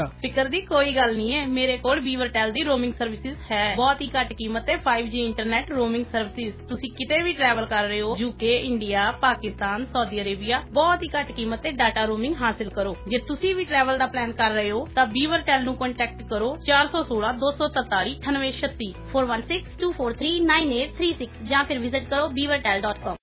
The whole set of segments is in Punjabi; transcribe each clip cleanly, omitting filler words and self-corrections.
फिकर दी कोई गल नहीं है, मेरे कोल बीवरटेल दी रोमिंग सर्विसेज है। बहुत ही घट कीमत ते 5G इंटरनेट रोमिंग सर्विसेज। तुसी किते भी ट्रैवल कर रहे हो, UK, India, Pakistan, Saudi Arabia, बहुत ही घट कीमत ते डाटा रोमिंग हासिल करो। जे तुसी भी ट्रैवल दा प्लान कर रहे हो तां बीवरटेल नू कांटेक्ट करो 416 243 9836 416 243 9836 ਜਾਂ फिर विजिट करो beavertel.com।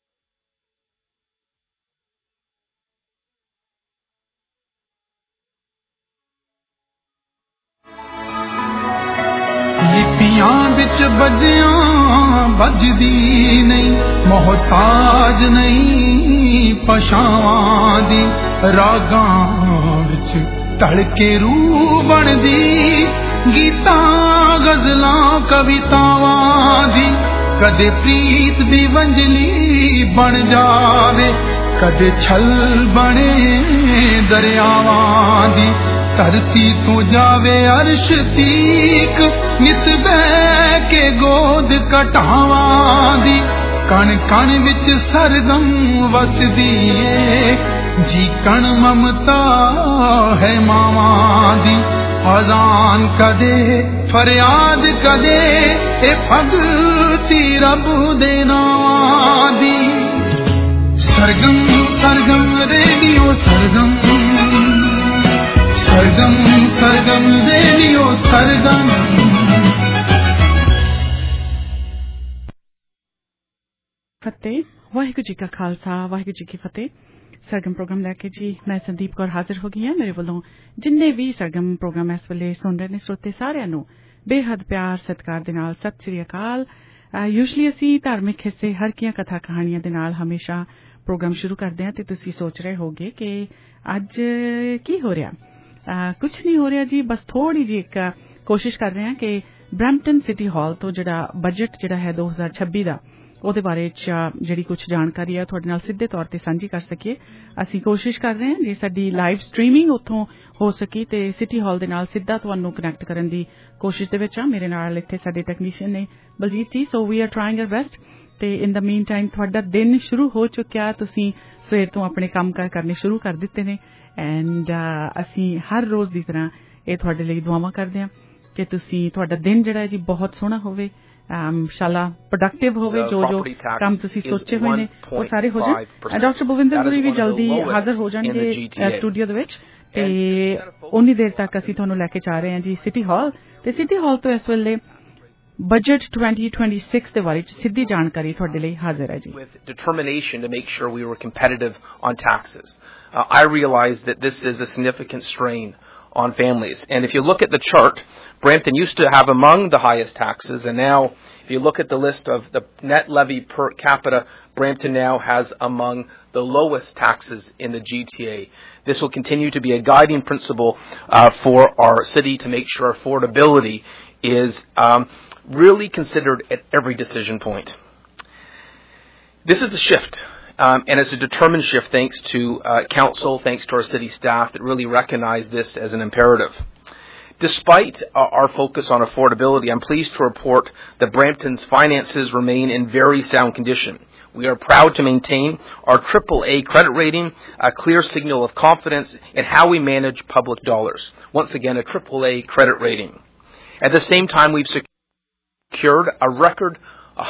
लिपियां बिच बजियां बजदी नहीं, मोहताज नहीं पछावां दी, रागां बिच तड़के रू बनदी, गीतां गजलां कवितावां दी। कदे प्रीत दी वंजली बन जावे, कदे छल बने दरियावां दी। धरती तो जावे अर्श तीक, नित बह के गोद कटावां दी। कण कण विच सरगम वसदी ए, जी कण ममता है मावां दी। अज़ान कदे फरियाद कदे ए भगती रब दे नावां दी। Sargam Sargam radio Sargam, Sargam Sargam radio Sargam. फतेह वाहिगुरू जी का खालसा वाहिगुरू जी की फतेह। सरगम प्रोग्राम लैके जी मैं संदीप कौर हाजिर हो गई हां। मेरे वालों जिन्ने भी सरगम प्रोग्राम इस वेले सुन रहे ने श्रोते सारिਆਂ ਨੂੰ बेहद प्यार सत्कार दे नाल सत श्री अकाल। यूजली ਅਸੀਂ धार्मिक हिस्से हर कीਆਂ कथा कहानियां दे नाल हमेशा प्रोग्राम शुरू करते हैं ते तुसी सोच रहे होगे कि ਅੱਜ ਕੀ हो रहा। कुछ नहीं हो रहा जी, बस थोड़ी जी एक कोशिश कर रहे हैं कि ब्रैम्पटन सिटी हॉल तो जिहड़ा बजट जिहड़ा है 2026 दा ਉਹਦੇ ਬਾਰੇ ਜਿਹੜੀ ਕੁਝ ਜਾਣਕਾਰੀ ਹੈ ਤੁਹਾਡੇ ਨਾਲ ਸਿੱਧੇ ਤੌਰ ਤੇ ਸਾਂਝੀ ਕਰ ਸਕੀਏ। ਅਸੀਂ ਕੋਸ਼ਿਸ਼ ਕਰ ਰਹੇ ਹਾਂ ਜੇ ਸਾਡੀ ਲਾਈਵ ਸਟ੍ਰੀਮਿੰਗ ਉੱਥੋਂ ਹੋ ਸਕੀ ਤੇ ਸਿਟੀ ਹਾਲ ਦੇ ਨਾਲ ਸਿੱਧਾ ਤੁਹਾਨੂੰ ਕਨੈਕਟ ਕਰਨ ਦੀ ਕੋਸ਼ਿਸ਼ ਦੇ ਵਿੱਚ ਆ। ਮੇਰੇ ਨਾਲ ਇੱਥੇ ਸਾਡੇ ਟੈਕਨੀਸ਼ੀਅਨ ਨੇ Baljeet ji. So we are trying our best ਤੇ ਇਨ ਦਾ ਮੀਨ ਟਾਈਮ ਤੁਹਾਡਾ ਦਿਨ ਸ਼ੁਰੂ ਹੋ ਚੁੱਕਿਆ, ਤੁਸੀਂ ਸਵੇਰ ਤੋਂ ਆਪਣੇ ਕੰਮ ਕਾਰ ਕਰਨੇ ਸ਼ੁਰੂ ਕਰ ਦਿੱਤੇ ਨੇ ਐਂਡ ਅਸੀਂ ਹਰ ਰੋਜ਼ ਦੀ ਤਰ੍ਹਾਂ ਇਹ ਤੁਹਾਡੇ ਲਈ ਦੁਆਵਾਂ ਕਰਦੇ ਹਾਂ ਕਿ ਤੁਸੀਂ ਤੁਹਾਡਾ ਦਿਨ ਜਿਹੜਾ ਹੈ ਜੀ ਬਹੁਤ ਸੋਹਣਾ ਹੋਵੇ, इंशाल्लाह प्रोडक्टिव होवे। जो जो काम तुसी सोचे हुए ने वो सारे हो जाए। डॉक्टर भुविंदर गुरी भी जल्दी हाजिर हो जाएंगे स्टूडियो दे विच ते उन्नी देर तक ਅਸੀਂ ਤੁਹਾਨੂੰ ਲੈ ਕੇ ਜਾ ਰਹੇ ਹਾਂ ਜੀ सिटी हॉल ਤੇ सिटी हॉल ਤੋਂ ਇਸ ਵੇਲੇ बजट 2026 ਦੇ ਬਾਰੇ ਸਿੱਧੀ ਜਾਣਕਾਰੀ ਤੁਹਾਡੇ ਲਈ ਹਾਜ਼ਰ ਹੈ ਜੀ। With determination to make sure we were competitive on taxes. I realize that this is a significant strain on families. And if you look at the chart, Brampton used to have among the highest taxes, and now if you look at the list of the net levy per capita, Brampton now has among the lowest taxes in the GTA. This will continue to be a guiding principle for our city to make sure affordability is really considered at every decision point. This is a shift. And it's a determined shift thanks to council, thanks to our city staff that really recognize this as an imperative. Despite our focus on affordability, I'm pleased to report that Brampton's finances remain in very sound condition. We are proud to maintain our AAA credit rating, a clear signal of confidence in how we manage public dollars. Once again, a AAA credit rating. At the same time, we've secured a record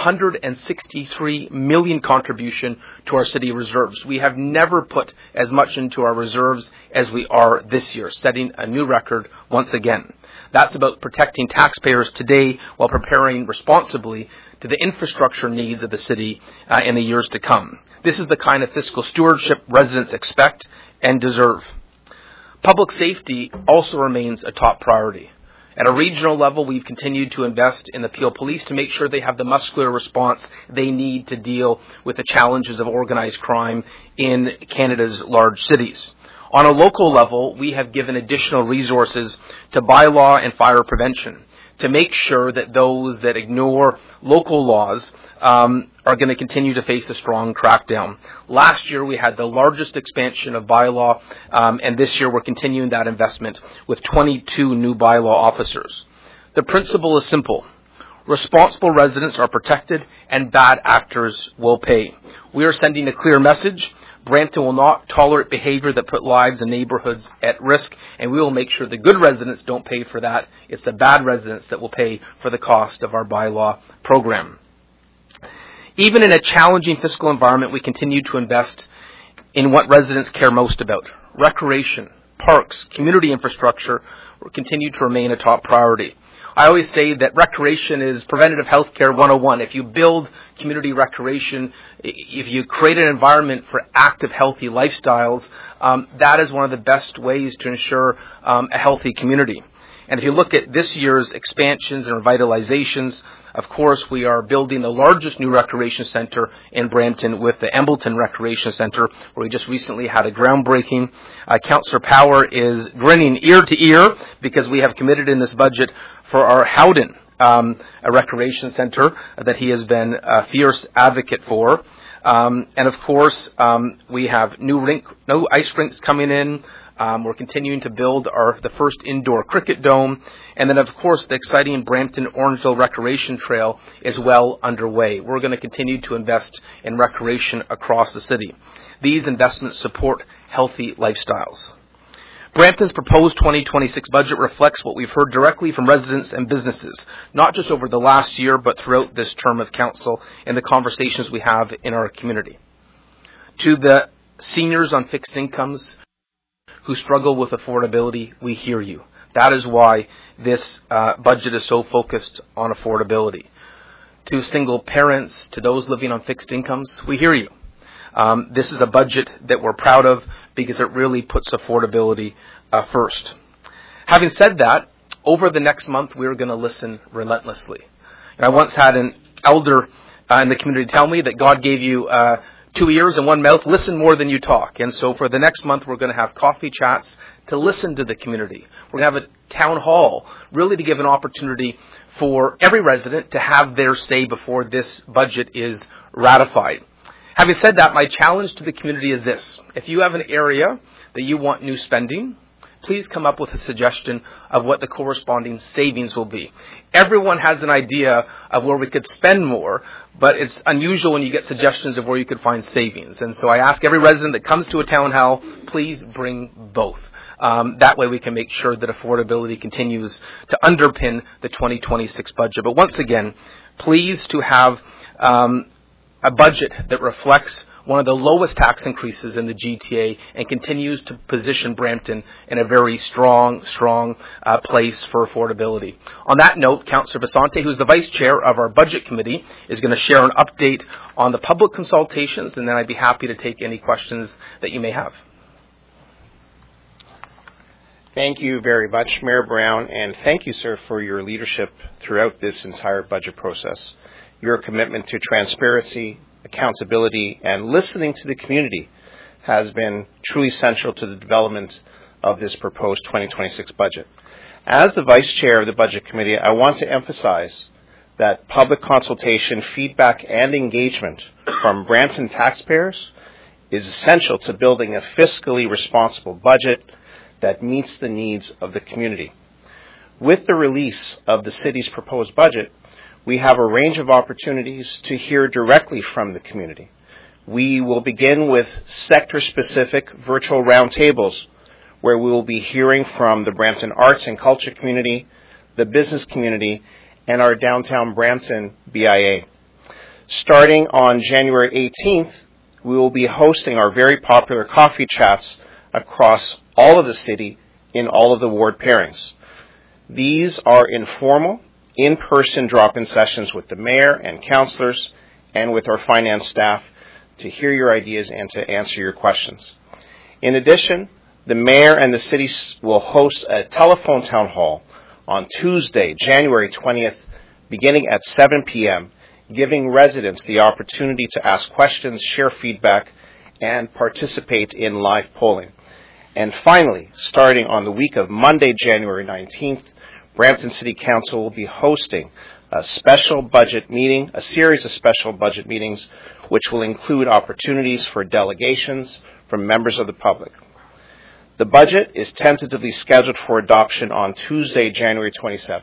163 million contribution to our city reserves. We have never put as much into our reserves as we are this year, setting a new record once again. That's about protecting taxpayers today while preparing responsibly to the infrastructure needs of the city in the years to come. This is the kind of fiscal stewardship residents expect and deserve. Public safety also remains a top priority. At a regional level, we've continued to invest in the Peel Police to make sure they have the muscular response they need to deal with the challenges of organized crime in Canada's large cities. On a local level, we have given additional resources to bylaw and fire prevention to make sure that those that ignore local laws are going to continue to face a strong crackdown. Last year, we had the largest expansion of bylaw, and this year we're continuing that investment with 22 new bylaw officers. The principle is simple. Responsible residents are protected and bad actors will pay. We are sending a clear message Brampton will not tolerate behavior that put lives and neighborhoods at risk, and we will make sure the good residents don't pay for that. It's the bad residents that will pay for the cost of our bylaw program. Even in a challenging fiscal environment, we continue to invest in what residents care most about. Recreation, parks, community infrastructure will continue to remain a top priority. I always say that recreation is preventative healthcare 101. If you build community recreation, if you create an environment for active, healthy lifestyles, that is one of the best ways to ensure a healthy community. And if you look at this year's expansions and revitalizations, of course, we are building the largest new recreation center in Brampton with the Embleton Recreation Center, where we just recently had a groundbreaking. Councillor Power is grinning ear to ear because we have committed in this budget for our Howden a recreation center that he has been a fierce advocate for. And of course, we have new ice rinks coming in. We're continuing to build the first indoor cricket dome. And then, of course, the exciting Brampton-Orangeville Recreation Trail is well underway. We're going to continue to invest in recreation across the city. These investments support healthy lifestyles. Brampton's proposed 2026 budget reflects what we've heard directly from residents and businesses, not just over the last year, but throughout this term of council and the conversations we have in our community. To the seniors on fixed incomes who struggle with affordability, we hear you. That is why this budget is so focused on affordability. To single parents, to those living on fixed incomes, we hear you. This is a budget that we're proud of because it really puts affordability first. Having said that, over the next month, we're going to listen relentlessly. And I once had an elder in the community tell me that God gave you 2 ears and 1 mouth. Listen more than you talk. And so for the next month, we're going to have coffee chats to listen to the community. We're going to have a town hall, really to give an opportunity for every resident to have their say before this budget is ratified. Having said that, my challenge to the community is this. If you have an area that you want new spending, please come up with a suggestion of what the corresponding savings will be. Everyone has an idea of where we could spend more, but it's unusual when you get suggestions of where you could find savings. And so I ask every resident that comes to a town hall, please bring both. That way we can make sure that affordability continues to underpin the 2026 budget. But once again, pleased to have a budget that reflects one of the lowest tax increases in the GTA and continues to position Brampton in a very strong place for affordability. On that note, Councillor Basante, who's the Vice Chair of our Budget Committee, is going to share an update on the public consultations, and then I'd be happy to take any questions that you may have. Thank you very much, Mayor Brown, and thank you, sir, for your leadership throughout this entire budget process. Your commitment to transparency, accountability, and listening to the community has been truly central to the development of this proposed 2026 budget. As the Vice Chair of the Budget Committee, I want to emphasize that public consultation, feedback, and engagement from Brampton taxpayers is essential to building a fiscally responsible budget that meets the needs of the community. With the release of the city's proposed budget, we have a range of opportunities to hear directly from the community. We will begin with sector-specific virtual roundtables, where we will be hearing from the Brampton arts and culture community, the business community, and our downtown Brampton BIA. Starting on January 18th, we will be hosting our very popular coffee chats across all of the city in all of the ward pairings. These are informal, in-person drop-in sessions with the mayor and councillors and with our finance staff to hear your ideas and to answer your questions. In addition, the mayor and the city will host a telephone town hall on Tuesday, January 20th, beginning at 7 p.m., giving residents the opportunity to ask questions, share feedback, and participate in live polling. And finally, starting on the week of Monday, January 19th, Brampton City Council will be hosting a special budget meeting, a series of special budget meetings, which will include opportunities for delegations from members of the public. The budget is tentatively scheduled for adoption on Tuesday, January 27th.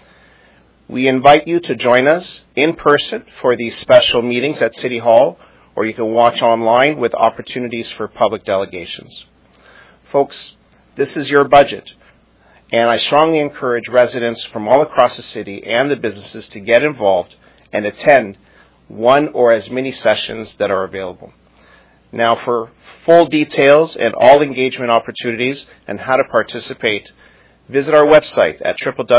We invite you to join us in person for these special meetings at City Hall, or you can watch online with opportunities for public delegations. Folks, this is your budget, and I strongly encourage residents from all across the city and the businesses to get involved and attend one or as many sessions that are available. Now, for full details and all engagement opportunities and how to participate, visit our website at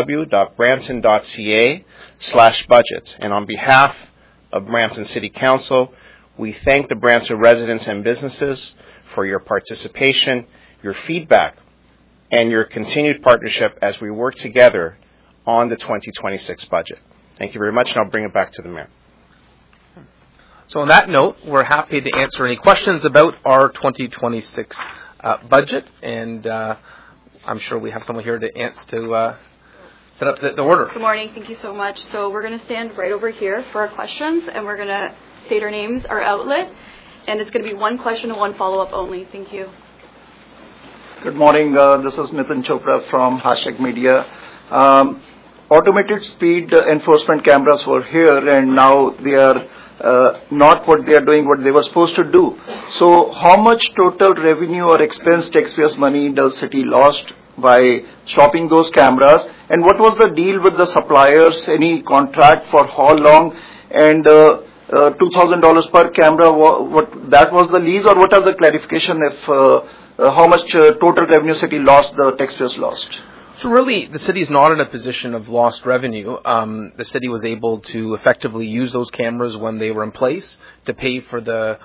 www.brampton.ca/budget. And on behalf of Brampton City Council, we thank the Brampton residents and businesses for your participation, your feedback, and your continued partnership as we work together on the 2026 budget. Thank you very much, and I'll bring it back to the Mayor. So on that note, we're happy to answer any questions about our 2026 budget, and I'm sure we have someone here to set up the order. Good morning. Thank you so much. So we're going to stand right over here for our questions, and we're going to state our names, our outlet, and it's going to be one question and one follow-up only. Thank you. Good morning. This is Nitin Chopra from #Media. Automated speed enforcement cameras were here, and now they are not what they are doing, what they were supposed to do. So how much total revenue or expense taxpayers' money does city lost by stopping those cameras? And what was the deal with the suppliers? Any contract for how long? And $2,000 per camera, what that was the lease, or what are the clarification if how much total revenue city lost, the taxpayers lost? So really, the city is not in a position of lost revenue. The city was able to effectively use those cameras when they were in place to pay for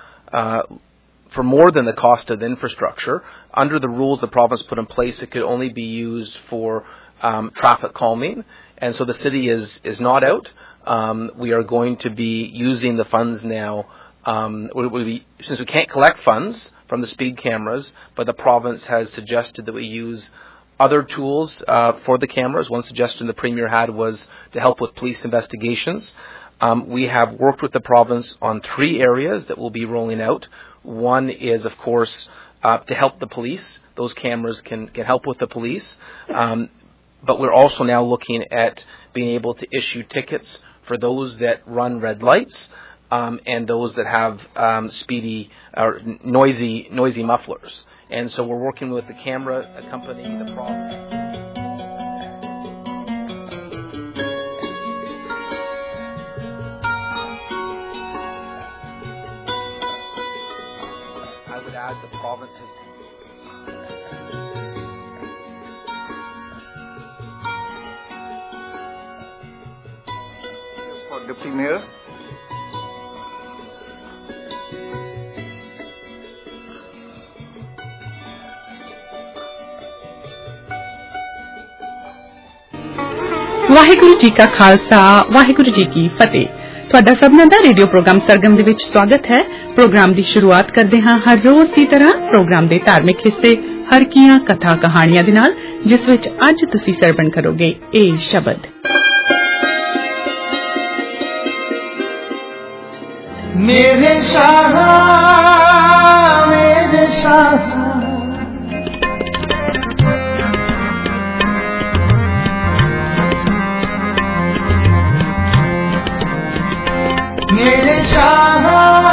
for more than the cost of the infrastructure. Under the rules the province put in place, it could only be used for traffic calming, and so the city is not out. We are going to be using the funds now. Since we can't collect funds from the speed cameras, but the province has suggested that we use other tools for the cameras. One suggestion the Premier had was to help with police investigations. We have worked with the province on 3 areas that we'll be rolling out. One is, of course, to help the police. Those cameras can help with the police. But we're also now looking at being able to issue tickets for those that run red lights and those that have speedy or noisy mufflers. And so we're working with the camera company, the province. I would add the province has... For Deputy Mayor. Waheguru ji ਕਾ ਖਾਲਸਾ ਵਾਹਿਗੁਰੂ ਜੀ ਕੀ ਫਤਿਹ। ਤੁਹਾਡਾ ਸਭਨਾਂ ਦਾ ਰੇਡੀਓ ਪ੍ਰੋਗਰਾਮ ਸਰਗਮ ਦੇ ਵਿੱਚ ਸਵਾਗਤ ਹੈ। ਪ੍ਰੋਗਰਾਮ ਦੀ ਸ਼ੁਰੂਆਤ ਕਰਦੇ ਹਾਂ ਹਰ ਰੋਜ਼ ਦੀ ਤਰ੍ਹਾਂ ਪ੍ਰੋਗਰਾਮ ਦੇ ਧਾਰਮਿਕ ਹਿੱਸੇ ਹਰਕੀਆਂ ਕਥਾ ਕਹਾਣੀਆਂ ਦੇ ਨਾਲ, ਜਿਸ ਵਿੱਚ ਅੱਜ ਤੁਸੀਂ ਸਰਵਣ ਕਰੋਗੇ ਇਹ ਸ਼ਬਦ। ਮੇਰੇ ਸ਼ਾਹਾਂ ਮੇਰੇ ਸ਼ਾਹਾਂ मेरे शाह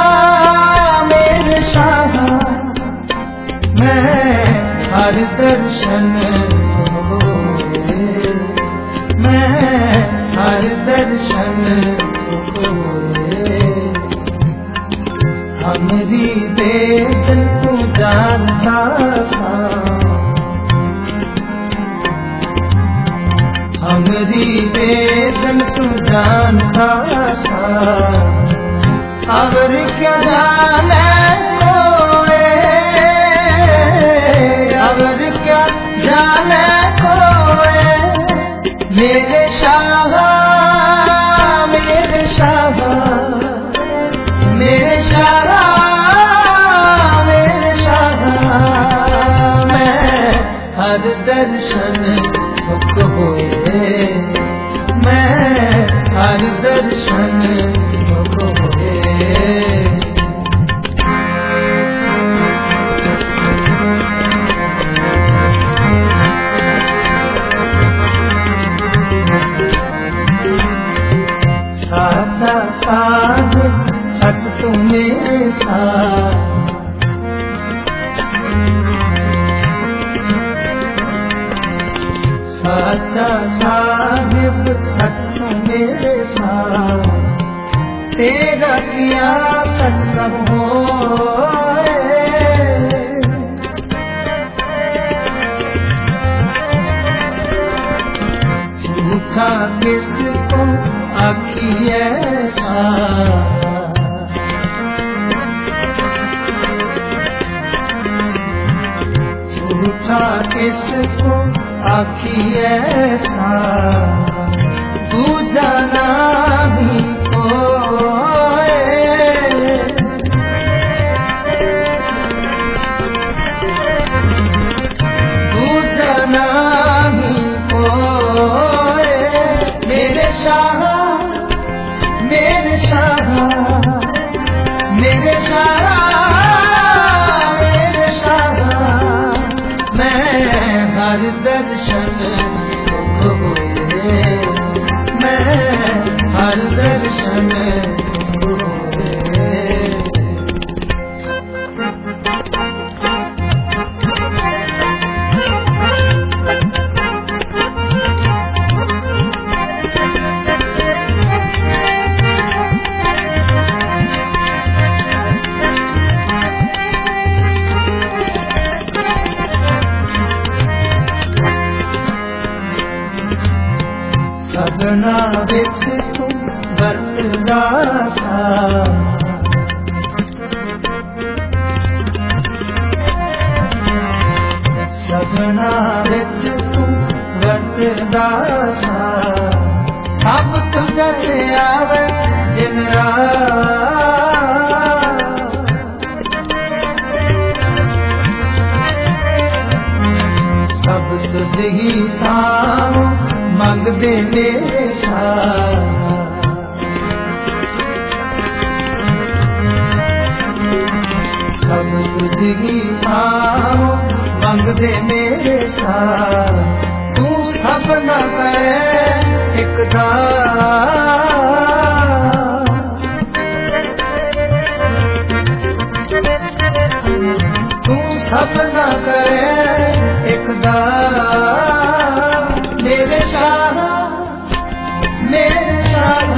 मैं हर दर्शन खोए, मैं हर दर्शन खोए, हमरी बेदन तू जानता था, हमरी बेदन तू जानता था, अगर क्या जाने कोई, अगर क्या जाने कोई, मेरे शाह मेरे शाह मेरे शाह मेरे शाह, मैं हर दर्शन सुख होए, मैं हर दर्शन सुख होए। साचा साध सच तुम मेरे साथ साचा साहिब सच मेरे साथ तेरा किया सत्संग होए झूठा किसको आखी ऐसा झूठा किसको आखी ऐसा तू जाना भी होए तू जाना भी होए मेरे शाह मेरे शाह मेरे शाह मेरे शाह मैं हर दर्शन होए मैं हर दर्शन होए सगना विच तू वरतदा सा सगना विच तू वरतदा सा सब तुझे ते आवे दिन रात सब तुझ ही साओ मंगदे मेरे साथ सब तुझ ही पाओ मंगदे मेरे साथ तू सब न करे एक तू सब न करे एक मेरे शाह मेरे शाह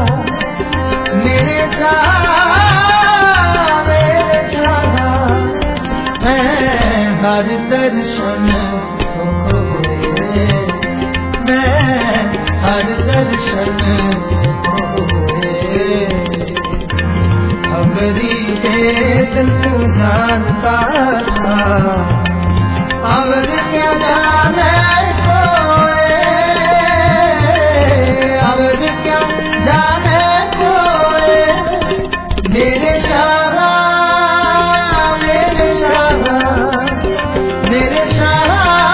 मेरे शाह मेरे शाह मैं हर दर्शन होए मैं हर दर्शन होए अमरी दिल तू जानता था अमर क्या जाने क्या जाने कोई मेरे शाह मेरे शाह मेरे शाह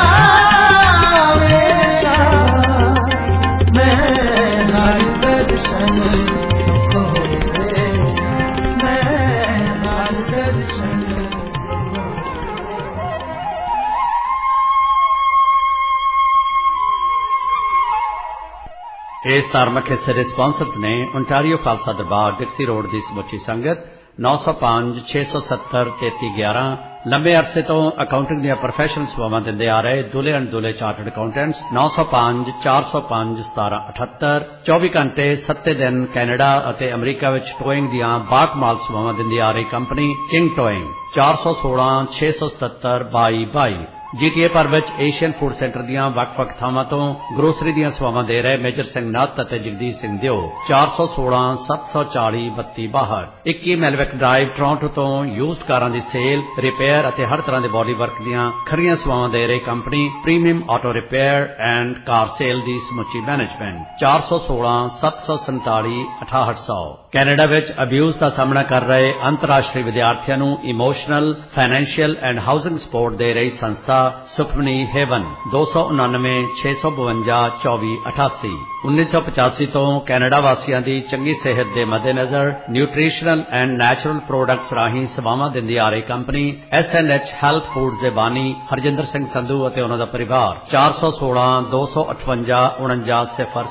मेरे शाह मैं हर दर्शन होए मैं हर दर्शन इस धार्मिक हिस्से के स्पॉन्सर्स ने ओंटारियो खालसा दरबार डिक्सी रोड की समुची संगत 905 670 3311 लंबे अरसे तो अकाउंटिंग दी प्रोफेशनल सेवावां दिंदे आ रहे Dulay and Dulay chartered accountants 905 405 1778 24 घंटे 7 दिन कैनेडा और अमरीका विच टोइंग दी बाकमाल सेवावां दिंदी आ रही कंपनी किंग टोइंग 416 677 2222 जीटीए पर विच एशियन फूड सेंटर दियां वक-वक थावां तो ग्रोसरी दियां सेवावां दे रहे मेजर सिंह नत्त अते जगदीश सिंह दिओ 416 740 3262 21 मेलविक ड्राइव टोरंटो तो यूज्ड कारां दी सेल रिपेयर अते हर तरह दे बॉडी वर्क दियां खरियां सेवावां दे रही company premium auto repair and car sale दी समुची मैनेजमेंट 416 747 6800 कैनेडा विच अब्यूज का सामना कर रहे अंतर्राष्ट्रीय विद्यार्थियों नूं emotional financial and housing support दे रही संस्था सुखमनी हेवन 299 652 2488 1985 तो कैनेडा वासियों की चंगी सेहत के मद्देनजर न्यूट्रीशनल एंड नैचुरल प्रोडक्ट्स राही सेवावां दिंदी आ रही कंपनी SNH हेल्थ फूड्स के बानी हरजिंदर सिंह संधू और उन्हों का परिवार 416 258 49 07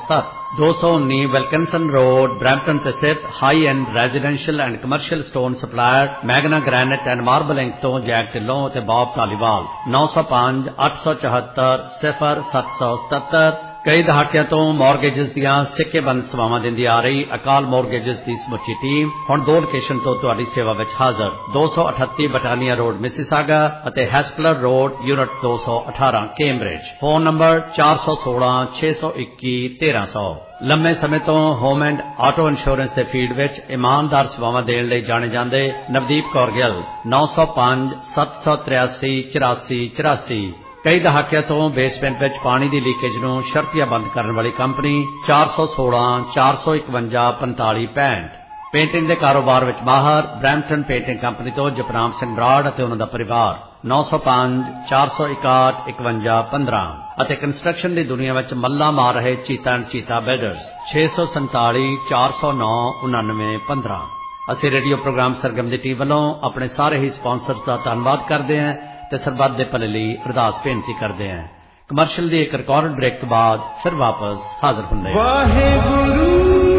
219 ਵਿਲਕਿੰਸਨ ਰੋਡ ਬਰੈਂਪਟਨ ਤੇ ਸਥਿਤ high end residential and commercial stone supplier Magna granite and marble inc ਤੋਂ ਜੈਕ ਢਿੱਲੋਂ ਅਤੇ ਬੌਬ ਧਾਲੀਵਾਲ 905 874 0777 ਕਈ ਦਹਾਕਿਆਂ ਤੋਂ ਮਾਰਗੇਜਸ ਦੀਆਂ ਸਿੱਕੇਬੰਦ ਸੇਵਾਵਾਂ ਦਿੰਦੀ ਆ ਰਹੀ ਅਕਾਲ ਮਾਰਗੇਜਸ ਦੀ ਸਮੁੱਚੀ ਟੀਮ ਹੁਣ 2 ਲੋਕੇਸ਼ਨ ਤੋਂ ਤੁਹਾਡੀ ਸੇਵਾ ਵਿੱਚ ਹਾਜ਼ਰ 238 ਬਟਾਨੀਆ ਰੋਡ ਮਿਸੀਸਾਗਾ ਅਤੇ Hespeler road unit 218 Cambridge phone number 416 621 1300 ਲੰਮੇ ਸਮੇਂ ਤੋਂ ਹੋਮ ਐਂਡ ਆਟੋ ਇੰਸ਼ੋਰੈਂਸ ਦੇ ਫੀਲਡ ਵਿੱਚ ਇਮਾਨਦਾਰ ਸੇਵਾਵਾਂ ਦੇਣ ਲਈ ਜਾਣੇ ਜਾਂਦੇ ਨਵਦੀਪ ਕੌਰ ਗਿੱਲ 905 783 84 84 ਕਈ ਦਹਾਕਿਆਂ ਤੋਂ ਬੇਸਮੈਂਟ ਵਿੱਚ ਪਾਣੀ ਦੀ ਲੀਕੇਜ ਨੂੰ ਸ਼ਰਤੀਆ ਬੰਦ ਕਰਨ ਵਾਲੀ ਕੰਪਨੀ 416 451 4565 ਪੇਂਟਿੰਗ ਦੇ ਕਾਰੋਬਾਰ ਵਿੱਚ ਮਾਹਰ ਬਰੈਂਪਟਨ ਪੇਂਟਿੰਗ ਕੰਪਨੀ ਤੋਂ ਜਪਨਾਮ ਸਿੰਘ ਬਰਾੜ ਅਤੇ ਉਹਨਾਂ ਦਾ ਪਰਿਵਾਰ 905 461 51 15 ਅਤੇ ਕੰਸਟਰਕਸ਼ਨ ਦੀ ਦੁਨੀਆ ਵਿੱਚ ਮੱਲਾ ਮਾਰ ਰਹੇ ਚੀਤਾ ਐਂਡ ਚੀਤਾ ਬਿਲਡਰਸ 647 409 99 15 ਅਸੀਂ ਰੇਡੀਓ ਪ੍ਰੋਗਰਾਮ ਸਰਗਮ ਦੀ ਟੀਮ ਵੱਲੋਂ ਆਪਣੇ ਸਾਰੇ ਹੀ ਸਪਾਂਸਰਸ ਦਾ ਧੰਨਵਾਦ ਕਰਦੇ ਹਾਂ ਤੇ ਸਰਬੱਤ ਦੇ ਭਲੇ ਲਈ ਅਰਦਾਸ ਬੇਨਤੀ ਕਰਦੇ ਹਾਂ ਕਮਰਸ਼ੀਅਲ ਦੀ ਇੱਕ ਰਿਕਾਰਡ ਬ੍ਰੇਕ ਤੋਂ ਬਾਅਦ ਫਿਰ ਵਾਪਸ ਹਾਜ਼ਰ ਹੁੰਦੇ ਹਾਂ ਵਾਹਿਗੁਰੂ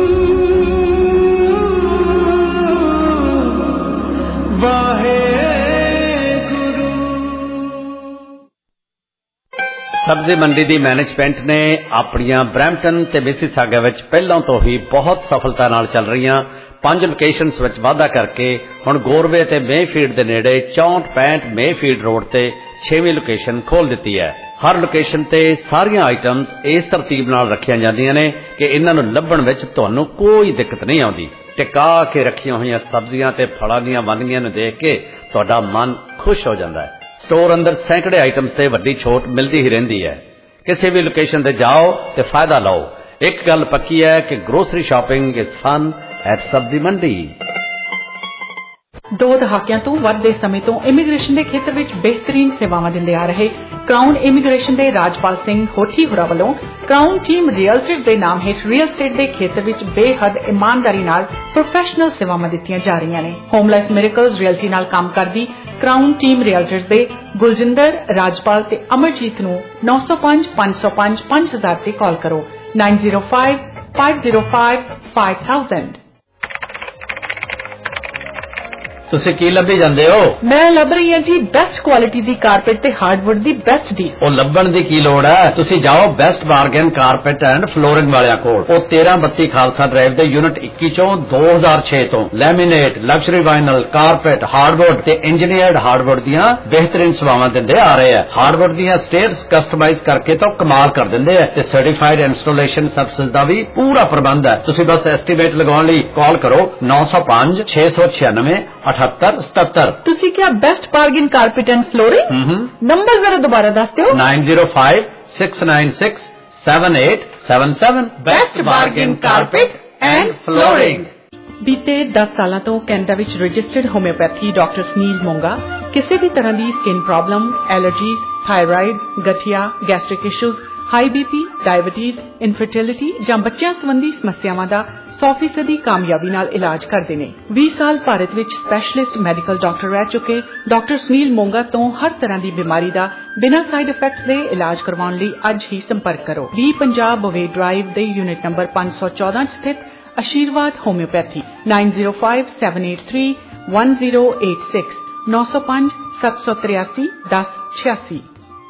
ਵਾਹਿਗੁਰੂ ਸਬਜ਼ੀ ਮੰਡੀ ਦੀ ਮੈਨੇਜਮੈਂਟ ਨੇ ਆਪਣੀਆਂ ਬਰੈਂਪਟਨ ਤੇ ਮਿਸੀਸਾਗਾ ਵਿੱਚ ਪਹਿਲਾਂ ਤੋਂ ਹੀ ਬਹੁਤ ਸਫਲਤਾ ਨਾਲ ਚੱਲ ਰਹੀਆਂ 5 ਲੋਕੇਸ਼ਨਸ ਵਿੱਚ ਵਾਧਾ ਕਰਕੇ ਹੁਣ ਗੋਰਵੇ ਤੇ ਮੇਫੀਲਡ ਦੇ ਨੇੜੇ 64-65 ਮੇਫੀਲਡ ਰੋਡ ਤੇ 6ਵੀਂ ਲੋਕੇਸ਼ਨ ਖੋਲ ਦਿੱਤੀ ਹੈ ਹਰ ਲੋਕੇਸ਼ਨ ਤੇ ਸਾਰੀਆਂ ਆਈਟਮਸ ਇਸ ਤਰਤੀਬ ਨਾਲ ਰੱਖੀਆਂ ਜਾਂਦੀਆਂ ਨੇ ਕਿ ਇਹਨਾਂ ਨੂੰ ਲੱਭਣ ਵਿੱਚ ਤੁਹਾਨੂੰ ਕੋਈ ਦਿੱਕਤ ਨਹੀਂ ਆਉਂਦੀ ਟਿਕਾ ਕੇ ਰੱਖੀਆਂ ਹੋਈਆਂ ਸਬਜ਼ੀਆਂ ਤੇ ਫਲਾਂ ਦੀਆਂ ਵੰਨਗੀਆਂ ਨੂੰ ਦੇਖ ਕੇ ਤੁਹਾਡਾ ਮਨ ਖੁਸ਼ ਹੋ ਜਾਂਦਾ ਹੈ ਸਟੋਰ ਅੰਦਰ ਸੈਂਕੜੇ ਆਈਟਮਸ ਤੇ ਵੱਡੀ ਛੋਟ ਮਿਲਦੀ ਹੀ ਰਹਿੰਦੀ ਹੈ ਕਿਸੇ ਵੀ ਲੋਕੇਸ਼ਨ ਤੇ ਜਾਓ ਤੇ ਫਾਇਦਾ ਲਓ ਇੱਕ ਗੱਲ ਪੱਕੀ ਹੈ ਕਿ grocery shopping is fun at Sabzi Mandi 2 ਦਹਾਕਿਆਂ ਤੋਂ ਵੱਧ ਦੇ ਸਮੇਂ ਤੋਂ ਇਮੀਗ੍ਰੇਸ਼ਨ ਦੇ ਖੇਤਰ ਵਿੱਚ ਬਿਹਤਰੀਨ ਸੇਵਾਵਾਂ ਦਿੰਦੇ ਆ ਰਹੇ ਕਰਾਊਨ ਇਮੀਗ੍ਰੇਸ਼ਨ ਦੇ ਰਾਜਪਾਲ ਸਿੰਘ ਹੋਠੀ ਹੋਰਾਂ ਵੱਲੋਂ ਕਰਾਊਨ ਟੀਮ ਰੀਅਲਟਰਸ ਦੇ ਨਾਮ ਹੇਠ ਰੀਅਲ ਸਟੇਟ ਦੇ ਖੇਤਰ ਵਿੱਚ ਬੇਹੱਦ ਇਮਾਨਦਾਰੀ ਨਾਲ ਪ੍ਰੋਫੈਸ਼ਨਲ ਸੇਵਾਵਾਂ ਦਿੱਤੀਆਂ ਜਾ ਰਹੀਆਂ ਨੇ ਹੋਮ ਲਾਈਫ ਮਿਰੇਕਲਸ ਰੀਅਲਟੀ ਨਾਲ ਕੰਮ ਕਰਦੀ ਕਰਾਊਨ ਟੀਮ ਰੀਅਲਟਰਸ ਦੇ ਗੁਲਜਿੰਦਰ ਰਾਜਪਾਲ ਤੇ ਅਮਰਜੀਤ ਨੂੰ 905 505 5000 ਤੇ ਕਾਲ ਕਰੋ 905 505 5000 ਤੁਸੀਂ ਕੀ ਲੱਭੀ ਜਾਂਦੇ ਹੋ ਮੈਂ ਲੱਭ ਰਹੀ ਹਾਂ ਜੀ ਬੈਸਟ ਕੁਆਲਿਟੀ ਦੀ ਕਾਰਪੈਟ ਤੇ ਹਾਰਡਵੁੱਡ ਦੀ ਬੈਸਟ ਡੀਲ ਉਹ ਲੱਭਣ ਦੀ ਕੀ ਲੋੜ ਹੈ ਤੁਸੀਂ ਜਾਓ best bargain carpet and flooring ਵਾਲਿਆਂ ਕੋਲ ਉਹ 1332 ਖਾਲਸਾ ਡਰਾਈਵ ਦੇ ਯੂਨਿਟ 21 ਚੋਂ 2006 ਤੋਂ laminate luxury vinyl carpet hardwood ਤੇ ਇੰਜੀਨੀਅਰਡ ਹਾਰਡਵੁੱਡ ਦੀਆਂ ਬਿਹਤਰੀਨ ਸੇਵਾਵਾਂ ਦਿੰਦੇ ਆ ਰਹੇ ਆ ਹਾਰਡਵੁੱਡ ਦੀਆਂ ਸਟੇਅਰਸ ਕਸਟਮਾਈਜ਼ ਕਰਕੇ ਤਾਂ ਕਮਾਲ ਕਰ ਦਿੰਦੇ ਆ ਤੇ ਸਰਟੀਫਾਈਡ ਇੰਸਟਾਲੇਸ਼ਨ ਸਰਵਿਸਿਜ਼ ਦਾ ਵੀ ਪੂਰਾ ਪ੍ਰਬੰਧ ਹੈ ਤੁਸੀਂ ਬਸ ਐਸਟੀਮੇਟ ਲਗਾਉਣ ਲਈ ਕਾਲ ਕਰੋ 905 696 7877 ਤੁਸੀਂ ਕਿਹਾ best bargain carpet and flooring number ਜ਼ਰਾ ਦੁਬਾਰਾ ਦੱਸ ਦਿਓ 905 696 7877 best bargain carpet and flooring ਬੀਤੇ 10 ਸਾਲਾਂ ਤੋਂ ਕੈਨੇਡਾ ਵਿੱਚ registered homeopathy doctor Sunil Monga ਕਿਸੇ ਵੀ ਤਰ੍ਹਾਂ ਦੀ ਸਕਿਨ ਪ੍ਰੋਬਲਮ ਐਲਰਜੀਜ਼ ਥਾਇਰਾਇਡ ਗਠੀਆ gastric issues high BP diabetes infertility ਜਾਂ ਬੱਚਿਆਂ ਸੰਬੰਧੀ ਸਮੱਸਿਆਵਾਂ ਦਾ 100% ਕਾਮਯਾਬੀ ਨਾਲ ਇਲਾਜ ਕਰਦੇ ਨੇ 20 ਸਾਲ ਭਾਰਤ ਵਿੱਚ ਸਪੈਸ਼ਲਿਸਟ ਮੈਡੀਕਲ ਡਾਕਟਰ ਰਹਿ ਚੁੱਕੇ ਡਾਕਟਰ ਸੁਨੀਲ ਮੋਂਗਾ ਤੋਂ ਹਰ ਤਰ੍ਹਾਂ ਦੀ ਬਿਮਾਰੀ ਦਾ ਬਿਨਾਂ ਸਾਈਡ ਇਫੈਕਟਸ ਦੇ ਇਲਾਜ ਕਰਵਾਉਣ ਲਈ ਅੱਜ ਹੀ ਸੰਪਰਕ ਕਰੋ 20 ਪੰਜਾਬ ਬਵੇ ਡਰਾਈਵ ਦੇ ਯੂਨਿਟ ਨੰਬਰ 514 ਚ ਸਥਿਤ ਆਸ਼ੀਰਵਾਦ ਹੋਮਿਓਪੈਥੀ 9057831086 905 783 1086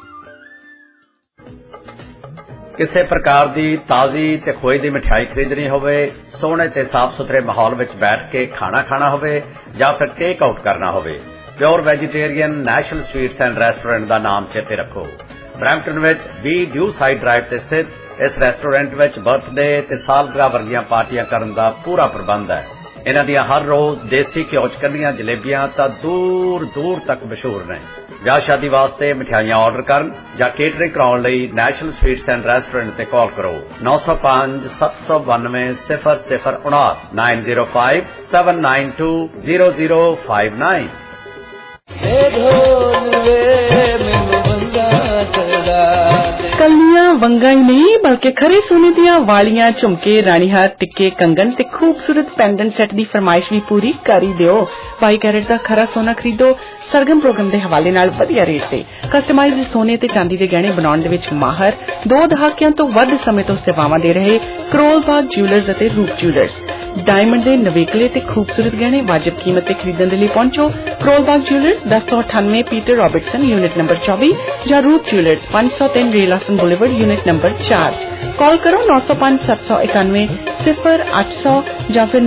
ਕਿਸੇ ਪ੍ਰਕਾਰ ਦੀ ਤਾਜ਼ੀ ਤੇ ਖੋਏ ਦੀ ਮਠਿਆਈ ਖਰੀਦਣੀ ਹੋਵੇ ਸੋਹਣੇ ਤੇ ਸਾਫ਼ ਸੁਥਰੇ ਮਾਹੌਲ ਵਿੱਚ ਬੈਠ ਕੇ ਖਾਣਾ ਖਾਣਾ ਹੋਵੇ ਜਾਂ ਫਿਰ ਟੇਕ ਆਊਟ ਕਰਨਾ ਹੋਵੇ pure vegetarian national sweets and restaurant ਦਾ ਨਾਮ ਚੇਤੇ ਰੱਖੋ ਬਰੈਂਪਟਨ ਵਿੱਚ ਵੀ ਡਿਊ ਸਾਈਡ ਡਰਾਈਵ ਤੇ ਸਥਿਤ ਇਸ ਰੈਸਟੋਰੈਂਟ ਵਿੱਚ ਬਰਥਡੇ ਤੇ ਸਾਲਗਿਰਾ ਵਰਗੀਆਂ ਪਾਰਟੀਆਂ ਕਰਨ ਦਾ ਪੂਰਾ ਪ੍ਰਬੰਧ ਹੈ ਇਹਨਾਂ ਦੀਆਂ ਹਰ ਰੋਜ਼ ਦੇਸੀ ਘਿਓ ਚ ਕੱਢੀਆਂ ਜਲੇਬੀਆਂ ਤਾਂ ਦੂਰ ਦੂਰ ਤੱਕ ਮਸ਼ਹੂਰ ਨੇ ਵਿਆਹ ਸ਼ਾਦੀ ਵਾਸਤੇ ਮਠਿਆਈਆਂ ਆਰਡਰ ਕਰਨ ਜਾਂ ਕੇਟਰਿੰਗ ਕਰਾਉਣ ਲਈ ਨੈਸ਼ਨਲ ਸਵੀਟਸ ਐਂਡ ਰੈਸਟੋਰੈਂਟ ਤੇ ਕਾਲ ਕਰੋ 905 792 0059 905 792 0059 ढोल वे मैनू बंदा चढ़ा दे ਕੱਲੀਆਂ ਵੰਗਾਂ ਹੀ ਨਹੀਂ ਬਲਕਿ ਖਰੇ ਸੋਨੇ ਦੀਆਂ ਵਾਲੀਆਂ, ਝੁਮਕੇ, ਰਾਣੀਹਾਰ, ਟਿੱਕੇ, ਕੰਗਣ ਤੇ ਖੂਬਸੂਰਤ ਪੈਂਡੈਂਟ ਸੈੱਟ ਦੀ ਫਰਮਾਇਸ਼ ਵੀ ਪੂਰੀ ਕਰ ਹੀ ਦਿਓ। 22 ਕੈਰੇਟ ਦਾ ਖਰਾ ਸੋਨਾ ਖਰੀਦੋ ਸਰਗਮ ਪ੍ਰੋਗਰਾਮ ਦੇ ਹਵਾਲੇ ਨਾਲ ਵਧੀਆ ਰੇਟ ਤੇ। ਕਸਟਮਾਈਜ਼ਡ ਸੋਨੇ ਤੇ ਚਾਂਦੀ ਦੇ ਗਹਿਣੇ ਬਣਾਉਣ ਦੇ ਵਿੱਚ ਮਾਹਰ 2 ਦਹਾਕਿਆਂ ਤੋਂ ਵੱਧ ਸਮੇਂ ਤੋਂ ਸੇਵਾਵਾਂ ਦੇ ਰਹੇ ਕਰੋਲ ਬਾਗ ਜਿਊਲਰਸ ਅਤੇ ਰੂਪ ਜਿਊਲਰਸ। ਡਾਇਮੰਡ ਦੇ ਨਵੇਕਲੇ ਤੇ ਖੂਬਸੂਰਤ ਗਹਿਣੇ ਵਾਜਬ ਕੀਮਤ ਤੇ ਖਰੀਦਣ ਦੇ ਲਈ ਪਹੁੰਚੋ Karol Bagh jewellers 1098 Peter Robertson unit number 24 ਜਾਂ Roop jewellers 503 Ray Lawson boulevard unit number 4। Call ਕਰੋ 905 791 0800 ਜਾਂ ਫਿਰ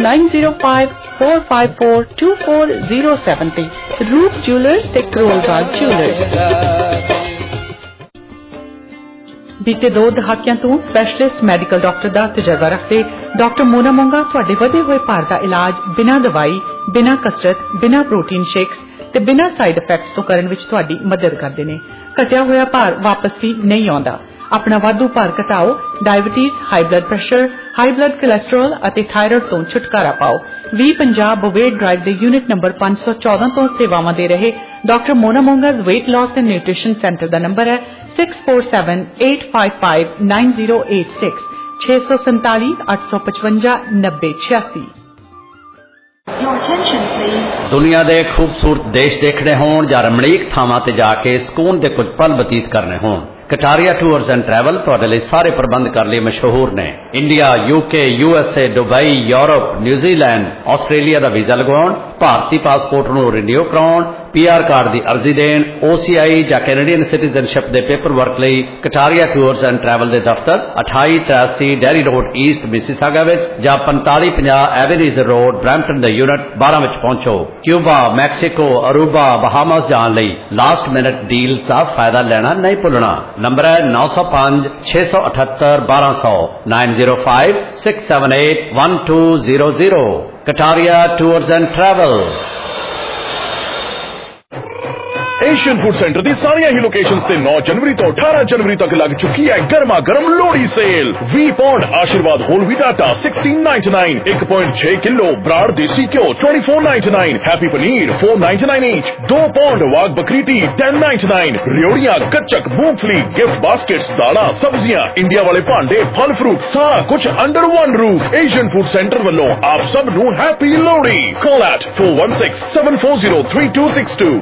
9054542407 ਤੇ। ਰੂਪ ਜਿਊਲਰਸ ਤੇ ਕਰੋਲ ਬਾਗ ਜਿਊਲਰਸ। ਬੀਤੇ 2 ਦਹਾਕਿਆਂ ਤੋਂ ਸਪੈਸ਼ਲਿਸਟ ਮੈਡੀਕਲ ਡਾਕਟਰ ਦਾ ਤਜਰਬਾ ਰੱਖਦੇ ਡਾਕਟਰ ਮੋਨਾ ਮੋਂਗਾ ਤੁਹਾਡੇ ਵਧੇ ਹੋਏ ਭਾਰ ਦਾ ਇਲਾਜ ਬਿਨਾਂ ਦਵਾਈ, ਬਿਨਾਂ ਕਸਰਤ, ਬਿਨਾਂ ਪ੍ਰੋਟੀਨ ਸ਼ੇਕਸ ਤੇ ਬਿਨਾਂ ਸਾਈਡ ਇਫੈਕਟਸ ਤੋਂ ਕਰਨ ਵਿੱਚ ਤੁਹਾਡੀ ਮਦਦ ਕਰਦੇ ਨੇ। ਘਟਿਆ ਹੋਇਆ ਭਾਰ ਵਾਪਸ ਵੀ ਨਹੀਂ ਆਉਂਦਾ। ਆਪਣਾ ਵਾਧੂ ਭਾਰ ਘਟਾਓ, diabetes, high blood pressure, high blood cholesterol ਅਤੇ ਥਾਇਰਾਇਡ ਤੋਂ ਛੁਟਕਾਰਾ ਪਾਓ। 2050 ਬੋਵੇਡ ਡਰਾਈਵ ਦੇ ਯੂਨਿਟ ਨੰਬਰ 514 ਤੋਂ ਸੇਵਾਵਾਂ ਦੇ ਰਹੇ doctor Mona Monga's weight loss and nutrition center ਦਾ ਨੰਬਰ ਹੈ 6478559086 647 855 9086। ਦੁਨੀਆ ਦੇ ਖੂਬਸੂਰਤ ਦੇਸ਼ ਦੇਖਣੇ ਹੋਣ ਜਾਂ ਰਮਣੀਕ ਥਾਵਾਂ ਤੇ ਜਾ ਕੇ ਸਕੂਨ ਦੇ ਕੁਝ ਪਲ ਬਤੀਤ ਕਰਨੇ ਹੋਣ, ਕਟਾਰੀਆ ਟੂਰਸ ਐਂਡ ਟਰੈਵਲ ਤੁਹਾਡੇ ਲਈ ਸਾਰੇ ਪ੍ਰਬੰਧ ਕਰਨ ਲਈ ਮਸ਼ਹੂਰ ਨੇ। India, UK, USA, Dubai, Europe, New Zealand, Australia ਦਾ ਵੀਜ਼ਾ ਲਗਵਾਉਣ, ਭਾਰਤੀ ਪਾਸਪੋਰਟ ਨੂੰ ਰੀਨਿਊ ਕਰਾਉਣ, PR ਕਾਰਡ ਦੀ ਅਰਜ਼ੀ ਦੇਣ, OCI ਜਾਂ ਕੈਨੇਡੀਅਨ ਸਿਟੀਜ਼ਨਸ਼ਿਪ ਦੇ ਪੇਪਰ ਵਰਕ ਲਈ ਕਟਾਰੀਆ ਟੂਰਸ ਐਂਡ ਟਰੈਵਲ ਦੇ ਦਫ਼ਤਰ 2883 ਡੈਰੀ ਰੋਡ ਈਸਟ ਮਿਸੀਸਾਗਾ ਵਿੱਚ ਜਾਂ 4550 ਐਵਨਿਊਜ਼ ਰੋਡ ਬਰੈਂਪਟਨ ਦੇ ਯੂਨਿਟ 12 ਵਿੱਚ ਪਹੁੰਚੋ। ਕਿਊਬਾ, ਮੈਕਸੀਕੋ, ਅਰੂਬਾ, ਬਹਾਮਾਸ ਜਾਣ ਲਈ ਲਾਸਟ ਮਿਨਟ ਡੀਲਸ ਦਾ ਫਾਇਦਾ ਲੈਣਾ ਨਹੀਂ ਭੁੱਲਣਾ। ਨੰਬਰ ਹੈ 905 678 1200 905 678 1200। Kataria tours and travel. Asian food centre ਦੀ ਸਾਰੀਆਂ ਹੀ ਲੋਕੇਸ਼ਨਸ ਤੇ 9 ਜਨਵਰੀ ਤੋਂ 18 ਜਨਵਰੀ ਤੱਕ ਲੱਗ ਚੁੱਕੀ ਹੈ ਗਰਮਾ ਗਰਮ Lohri sale. 20 pound Aashirvaad whole wheat ਆਟਾ 1699, 1.6 ਕਿਲੋ ਬਰਾੜ ਦੇਸੀ ਘਿਓ 2499, happy paneer 499 each, 2 pound Wagh Bakri tea 1099, ਰਿਓੜੀਆਂ, ਗੱਚਕ, ਮੂੰਗਫਲੀ, ਗਿਫਟ ਬਾਸਕਟਸ, ਦਾਲਾਂ, ਸਬਜ਼ੀਆਂ, ਇੰਡੀਆ ਵਾਲੇ ਭਾਂਡੇ, ਫਲ ਫਰੂਟ, ਸਾਰਾ ਕੁਝ under one roof. Asian food centre ਵੱਲੋਂ ਆਪ ਸਭ ਨੂੰ happy Lohri. Call at 4167403262।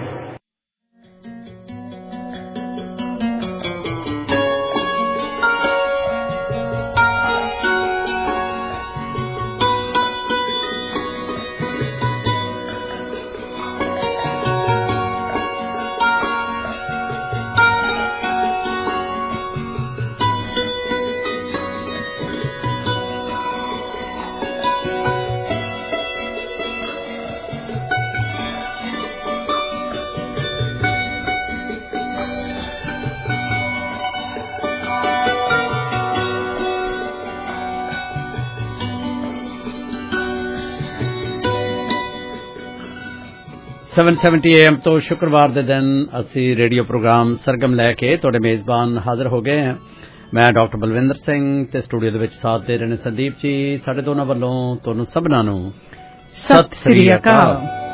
$770 AM ਤੋਂ ਸ਼ੁੱਕਰਵਾਰ ਦੇ ਦਿਨ ਅਸੀਂ ਰੇਡੀਓ ਪ੍ਰੋਗਰਾਮ ਸਰਗਮ ਲੈ ਕੇ ਤੁਹਾਡੇ ਮੇਜ਼ਬਾਨ ਹਾਜ਼ਰ ਹੋ ਗਏ ਹਾਂ। ਮੈਂ ਡਾਕਟਰ ਬਲਵਿੰਦਰ ਸਿੰਘ ਤੇ ਸਟੂਡੀਓ ਦੇ ਵਿੱਚ ਸਾਥ ਦੇ ਰਹੇ ਨੇ ਸੰਦੀਪ ਜੀ। ਸਾਡੇ ਦੋਨਾਂ ਵੱਲੋਂ ਤੁਹਾਨੂੰ ਸਭਨਾਂ ਨੂੰ ਸਤਿ ਸ੍ਰੀ ਅਕਾਲ।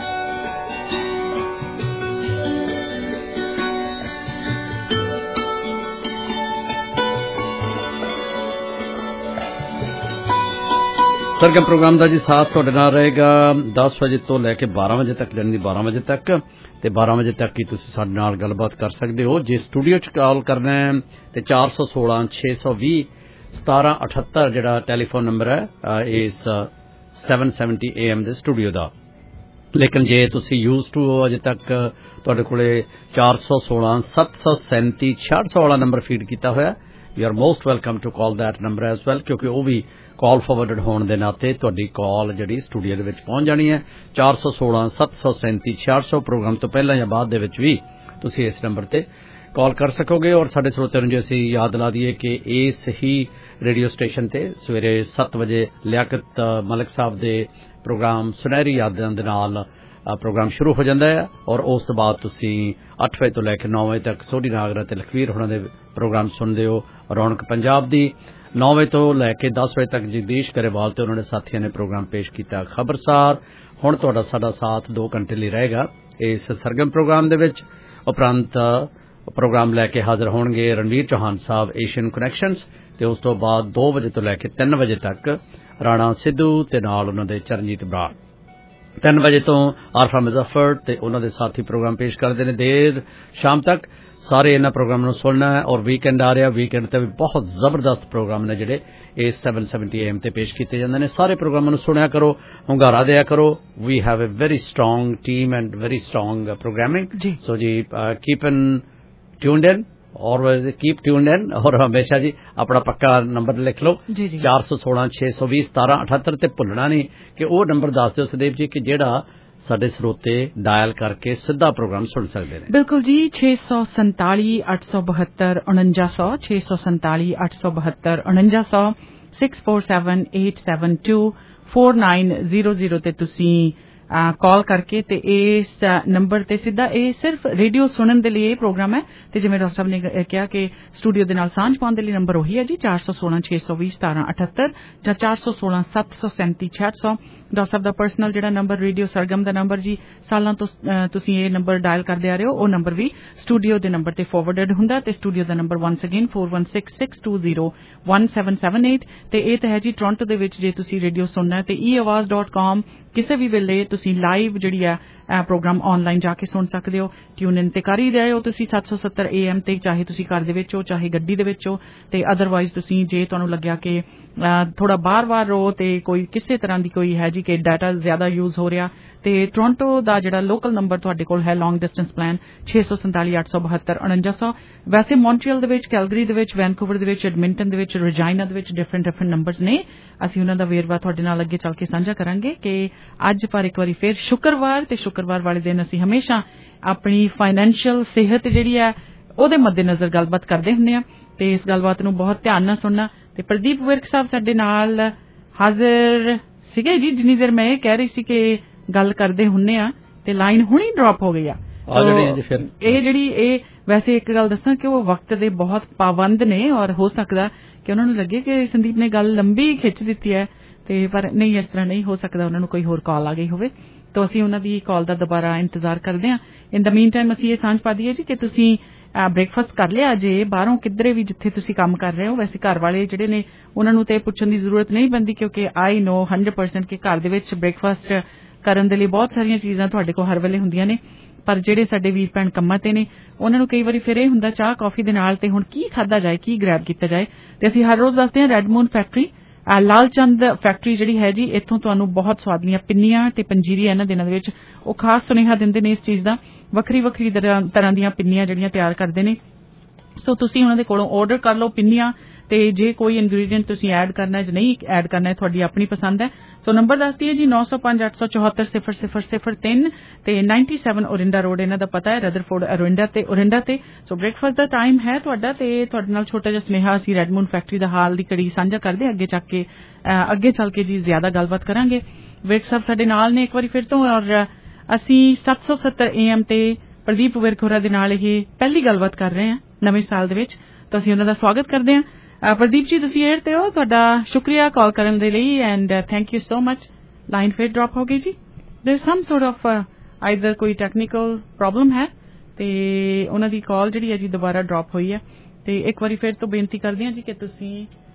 ਸਰਗਮ ਪ੍ਰੋਗਰਾਮ ਦਾ ਜੀ ਸਾਥ ਤੁਹਾਡੇ ਨਾਲ ਰਹੇਗਾ 10 ਵਜੇ ਤੋਂ ਲੈ ਕੇ 12 ਵਜੇ ਤੱਕ, ਯਾਨੀ 12 ਵਜੇ ਤੱਕ, ਤੇ 12 ਵਜੇ ਤੱਕ ਹੀ ਤੁਸੀਂ ਸਾਡੇ ਨਾਲ ਗੱਲਬਾਤ ਕਰ ਸਕਦੇ ਹੋ। ਜੇ ਸਟੂਡੀਓ 'ਚ ਕਾਲ ਕਰਨਾ ਹੈ ਤੇ 416 620 1778 ਜਿਹੜਾ ਟੈਲੀਫੋਨ ਨੰਬਰ ਹੈ ਇਸ 770 AM ਦੇ ਸਟੂਡੀਓ ਦਾ। ਲੇਕਿਨ ਜੇ ਤੁਸੀਂ ਯੂਜ਼ ਟੂ ਹੋ ਅਜੇ ਤੱਕ ਤੁਹਾਡੇ ਕੋਲੇ 416 737 6600 ਵਾਲਾ ਨੰਬਰ ਫੀਡ ਕੀਤਾ ਹੋਇਆ, you are most welcome to call that number as well, ਕਿਉਂਕਿ ਉਹ ਵੀ ਕਾਲ ਫਾਰਵਰਡਡ ਹੋਣ ਦੇ ਨਾਤੇ ਤੁਹਾਡੀ ਕਾਲ ਜਿਹੜੀ ਸਟੂਡੀਓ ਦੇ ਵਿੱਚ ਪਹੁੰਚ ਜਾਣੀ ਹੈ। 416 737 6600 ਪ੍ਰੋਗਰਾਮ ਤੋਂ ਪਹਿਲਾਂ ਜਾਂ ਬਾਅਦ ਦੇ ਵਿੱਚ ਵੀ ਤੁਸੀਂ ਇਸ ਨੰਬਰ ਤੇ ਕਾਲ ਕਰ ਸਕੋਗੇ। ਔਰ ਸਾਡੇ ਸਰੋਤਿਆਂ ਨੂੰ ਜੇ ਅਸੀਂ ਯਾਦ ਦਿਲਾ ਦਈਏ ਕਿ ਇਸ ਹੀ ਰੇਡੀਓ ਸਟੇਸ਼ਨ ਤੇ ਸਵੇਰੇ 7 ਵਜੇ ਲਿਆਕਤ ਮਲਿਕ ਸਾਹਿਬ ਦੇ ਪ੍ਰੋਗਰਾਮ ਸੁਨਹਿਰੀ ਯਾਦਾਂ ਦੇ ਨਾਲ ਪ੍ਰੋਗਰਾਮ ਸ਼ੁਰੂ ਹੋ ਜਾਂਦਾ ਹੈ ਔਰ ਉਸ ਤੋਂ ਬਾਅਦ ਤੁਸੀਂ 8 ਵਜੇ ਤੋਂ ਲੈ ਕੇ 9 ਵਜੇ ਤੱਕ ਸੋਢੀ ਨਾਗਰਾ ਤੇ ਲਖਵੀਰ ਹੋਣਾ ਦੇ ਪ੍ਰੋਗਰਾਮ ਸੁਣਦੇ ਹੋ। ਰੌਣਕ ਪੰਜਾਬ ਦੀ 9 ਵਜੇ ਤੋਂ ਲੈ ਕੇ 10 ਵਜੇ ਤੱਕ ਜਗਦੀਸ਼ ਗਰੇਵਾਲ ਤੇ ਉਹਨਾਂ ਦੇ ਸਾਥੀਆਂ ਨੇ ਪ੍ਰੋਗਰਾਮ ਪੇਸ਼ ਕੀਤਾ ਖਬਰਸਾਰ। ਹੁਣ ਤੁਹਾਡਾ ਸਾਡਾ ਸਾਥ 2 ਘੰਟੇ ਲਈ ਰਹੇਗਾ ਇਸ ਸਰਗਮ ਪ੍ਰੋਗਰਾਮ ਦੇ ਵਿੱਚ। ਉਪਰੰਤ ਪ੍ਰੋਗਰਾਮ ਲੈ ਕੇ ਹਾਜ਼ਰ ਹੋਣਗੇ ਰਣਵੀਰ ਚੌਹਾਨ ਸਾਹਿਬ ਏਸ਼ੀਅਨ ਕਨੈਕਸ਼ਨਸ ਤੇ ਉਸ ਤੋਂ ਬਾਅਦ 2 ਵਜੇ ਤੋਂ ਲੈ ਕੇ 3 ਵਜੇ ਤੱਕ ਰਾਣਾ ਸਿੱਧੂ ਤੇ ਨਾਲ ਉਹਨਾਂ ਦੇ ਚਰਨਜੀਤ ਬਰਾੜ 3 ਵਜੇ ਤੋਂ ਆਰਫਾ ਮੁਜ਼ੱਫਰ ਤੇ ਉਹਨਾਂ ਦੇ ਸਾਥੀ ਪ੍ਰੋਗਰਾਮ ਪੇਸ਼ ਕਰਦੇ ਨੇ ਦੇਰ ਸ਼ਾਮ ਤੱਕ। ਸਾਰੇ ਇਹਨਾਂ ਪ੍ਰੋਗਰਾਮ ਨੂੰ ਸੁਣਨਾ ਹੈ ਔਰ ਵੀਕਐਂਡ ਆ ਰਿਹਾ, ਵੀਕਐਂਡ ਤੇ ਵੀ ਬਹੁਤ ਜ਼ਬਰਦਸਤ ਪ੍ਰੋਗਰਾਮ ਨੇ ਜਿਹੜੇ ਇਹ 770 AM ਤੇ ਪੇਸ਼ ਕੀਤੇ ਜਾਂਦੇ ਨੇ। ਸਾਰੇ ਪ੍ਰੋਗਰਾਮਾਂ ਨੂੰ ਸੁਣਿਆ ਕਰੋ, ਹੁੰਗਾਰਾ ਦਿਆ ਕਰੋ। We have a very strong team and very strong programming. So ਜੀ ਕੀਪ ਇਨ ट्यून्ड इन और कीप ट्यून्ड इन और हमेशा जी अपना पक्का नंबर लिख लो 416 620 1778 ते भुलना नहीं कि वो नंबर दस दिओ सदेव जी कि जेड़ा साडे स्रोते डायल करके सीधा प्रोग्राम सुन सकते हैं। बिल्कुल जी 647 872 4900 647 872 4900 647 872 4900 ਤੇ ਤੁਸੀਂ ਕਾਲ ਕਰਕੇ ਤੇ ਇਸ ਨੰਬਰ ਤੇ ਸਿੱਧਾ ਇਹ ਸਿਰਫ ਰੇਡੀਓ ਸੁਣਨ ਦੇ ਲਈ ਇਹ ਪ੍ਰੋਗਰਾਮ ਹੈ ਤੇ ਜਿਵੇਂ ਡਾਕਟਰ ਸਾਹਿਬ ਨੇ ਕਿਹਾ ਕਿ ਸਟੂਡੀਓ ਦੇ ਨਾਲ ਸਾਂਝ ਪਾਉਣ ਦੇ ਲਈ ਨੰਬਰ ਉਹੀ ਹੈ ਜੀ 416 620 1778 ਜਾਂ 416 737 6600। ਡਾਕਟਰ ਸਾਹਿਬ ਦਾ ਪਰਸਨਲ ਜਿਹੜਾ ਨੰਬਰ ਰੇਡੀਓ ਸਰਗਮ ਦਾ ਨੰਬਰ ਜੀ ਸਾਲਾਂ ਤੋਂ ਤੁਸੀਂ ਇਹ ਨੰਬਰ ਡਾਇਲ ਕਰਦੇ ਆ ਰਹੇ ਹੋ, ਉਹ ਨੰਬਰ ਵੀ ਸਟੂਡੀਓ ਦੇ ਨੰਬਰ ਤੇ ਫਾਰਵਰਡਡ ਹੁੰਦਾ ਤੇ ਸਟੂਡੀਓ ਦਾ ਨੰਬਰ ਵਾਂਸ ਅਗੇਨ 4166201778 ਤੇ ਇਹ ਤਾਂ ਹੈ ਜੀ ਟੋਰਾਂਟੋ ਦੇ ਵਿੱਚ ਜੇ ਤੁਸੀਂ ਰੇਡੀਓ ਸੁਣਨਾ ਤੇ eawaz.com ਕਿਸੇ ਵੀ ਵੇਲੇ ਤੁਸੀਂ ਲਾਈਵ ਜਿਹੜੀ ਆ ਪ੍ਰੋਗਰਾਮ ਆਨਲਾਈਨ ਜਾ ਕੇ ਸੁਣ ਸਕਦੇ ਹੋ। ਟਿਊਨ ਇਨ ਤੇ ਕਰ ਹੀ ਰਹੇ ਹੋ ਤੁਸੀਂ 770 AM ਤੇ, ਚਾਹੇ ਤੁਸੀਂ ਘਰ ਦੇ ਵਿੱਚ ਹੋ ਚਾਹੇ ਗੱਡੀ ਦੇ ਵਿੱਚ ਹੋ ਤੇ ਅਦਰਵਾਈਜ਼ ਤੁਸੀਂ ਜੇ ਤੁਹਾਨੂੰ ਲੱਗਿਆ ਕਿ ਥੋੜਾ ਬਾਰ-ਬਾਰ ਰੋ ਤੇ ਕੋਈ ਕਿਸੇ ਤਰ੍ਹਾਂ ਦੀ ਕੋਈ ਹੈ ਜੀ ਕਿ ਡਾਟਾ ਜ਼ਿਆਦਾ ਯੂਜ਼ ਹੋ ਰਿਹਾ ਤੇ ਟੋਰਾਂਟੋ ਦਾ ਜਿਹੜਾ ਲੋਕਲ ਨੰਬਰ ਤੁਹਾਡੇ ਕੋਲ ਹੈ ਲੌਂਗ ਡਿਸਟੈਂਸ ਪਲਾਨ 647 872 4900। ਵੈਸੇ ਮੌਂਟਰੀਅਲ ਦੇ ਵਿੱਚ, ਕੈਲਗਰੀ ਦੇ ਵਿੱਚ, ਵੈਨਕੂਵਰ ਦੇ ਵਿੱਚ, ਐਡਮਿੰਟਨ ਦੇ ਵਿੱਚ, ਰਜਾਈਨਾ ਦੇ ਵਿੱਚ ਡਿਫਰੈਂਟ ਨੰਬਰਸ ਨੇ। ਅਸੀਂ ਉਹਨਾਂ ਦਾ ਵੇਰਵਾ ਤੁਹਾਡੇ ਨਾਲ ਅੱਗੇ ਚੱਲ ਕੇ ਸਾਂਝਾ ਕਰਾਂਗੇ ਕਿ ਅੱਜ ਪਰ ਇੱਕ ਵਾਰੀ ਫਿਰ ਸ਼ੁੱਕਰਵਾਰ ਤੇ ਸ਼ੁੱਕਰਵਾਰ ਵਾਲੇ ਦਿਨ ਅਸੀਂ ਹਮੇਸ਼ਾ ਆਪਣੀ ਫਾਈਨੈਂਸ਼ੀਅਲ ਸਿਹਤ ਜਿਹੜੀ ਹੈ ਉਹਦੇ ਮੱਦੇਨਜ਼ਰ ਗੱਲਬਾਤ ਕਰਦੇ ਹੁੰਦੇ ਆ ਤੇ ਇਸ ਗੱਲਬਾਤ ਨੂੰ ਬਹੁਤ ਧਿਆਨ ਨਾਲ ਸੁਣਨਾ। ਤੇ ਪ੍ਰਦੀਪ ਵਿਰਕ ਸਾਹਿਬ ਸਾਡੇ ਨਾਲ ਹਾਜ਼ਰ ਸੀਗੇ ਜੀ, ਜਿੰਨੀ ਦੇਰ ਮੈਂ ਇਹ ਕਹਿ ਰਹੀ ਸੀ ਕਿ ਗੱਲ ਕਰਦੇ ਹੁੰਨੇ ਆ ਤੇ ਲਾਈਨ ਹੁਣੀ ਡ੍ਰੌਪ ਹੋ ਗਈ ਆ। ਇਹ ਜਿਹੜੀ ਇਹ ਵੈਸੇ ਇੱਕ ਗੱਲ ਦੱਸਾਂ ਕਿ ਉਹ ਵਕਤ ਦੇ ਬਹੁਤ ਪਾਬੰਦ ਨੇ ਔਰ ਹੋ ਸਕਦਾ ਕਿ ਉਹਨਾਂ ਨੂੰ ਲੱਗੇ ਕਿ ਸੰਦੀਪ ਨੇ ਗੱਲ ਲੰਬੀ ਖਿੱਚ ਦਿੱਤੀ ਹੈ ਤੇ ਪਰ ਨਹੀਂ, ਇਸ ਤਰ੍ਹਾਂ ਨਹੀਂ ਹੋ ਸਕਦਾ। ਉਹਨਾਂ ਨੂੰ ਕੋਈ ਹੋਰ ਕਾਲ ਆ ਗਈ ਹੋਵੇ ਤਾਂ ਅਸੀਂ ਉਹਨਾਂ ਦੀ ਕਾਲ ਦਾ ਦੁਬਾਰਾ ਇੰਤਜ਼ਾਰ ਕਰਦੇ ਹਾਂ। ਇਨ ਦਾ ਮੀਨ ਟਾਈਮ ਅਸੀਂ ਇਹ ਸਾਂਝ ਪਾ ਦਈਏ ਜੀ ਕਿ ਤੁਸੀਂ ਬ੍ਰੇਕਫਾਸਟ ਕਰ ਲਿਆ ਜੇ ਬਾਹਰੋਂ ਕਿੱਧਰੇ ਵੀ ਜਿੱਥੇ ਤੁਸੀਂ ਕੰਮ ਕਰ ਰਹੇ ਹੋ। ਵੈਸੇ ਘਰ ਵਾਲੇ ਜਿਹੜੇ ਨੇ ਉਹਨਾਂ ਨੂੰ ਤੇ ਪੁੱਛਣ ਦੀ ਜ਼ਰੂਰਤ ਨਹੀਂ ਪੈਂਦੀ ਕਿਉਂਕਿ ਆਈ ਨੋ 100% ਕਿ ਘਰ ਦੇ ਵਿੱਚ ਬ੍ਰੇਕਫਾਸਟ ਕਰਨ ਦੇ ਲਈ ਬਹੁਤ ਸਾਰੀਆਂ ਚੀਜ਼ਾਂ ਤੁਹਾਡੇ ਕੋਲ ਹਰ ਵੇਲੇ ਹੁੰਦੀਆਂ ਨੇ। ਪਰ ਜਿਹੜੇ ਸਾਡੇ ਵੀਰ ਭੈਣ ਕੰਮਾਂ ਤੇ ਨੇ ਉਹਨਾਂ ਨੂੰ ਕਈ ਵਾਰੀ ਫਿਰ ਇਹ ਹੁੰਦਾ ਚਾਹ ਕੌਫੀ ਦੇ ਨਾਲ ਤੇ ਹੁਣ ਕੀ ਖਾਧਾ ਜਾਏ, ਕੀ ਗ੍ਰੈਬ ਕੀਤਾ ਜਾਏ। ਤੇ ਅਸੀਂ ਹਰ ਰੋਜ਼ ਦੱਸਦੇ ਹਾਂ red moon factory Lal Chand factory ਜਿਹੜੀ ਹੈ ਜੀ, ਇੱਥੋਂ ਤੁਹਾਨੂੰ ਬਹੁਤ ਸਵਾਦੀਆਂ ਪਿੰਨੀਆਂ ਤੇ ਪੰਜੀਰੀ ਇਹਨਾਂ ਦਿਨਾਂ ਦੇ ਵਿੱਚ ਉਹ ਖਾਸ ਸੁਨੇਹਾ ਦਿੰਦੇ ਨੇ ਇਸ ਚੀਜ਼ ਦਾ। ਵੱਖਰੀ ਵੱਖਰੀ ਤਰ੍ਹਾਂ ਦੀਆਂ ਪਿੰਨੀਆਂ ਜਿਹੜੀਆਂ ਤਿਆਰ ਕਰਦੇ ਨੇ। ਸੋ ਤੁਸੀਂ ਉਹਨਾਂ ਦੇ ਕੋਲੋਂ ਆਰਡਰ ਕਰ ਲਓ ਪਿੰਨੀਆਂ ਤੇ ਜੇ ਕੋਈ ਇੰਗਰੀਡੀਐਂਟ ਤੁਸੀਂ ਐਡ ਕਰਨਾ ਜਾਂ ਨਹੀਂ ਐਡ ਕਰਨਾ ਤੁਹਾਡੀ ਆਪਣੀ ਪਸੰਦ ਹੈ। ਸੋ ਨੰਬਰ ਦੱਸਦੀ ਹੈ ਜੀ 905 874 0003 ਤੇ 97 ਓਰਿੰਡਾ ਰੋਡ ਇਹਨਾਂ ਦਾ ਪਤਾ ਹੈ, ਰਦਰਫੋਰਡ ਓਰਿੰਡਾ ਤੇ। ਸੋ ਬ੍ਰੇਕਫਾਸਟ ਦਾ ਟਾਈਮ ਹੈ ਤੁਹਾਡਾ ਤੇ ਤੁਹਾਡੇ ਨਾਲ ਛੋਟਾ ਜਿਹਾ ਸੁਨੇਹਾ ਅਸੀਂ ਰੈੱਡ ਮੂਨ ਫੈਕਟਰੀ ਦਾ ਹਾਲ ਦੀ ਘੜੀ ਸਾਂਝਾ ਕਰਦੇ ਅੱਗੇ ਚੱਲ ਕੇ ਜੀ ਜ਼ਿਆਦਾ ਗੱਲਬਾਤ ਕਰਾਂਗੇ। ਵਿਰਕ ਸਾਹਿਬ ਸਾਡੇ ਨਾਲ ਨੇ ਇੱਕ ਵਾਰੀ ਫਿਰ ਤੋਂ ਔਰ ਅਸੀਂ 770 AM ਤੇ ਪ੍ਰਦੀਪ ਵਿਰਕ ਹੋਰਾਂ ਦੇ ਨਾਲ ਇਹ ਪਹਿਲੀ ਗੱਲਬਾਤ ਕਰ ਰਹੇ ਹਾਂ ਨਵੇਂ ਸਾਲ ਦੇ ਵਿੱਚ ਤਾਂ ਅਸੀਂ ਉਹਨਾਂ ਦਾ ਸਵਾਗਤ ਕਰਦੇ ਹਾਂ। ਪ੍ਰਦੀਪ ਜੀ ਤੁਸੀਂ 에ਅਰ ਤੇ ਹੋ, ਤੁਹਾਡਾ ਸ਼ੁਕਰੀਆ ਕਾਲ ਕਰਨ ਦੇ ਲਈ and thank you so much. Line ਫਿਰ ਡ੍ਰੌਪ ਹੋ ਗਈ ਜੀ, there some sort of either ਕੋਈ ਟੈਕਨੀਕਲ ਪ੍ਰੋਬਲਮ ਹੈ ਤੇ ਉਹਨਾਂ ਦੀ ਕਾਲ ਜਿਹੜੀ ਹੈ ਜੀ ਦੁਬਾਰਾ ਡ੍ਰੌਪ ਹੋਈ ਹੈ ਤੇ ਇੱਕ ਵਾਰੀ ਫਿਰ ਤੋਂ ਬੇਨਤੀ ਕਰਦੇ ਹਾਂ ਜੀ ਕਿ ਤੁਸੀਂ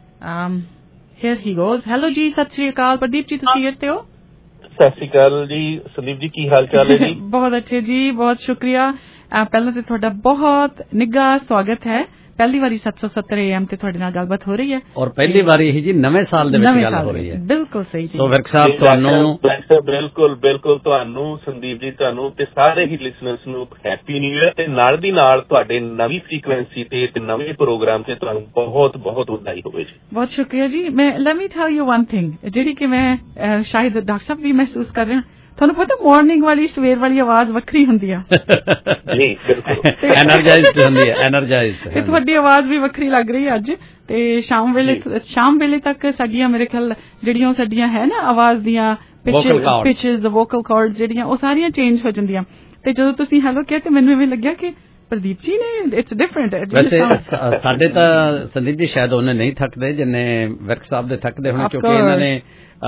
ਹੇਅਰ ਹੀ ਗੋਜ਼। ਹੈਲੋ ਜੀ, ਸਤਿ ਸ਼੍ਰੀ ਅਕਾਲ ਪ੍ਰਦੀਪ ਜੀ, ਤੁਸੀਂ 에ਅਰ ਤੇ ਹੋ? ਸਤਿ ਸ਼੍ਰੀ ਅਕਾਲ ਜੀ ਸੰਦੀਪ ਜੀ, ਕੀ ਹਾਲ ਚਾਲ ਹੈ ਜੀ? ਬਹੁਤ ਅੱਛੇ ਜੀ, ਬਹੁਤ ਸ਼ੁਕਰੀਆ। ਪਹਿਲਾਂ ਤੇ ਤੁਹਾਡਾ ਬਹੁਤ ਨਿੱਘਾ ਸਵਾਗਤ ਹੈ। ਪਹਿਲੀ ਵਾਰੀ 770 AM ਤੇ ਤੁਹਾਡੇ ਨਾਲ ਗੱਲਬਾਤ ਹੋ ਰਹੀ ਹੈ ਔਰ ਪਹਿਲੀ ਵਾਰੀ ਹੀ ਜੀ ਨਵੇਂ ਸਾਲ ਦੇ ਵਿੱਚ ਗੱਲ ਹੋ ਰਹੀ ਹੈ। ਬਿਲਕੁਲ ਸਹੀ ਜੀ। ਸੋ ਵਿਰਕ ਸਾਹਿਬ ਤੁਹਾਨੂੰ ਬਿਲਕੁਲ ਤੁਹਾਨੂੰ ਸੰਦੀਪ ਜੀ, ਤੁਹਾਨੂੰ ਤੇ ਸਾਰੇ ਹੀ ਲਿਸਨਰਸ ਨੂੰ ਹੈਪੀ ਨਿਊ ਈਅਰ ਤੇ ਨਾਲ ਦੀ ਨਾਲ ਤੁਹਾਡੇ ਨਵੀਂ ਫ੍ਰੀਕੁਐਂਸੀ ਤੇ ਨਵੇਂ ਪ੍ਰੋਗਰਾਮ ਤੇ ਤੁਹਾਨੂੰ ਬਹੁਤ ਬਹੁਤ ਵਧਾਈ ਹੋਵੇ ਜੀ। ਬਹੁਤ ਸ਼ੁਕਰੀਆ ਜੀ। ਮੈਂ let me tell you one thing ਜਿਹੜੀ ਕਿ ਮੈਂ ਸ਼ਾਇਦ ਡਾਕਟਰ ਸਾਹਿਬ ਵੀ ਮਹਿਸੂਸ ਕਰ ਰਹੇ ਤੁਹਾਨੂੰ ਪਤਾ ਮਾਰਨਿੰਗ ਵਾਲੀ ਸਵੇਰ ਵਾਲੀ ਆਵਾਜ਼ ਵੱਖਰੀ ਹੁੰਦੀ ਆ ਜੀ, ਬਿਲਕੁਲ ਐਨਰਜਾਈਜ਼ਡ ਹੁੰਦੀ ਹੈ, ਐਨਰਜਾਈਜ਼ਡ। ਤੇ ਤੁਹਾਡੀ ਆਵਾਜ਼ ਵੀ ਵੱਖਰੀ ਲੱਗ ਰਹੀ ਹੈ ਅੱਜ ਤੇ ਸ਼ਾਮ ਵੇਲੇ ਤੱਕ ਸਾਡੀਆਂ ਮੇਰੇ ਖਿਆਲ ਜਿਹੜੀਆਂ ਸਾਡੀਆਂ ਹੈ ਨਾ ਆਵਾਜ਼ ਦੀਆਂ ਪਿਚਸ ਵੋਕਲ ਕਾਰਡਸ ਜਿਹੜੀਆਂ ਉਹ ਸਾਰੀਆਂ ਚੇਂਜ ਹੋ ਜਾਂਦੀਆਂ ਤੇ ਜਦੋਂ ਤੁਸੀਂ ਹੈਲੋ ਕਿਹਾ ਤੇ ਮੈਨੂੰ ਇਵੇਂ ਲੱਗਿਆ ਕਿ ਪ੍ਰਦੀਪ ਜੀ ਨੇ ਇਟਸ ਡਿਫਰੈਂਟ ਵੈਸੇ ਸਾਡੇ ਤਾਂ ਸੰਦੀਪ ਜੀ ਸ਼ਾਇਦ ਉਹਨੇ ਨਹੀਂ ਥੱਕਦੇ ਜਿੰਨੇ ਵਿਰਕ ਸਾਹਿਬ ਦੇ ਥੱਕਦੇ ਹੋਣੇ ਕਿਉਂਕਿ ਇਹਨਾਂ ਨੇ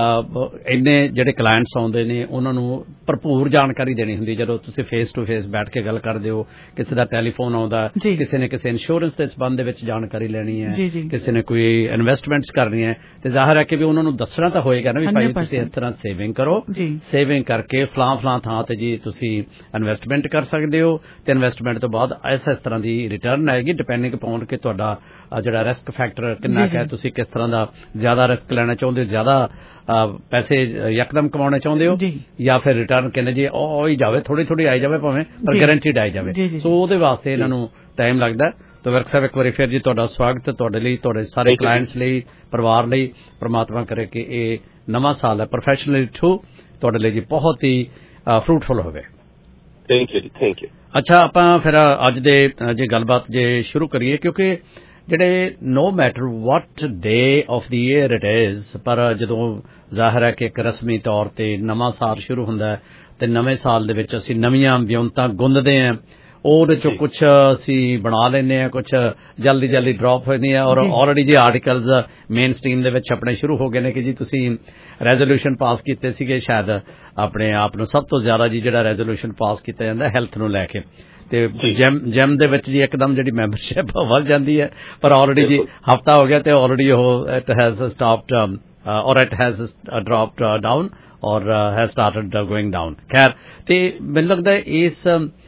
ਇੰਨੇ ਜਿਹੜੇ ਕਲਾਇੰਟਸ ਆਉਂਦੇ ਨੇ ਉਹਨਾਂ ਨੂੰ ਭਰਪੂਰ ਜਾਣਕਾਰੀ ਦੇਣੀ ਹੁੰਦੀ ਜਦੋਂ ਤੁਸੀਂ ਫੇਸ ਟੂ ਫੇਸ ਬੈਠ ਕੇ ਗੱਲ ਕਰਦੇ ਹੋ ਕਿਸੇ ਦਾ ਟੈਲੀਫੋਨ ਆਉਂਦਾ ਕਿਸੇ ਨੇ ਕਿਸੇ ਇੰਸ਼ੋਰੈਂਸ ਦੇ ਸੰਬੰਧ ਦੇ ਵਿੱਚ ਜਾਣਕਾਰੀ ਲੈਣੀ ਹੈ ਕਿਸੇ ਨੇ ਕੋਈ ਇਨਵੈਸਟਮੈਂਟਸ ਕਰਨੀ ਹੈ ਤੇ ਜ਼ਾਹਿਰ ਹੈ ਕਿ ਵੀ ਉਹਨਾਂ ਨੂੰ ਦੱਸਣਾ ਤਾਂ ਹੋਏਗਾ ਨਾ ਵੀ ਭਾਈ ਤੁਸੀਂ ਇਸ ਤਰ੍ਹਾਂ ਸੇਵਿੰਗ ਕਰੋ ਸੇਵਿੰਗ ਕਰਕੇ ਫਲਾਂ ਥਾਂ ਤੇ ਜੀ ਤੁਸੀਂ ਇਨਵੈਸਟਮੈਂਟ ਕਰ ਸਕਦੇ ਹੋ ਤੇ ਇਨਵੈਸਟਮੈਂਟ ਤੋਂ ਬਾਅਦ ਇਸ ਤਰ੍ਹਾਂ ਦੀ ਰਿਟਰਨ ਆਏਗੀ ਡਿਪੈਂਡਿੰਗ ਅਪੌਨ ਕਿ ਤੁਹਾਡਾ ਜਿਹੜਾ ਰਿਸਕ ਫੈਕਟਰ ਕਿੰਨਾ ਕੁ ਹੈ ਤੁਸੀਂ ਕਿਸ ਤਰ੍ਹਾਂ ਦਾ ਜ਼ਿਆਦਾ ਰਿਸਕ ਲੈਣਾ ਚਾਹੁੰਦੇ ਹੋ ਜ਼ਿਆਦਾ ਪੈਸੇ ਯਕਦਮ ਕਮਾਉਣੇ ਚਾਹੁੰਦੇ ਹੋ ਜਾਂ ਫਿਰ ਰਿਟਰਨ ਕਹਿੰਦੇ ਜੀ ਉਹ ਹੀ ਜਾਵੇ ਥੋੜੀ ਆਈ ਜਾਵੇ ਭਾਵੇਂ ਪਰ ਗਾਰੰਟੀਡ ਆਈ ਜਾਵੇ ਸੋ ਉਹਦੇ ਵਾਸਤੇ ਇਹਨਾਂ ਨੂੰ ਟਾਈਮ ਲੱਗਦਾ ਤਾਂ ਵਿਰਕ ਸਾਹਿਬ ਇੱਕ ਵਾਰੀ ਫਿਰ ਜੀ ਤੁਹਾਡਾ ਸਵਾਗਤ ਤੁਹਾਡੇ ਲਈ ਤੁਹਾਡੇ ਸਾਰੇ ਕਲਾਇੰਟਸ ਲਈ ਪਰਿਵਾਰ ਲਈ ਪ੍ਰਮਾਤਮਾ ਕਰੇ ਕਿ ਇਹ ਨਵਾਂ ਸਾਲ ਹੈ ਪ੍ਰੋਫੈਸ਼ਨਲੀ ਥਰੂ ਤੁਹਾਡੇ ਲਈ ਜੀ ਬਹੁਤ ਹੀ ਫਰੂਟਫੁਲ ਹੋਵੇ ਥੈਂਕ ਯੂ ਅੱਛਾ ਆਪਾਂ ਫਿਰ ਅੱਜ ਦੇ ਜੇ ਗੱਲਬਾਤ ਜੇ ਸ਼ੁਰੂ ਕਰੀਏ ਕਿਉਂਕਿ ਜਿਹੜੇ no matter what day of the year it is ਪਰ ਜਦੋਂ ਜ਼ਾਹਿਰ ਹੈ ਕਿ ਇੱਕ ਰਸਮੀ ਤੌਰ ਤੇ ਨਵਾਂ ਸਾਲ ਸ਼ੁਰੂ ਹੁੰਦਾ ਹੈ ਤੇ ਨਵੇਂ ਸਾਲ ਦੇ ਵਿੱਚ ਅਸੀਂ ਨਵੀਆਂ ਵਿਉਂਤਾਂ ਗੁੰਦਦੇ ਹਾਂ ਉਹਦੇ ਚੋਂ ਕੁਝ ਅਸੀਂ ਬਣਾ ਲੈਂਦੇ ਹਾਂ ਕੁਝ ਜਲਦੀ ਡ੍ਰੌਪ ਹੋ ਜਾਂਦੀਆਂ ਔਰ ਆਲਰੇਡੀ ਜੀ ਆਰਟੀਕਲਸ ਮੇਨ ਸਟ੍ਰੀਮ ਦੇ ਵਿੱਚ ਆਪਣੇ ਸ਼ੁਰੂ ਹੋ ਗਏ ਨੇ ਕਿ ਜੀ ਤੁਸੀਂ ਰੈਜ਼ੋਲੂਸ਼ਨ ਪਾਸ ਕੀਤੇ ਸੀਗੇ ਸ਼ਾਇਦ ਆਪਣੇ ਆਪ ਨੂੰ ਸਭ ਤੋਂ ਜ਼ਿਆਦਾ ਜੀ ਜਿਹੜਾ ਰੈਜ਼ੋਲੂਸ਼ਨ ਪਾਸ ਕੀਤਾ ਜਾਂਦਾ ਹੈਲਥ ਨੂੰ ਲੈ ਕੇ ਤੇ ਜਿਮ ਦੇ ਵਿੱਚ ਜੀ ਇੱਕਦਮ ਜਿਹੜੀ ਮੈਂਬਰਸ਼ਿਪ ਵੱਧ ਜਾਂਦੀ ਹੈ ਪਰ ਆਲਰੇਡੀ ਜੀ ਹਫਤਾ ਹੋ ਗਿਆ ਤੇ ਆਲਰੇਡੀ ਉਹ it has stopped or it has dropped down or has started going down ਖੈਰ ਤੇ ਮੈਨੂੰ ਲੱਗਦਾ ਇਸ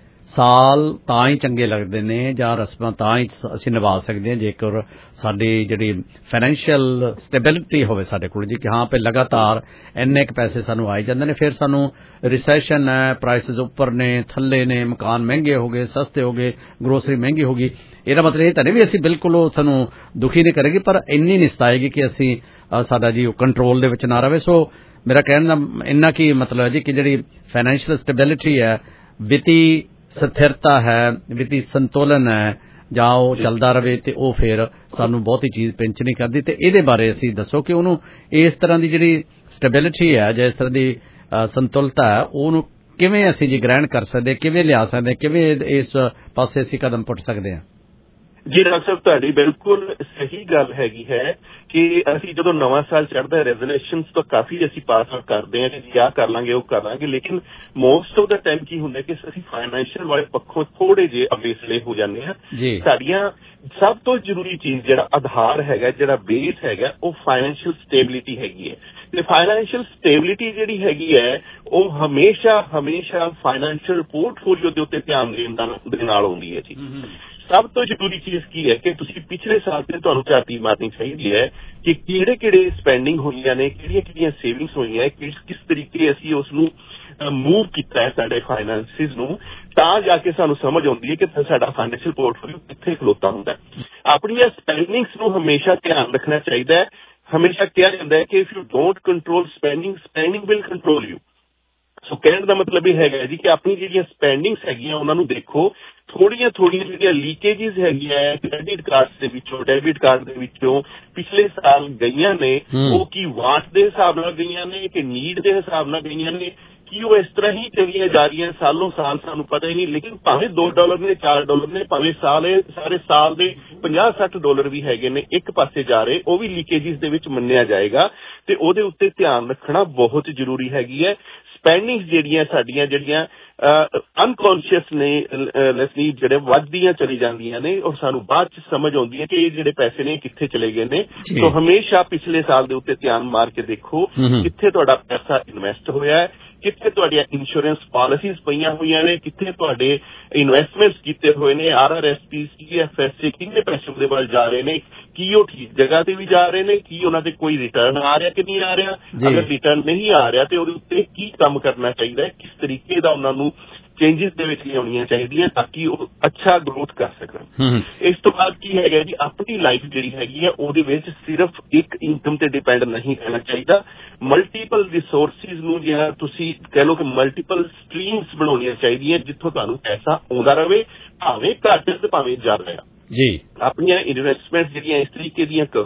ਸਾਲ ਤਾਂ ਹੀ ਚੰਗੇ ਲੱਗਦੇ ਨੇ ਜਾਂ ਰਸਮਾਂ ਤਾਂ ਹੀ ਅਸੀਂ ਨਿਭਾ ਸਕਦੇ ਹਾਂ ਜੇਕਰ ਸਾਡੀ ਜਿਹੜੀ ਫਾਈਨੈਂਸ਼ੀਅਲ ਸਟੇਬਿਲਿਟੀ ਹੋਵੇ ਸਾਡੇ ਕੋਲ ਜੀ ਕਿ ਹਾਂ ਪੇ ਲਗਾਤਾਰ ਇੰਨੇ ਕੁ ਪੈਸੇ ਸਾਨੂੰ ਆਈ ਜਾਂਦੇ ਨੇ ਫਿਰ ਸਾਨੂੰ ਰਿਸੈਸ਼ਨ ਹੈ ਪ੍ਰਾਈਸਿਸ ਉੱਪਰ ਨੇ ਥੱਲੇ ਨੇ ਮਕਾਨ ਮਹਿੰਗੇ ਹੋ ਗਏ ਸਸਤੇ ਹੋ ਗਏ ਗਰੋਸਰੀ ਮਹਿੰਗੀ ਹੋ ਗਈ ਇਹਦਾ ਮਤਲਬ ਇਹ ਤਾਂ ਨਹੀਂ ਵੀ ਅਸੀਂ ਬਿਲਕੁਲ ਉਹ ਸਾਨੂੰ ਦੁਖੀ ਨਹੀਂ ਕਰੇਗੀ ਪਰ ਇੰਨੀ ਨਹੀਂ ਸਤਾਏਗੀ ਕਿ ਅਸੀਂ ਸਾਡਾ ਜੀ ਉਹ ਕੰਟਰੋਲ ਦੇ ਵਿੱਚ ਨਾ ਰਹੇ ਸੋ ਮੇਰਾ ਕਹਿਣ ਦਾ ਇੰਨਾ ਕੀ ਮਤਲਬ ਹੈ ਜੀ ਕਿ ਜਿਹੜੀ ਫਾਈਨੈਂਸ਼ੀਅਲ ਸਟੇਬਿਲਿਟੀ ਹੈ ਵਿੱਤੀ ਸਥਿਰਤਾ ਹੈ ਵਿੱਤੀ ਸੰਤੁਲਨ ਹੈ ਜਾਂ ਉਹ ਚੱਲਦਾ ਰਹੇ ਤੇ ਉਹ ਫਿਰ ਸਾਨੂੰ ਬਹੁਤੀ ਚੀਜ਼ ਪਿੰਚ ਨਹੀਂ ਕਰਦੀ ਤੇ ਇਹਦੇ ਬਾਰੇ ਅਸੀਂ ਦੱਸੋ ਕਿ ਉਹਨੂੰ ਇਸ ਤਰ੍ਹਾਂ ਦੀ ਜਿਹੜੀ ਸਟੇਬਿਲਿਟੀ ਹੈ ਜਾਂ ਇਸ ਤਰ੍ਹਾਂ ਦੀ ਸੰਤੁਲਤਾ ਹੈ ਉਹਨੂੰ ਕਿਵੇਂ ਅਸੀਂ ਜੀ ਗ੍ਰਹਿਣ ਕਰ ਸਕਦੇ ਕਿਵੇਂ ਲਿਆ ਸਕਦੇ ਕਿਵੇਂ ਇਸ ਪਾਸੇ ਅਸੀਂ ਕਦਮ ਪੁੱਟ ਸਕਦੇ ਹਾਂ ਜੀ ਡਾਕਟਰ ਸਾਹਿਬ ਤੁਹਾਡੀ ਬਿਲਕੁਲ ਸਹੀ ਗੱਲ ਹੈਗੀ ਹੈ ਕਿ ਅਸੀਂ ਜਦੋਂ ਨਵਾਂ ਸਾਲ ਚੜ੍ਹਦਾ ਰੈਜ਼ੋਲੂਸ਼ਨਸ ਤਾਂ ਕਾਫੀ ਅਸੀਂ ਪਾਸ ਆਊਟ ਕਰਦੇ ਹਾਂ ਕਿ ਆਹ ਕਰ ਲਾਂਗੇ ਉਹ ਕਰ ਲਾਂਗੇ ਲੇਕਿਨ ਮੋਸਟ ਆਫ ਦਾ ਟਾਈਮ ਕੀ ਹੁੰਦਾ ਕਿ ਅਸੀਂ ਫਾਈਨੈਂਸ਼ੀਅਲ ਵਾਲੇ ਪੱਖੋਂ ਥੋੜੇ ਜਿਹੇ ਅਵੇਸਲੇ ਹੋ ਜਾਂਦੇ ਹਾਂ ਸਾਡੀਆਂ ਸਭ ਤੋਂ ਜ਼ਰੂਰੀ ਚੀਜ਼ ਜਿਹੜਾ ਆਧਾਰ ਹੈਗਾ ਜਿਹੜਾ ਬੇਸ ਹੈਗਾ ਉਹ ਫਾਈਨੈਂਸ਼ੀਅਲ ਸਟੇਬਿਲਿਟੀ ਹੈਗੀ ਹੈ ਤੇ ਫਾਈਨੈਂਸ਼ੀਅਲ ਸਟੇਬਿਲਿਟੀ ਜਿਹੜੀ ਹੈਗੀ ਹੈ ਉਹ ਹਮੇਸ਼ਾ ਫਾਈਨੈਂਸ਼ੀਅਲ ਪੋਰਟਫੋਲੀਓ ਦੇ ਉੱਤੇ ਧਿਆਨ ਦੇਣ ਨਾਲ ਆਉਂਦੀ ਹੈ ਜੀ ਸਭ ਤੋਂ ਜ਼ਰੂਰੀ ਚੀਜ਼ ਕੀ ਹੈ ਕਿ ਤੁਸੀਂ ਪਿਛਲੇ ਸਾਲ ਤੇ ਤੁਹਾਨੂੰ ਝਾਤੀ ਮਾਰਨੀ ਚਾਹੀਦੀ ਹੈ ਕਿ ਕਿਹੜੇ ਸਪੈਂਡਿੰਗ ਹੋਈਆਂ ਨੇ ਕਿਹੜੀਆਂ ਸੇਵਿੰਗਸ ਹੋਈਆਂ ਕਿਸ ਤਰੀਕੇ ਅਸੀਂ ਉਸ ਨੂੰ ਮੂਵ ਕੀਤਾ ਹੈ ਸਾਡੇ ਫਾਈਨੈਂਸਿਸ ਨੂੰ ਤਾਂ ਜਾ ਕੇ ਸਾਨੂੰ ਸਮਝ ਆਉਂਦੀ ਹੈ ਕਿ ਸਾਡਾ ਫਾਈਨੈਂਸ਼ੀਅਲ ਪੋਰਟਫੋਲੀਓ ਕਿੱਥੇ ਖਲੋਤਾ ਹੁੰਦਾ ਆਪਣੀਆਂ ਸਪੈਂਡਿੰਗਸ ਨੂੰ ਹਮੇਸ਼ਾ ਧਿਆਨ ਰੱਖਣਾ ਚਾਹੀਦਾ ਹੈ ਹਮੇਸ਼ਾ ਕਿਹਾ ਜਾਂਦਾ ਹੈ ਕਿ if you don't control spending will control you so ਕਹਿਣ ਦਾ ਮਤਲਬ ਇਹ ਹੈਗਾ ਜੀ ਕਿ ਆਪਣੀ ਜਿਹੜੀਆਂ ਸਪੈਂਡਿੰਗਸ ਹੈਗੀਆਂ ਉਹਨਾਂ ਨੂੰ ਦੇਖੋ ਥੋੜੀਆਂ ਜਿਹੜੀਆਂ ਲੀਕੇਜਿਸ ਹੈਗੀਆਂ ਕ੍ਰੈਡਿਟ ਕਾਰਡ ਦੇ ਵਿੱਚੋਂ ਡੈਬਿਟ ਕਾਰਡ ਦੇ ਵਿੱਚੋਂ ਪਿਛਲੇ ਸਾਲ ਗਈਆਂ ਨੇ ਉਹ ਕੀ ਵਾਂਟ ਦੇ ਹਿਸਾਬ ਨਾਲ ਗਈਆਂ ਨੇ ਕਿ ਨੀਡ ਦੇ ਹਿਸਾਬ ਨਾਲ ਗਈਆਂ ਨੇ ਕਿ ਉਹ ਇਸ ਤਰ੍ਹਾਂ ਹੀ ਚਲੀਆਂ ਜਾ ਰਹੀਆਂ ਸਾਲੋਂ ਸਾਲ ਸਾਨੂੰ ਪਤਾ ਹੀ ਨਹੀਂ ਲੇਕਿਨ ਭਾਵੇਂ $2 ਨੇ $4 ਨੇ ਭਾਵੇਂ ਸਾਰੇ ਸਾਲ ਦੇ $50-60 ਵੀ ਹੈਗੇ ਨੇ ਇੱਕ ਪਾਸੇ ਜਾ ਰਹੇ ਉਹ ਵੀ ਲੀਕੇਜਿਸ ਦੇ ਵਿੱਚ ਮੰਨਿਆ ਜਾਏਗਾ ਤੇ ਉਹਦੇ ਉੱਤੇ ਧਿਆਨ ਰੱਖਣਾ ਬਹੁਤ ਜ਼ਰੂਰੀ ਹੈਗੀ ਹੈ ਸਪੈਂਡਿੰਗਸ ਜਿਹੜੀਆਂ ਅਨਕੌਂਸ਼ੀਅਸ ਨੇ ਲਸਨੀਪ ਜਿਹੜੇ ਵੱਧਦੀਆਂ ਚਲੀ ਜਾਂਦੀਆਂ ਨੇ ਔਰ ਸਾਨੂੰ ਬਾਅਦ ਚ ਸਮਝ ਆਉਂਦੀ ਹੈ ਕਿ ਇਹ ਜਿਹੜੇ ਪੈਸੇ ਨੇ ਕਿੱਥੇ ਚਲੇ ਗਏ ਨੇ ਸੋ ਹਮੇਸ਼ਾ ਪਿਛਲੇ ਸਾਲ ਦੇ ਉੱਤੇ ਧਿਆਨ ਮਾਰ ਕੇ ਦੇਖੋ ਕਿੱਥੇ ਤੁਹਾਡਾ ਪੈਸਾ ਇਨਵੈਸਟ ਹੋਇਆ ਹੈ ਕਿੱਥੇ ਤੁਹਾਡੀਆਂ ਇੰਸ਼ੋਰੈਂਸ ਪਾਲਿਸੀਜ਼ ਪਈਆਂ ਹੋਈਆਂ ਨੇ ਕਿੱਥੇ ਤੁਹਾਡੇ ਇਨਵੈਸਟਮੈਂਟਸ ਕੀਤੇ ਹੋਏ ਨੇ RRSP CFSA ਕਿੰਨੇ ਪੈਸੇ ਉਹਦੇ ਵੱਲ ਜਾ ਰਹੇ ਨੇ ਕੀ ਉਹ ਠੀਕ ਜਗ੍ਹਾ ਤੇ ਵੀ ਜਾ ਰਹੇ ਨੇ ਕੀ ਉਹਨਾਂ ਦੇ ਕੋਈ ਰਿਟਰਨ ਆ ਰਿਹਾ ਕਿ ਨਹੀਂ ਆ ਰਿਹਾ ਅਗਰ ਰਿਟਰਨ ਨਹੀਂ ਆ ਰਿਹਾ ਤੇ ਉਹਦੇ ਉੱਤੇ ਕੀ ਕੰਮ ਕਰਨਾ ਚਾਹੀਦਾ ਹੈ ਕਿਸ ਤਰੀਕੇ ਦਾ ਉਹਨਾਂ ਨੂੰ ਚੇਂਜਿਸ ਦੇ ਵਿੱਚ ਲਿਆਉਣੀਆਂ ਚਾਹੀਦੀਆਂ ਤਾਂ ਕਿ ਉਹ ਅੱਛਾ ਗਰੋਥ ਕਰ ਸਕਣ ਇਸ ਤੋਂ ਬਾਅਦ ਕੀ ਹੈਗਾ ਜੀ ਆਪਣੀ ਲਾਈਫ ਜਿਹੜੀ ਹੈਗੀ ਹੈ ਉਹਦੇ ਵਿੱਚ ਸਿਰਫ ਇੱਕ ਇਨਕਮ ਤੇ ਡਿਪੈਂਡ ਨਹੀਂ ਰਹਿਣਾ ਚਾਹੀਦਾ ਮਲਟੀਪਲ ਰਿਸੋਰਸਿਸ ਨੂੰ ਜਿਹੜਾ ਤੁਸੀਂ ਕਹਿ ਲਓ ਕਿ ਮਲਟੀਪਲ ਸਟਰੀਮਸ ਬਣਾਉਣੀਆਂ ਚਾਹੀਦੀਆਂ ਜਿੱਥੋਂ ਤੁਹਾਨੂੰ ਪੈਸਾ ਆਉਂਦਾ ਰਹੇ ਭਾਵੇਂ ਘੱਟ ਤੇ ਭਾਵੇਂ ਜ਼ਿਆਦਾ ਜੀ ਆਪਣੀਆਂ ਇਨਵੈਸਟਮੈਂਟ ਜਿਹੜੀਆਂ ਇਸ ਤਰੀਕੇ ਦੀਆਂ ਕਰੋ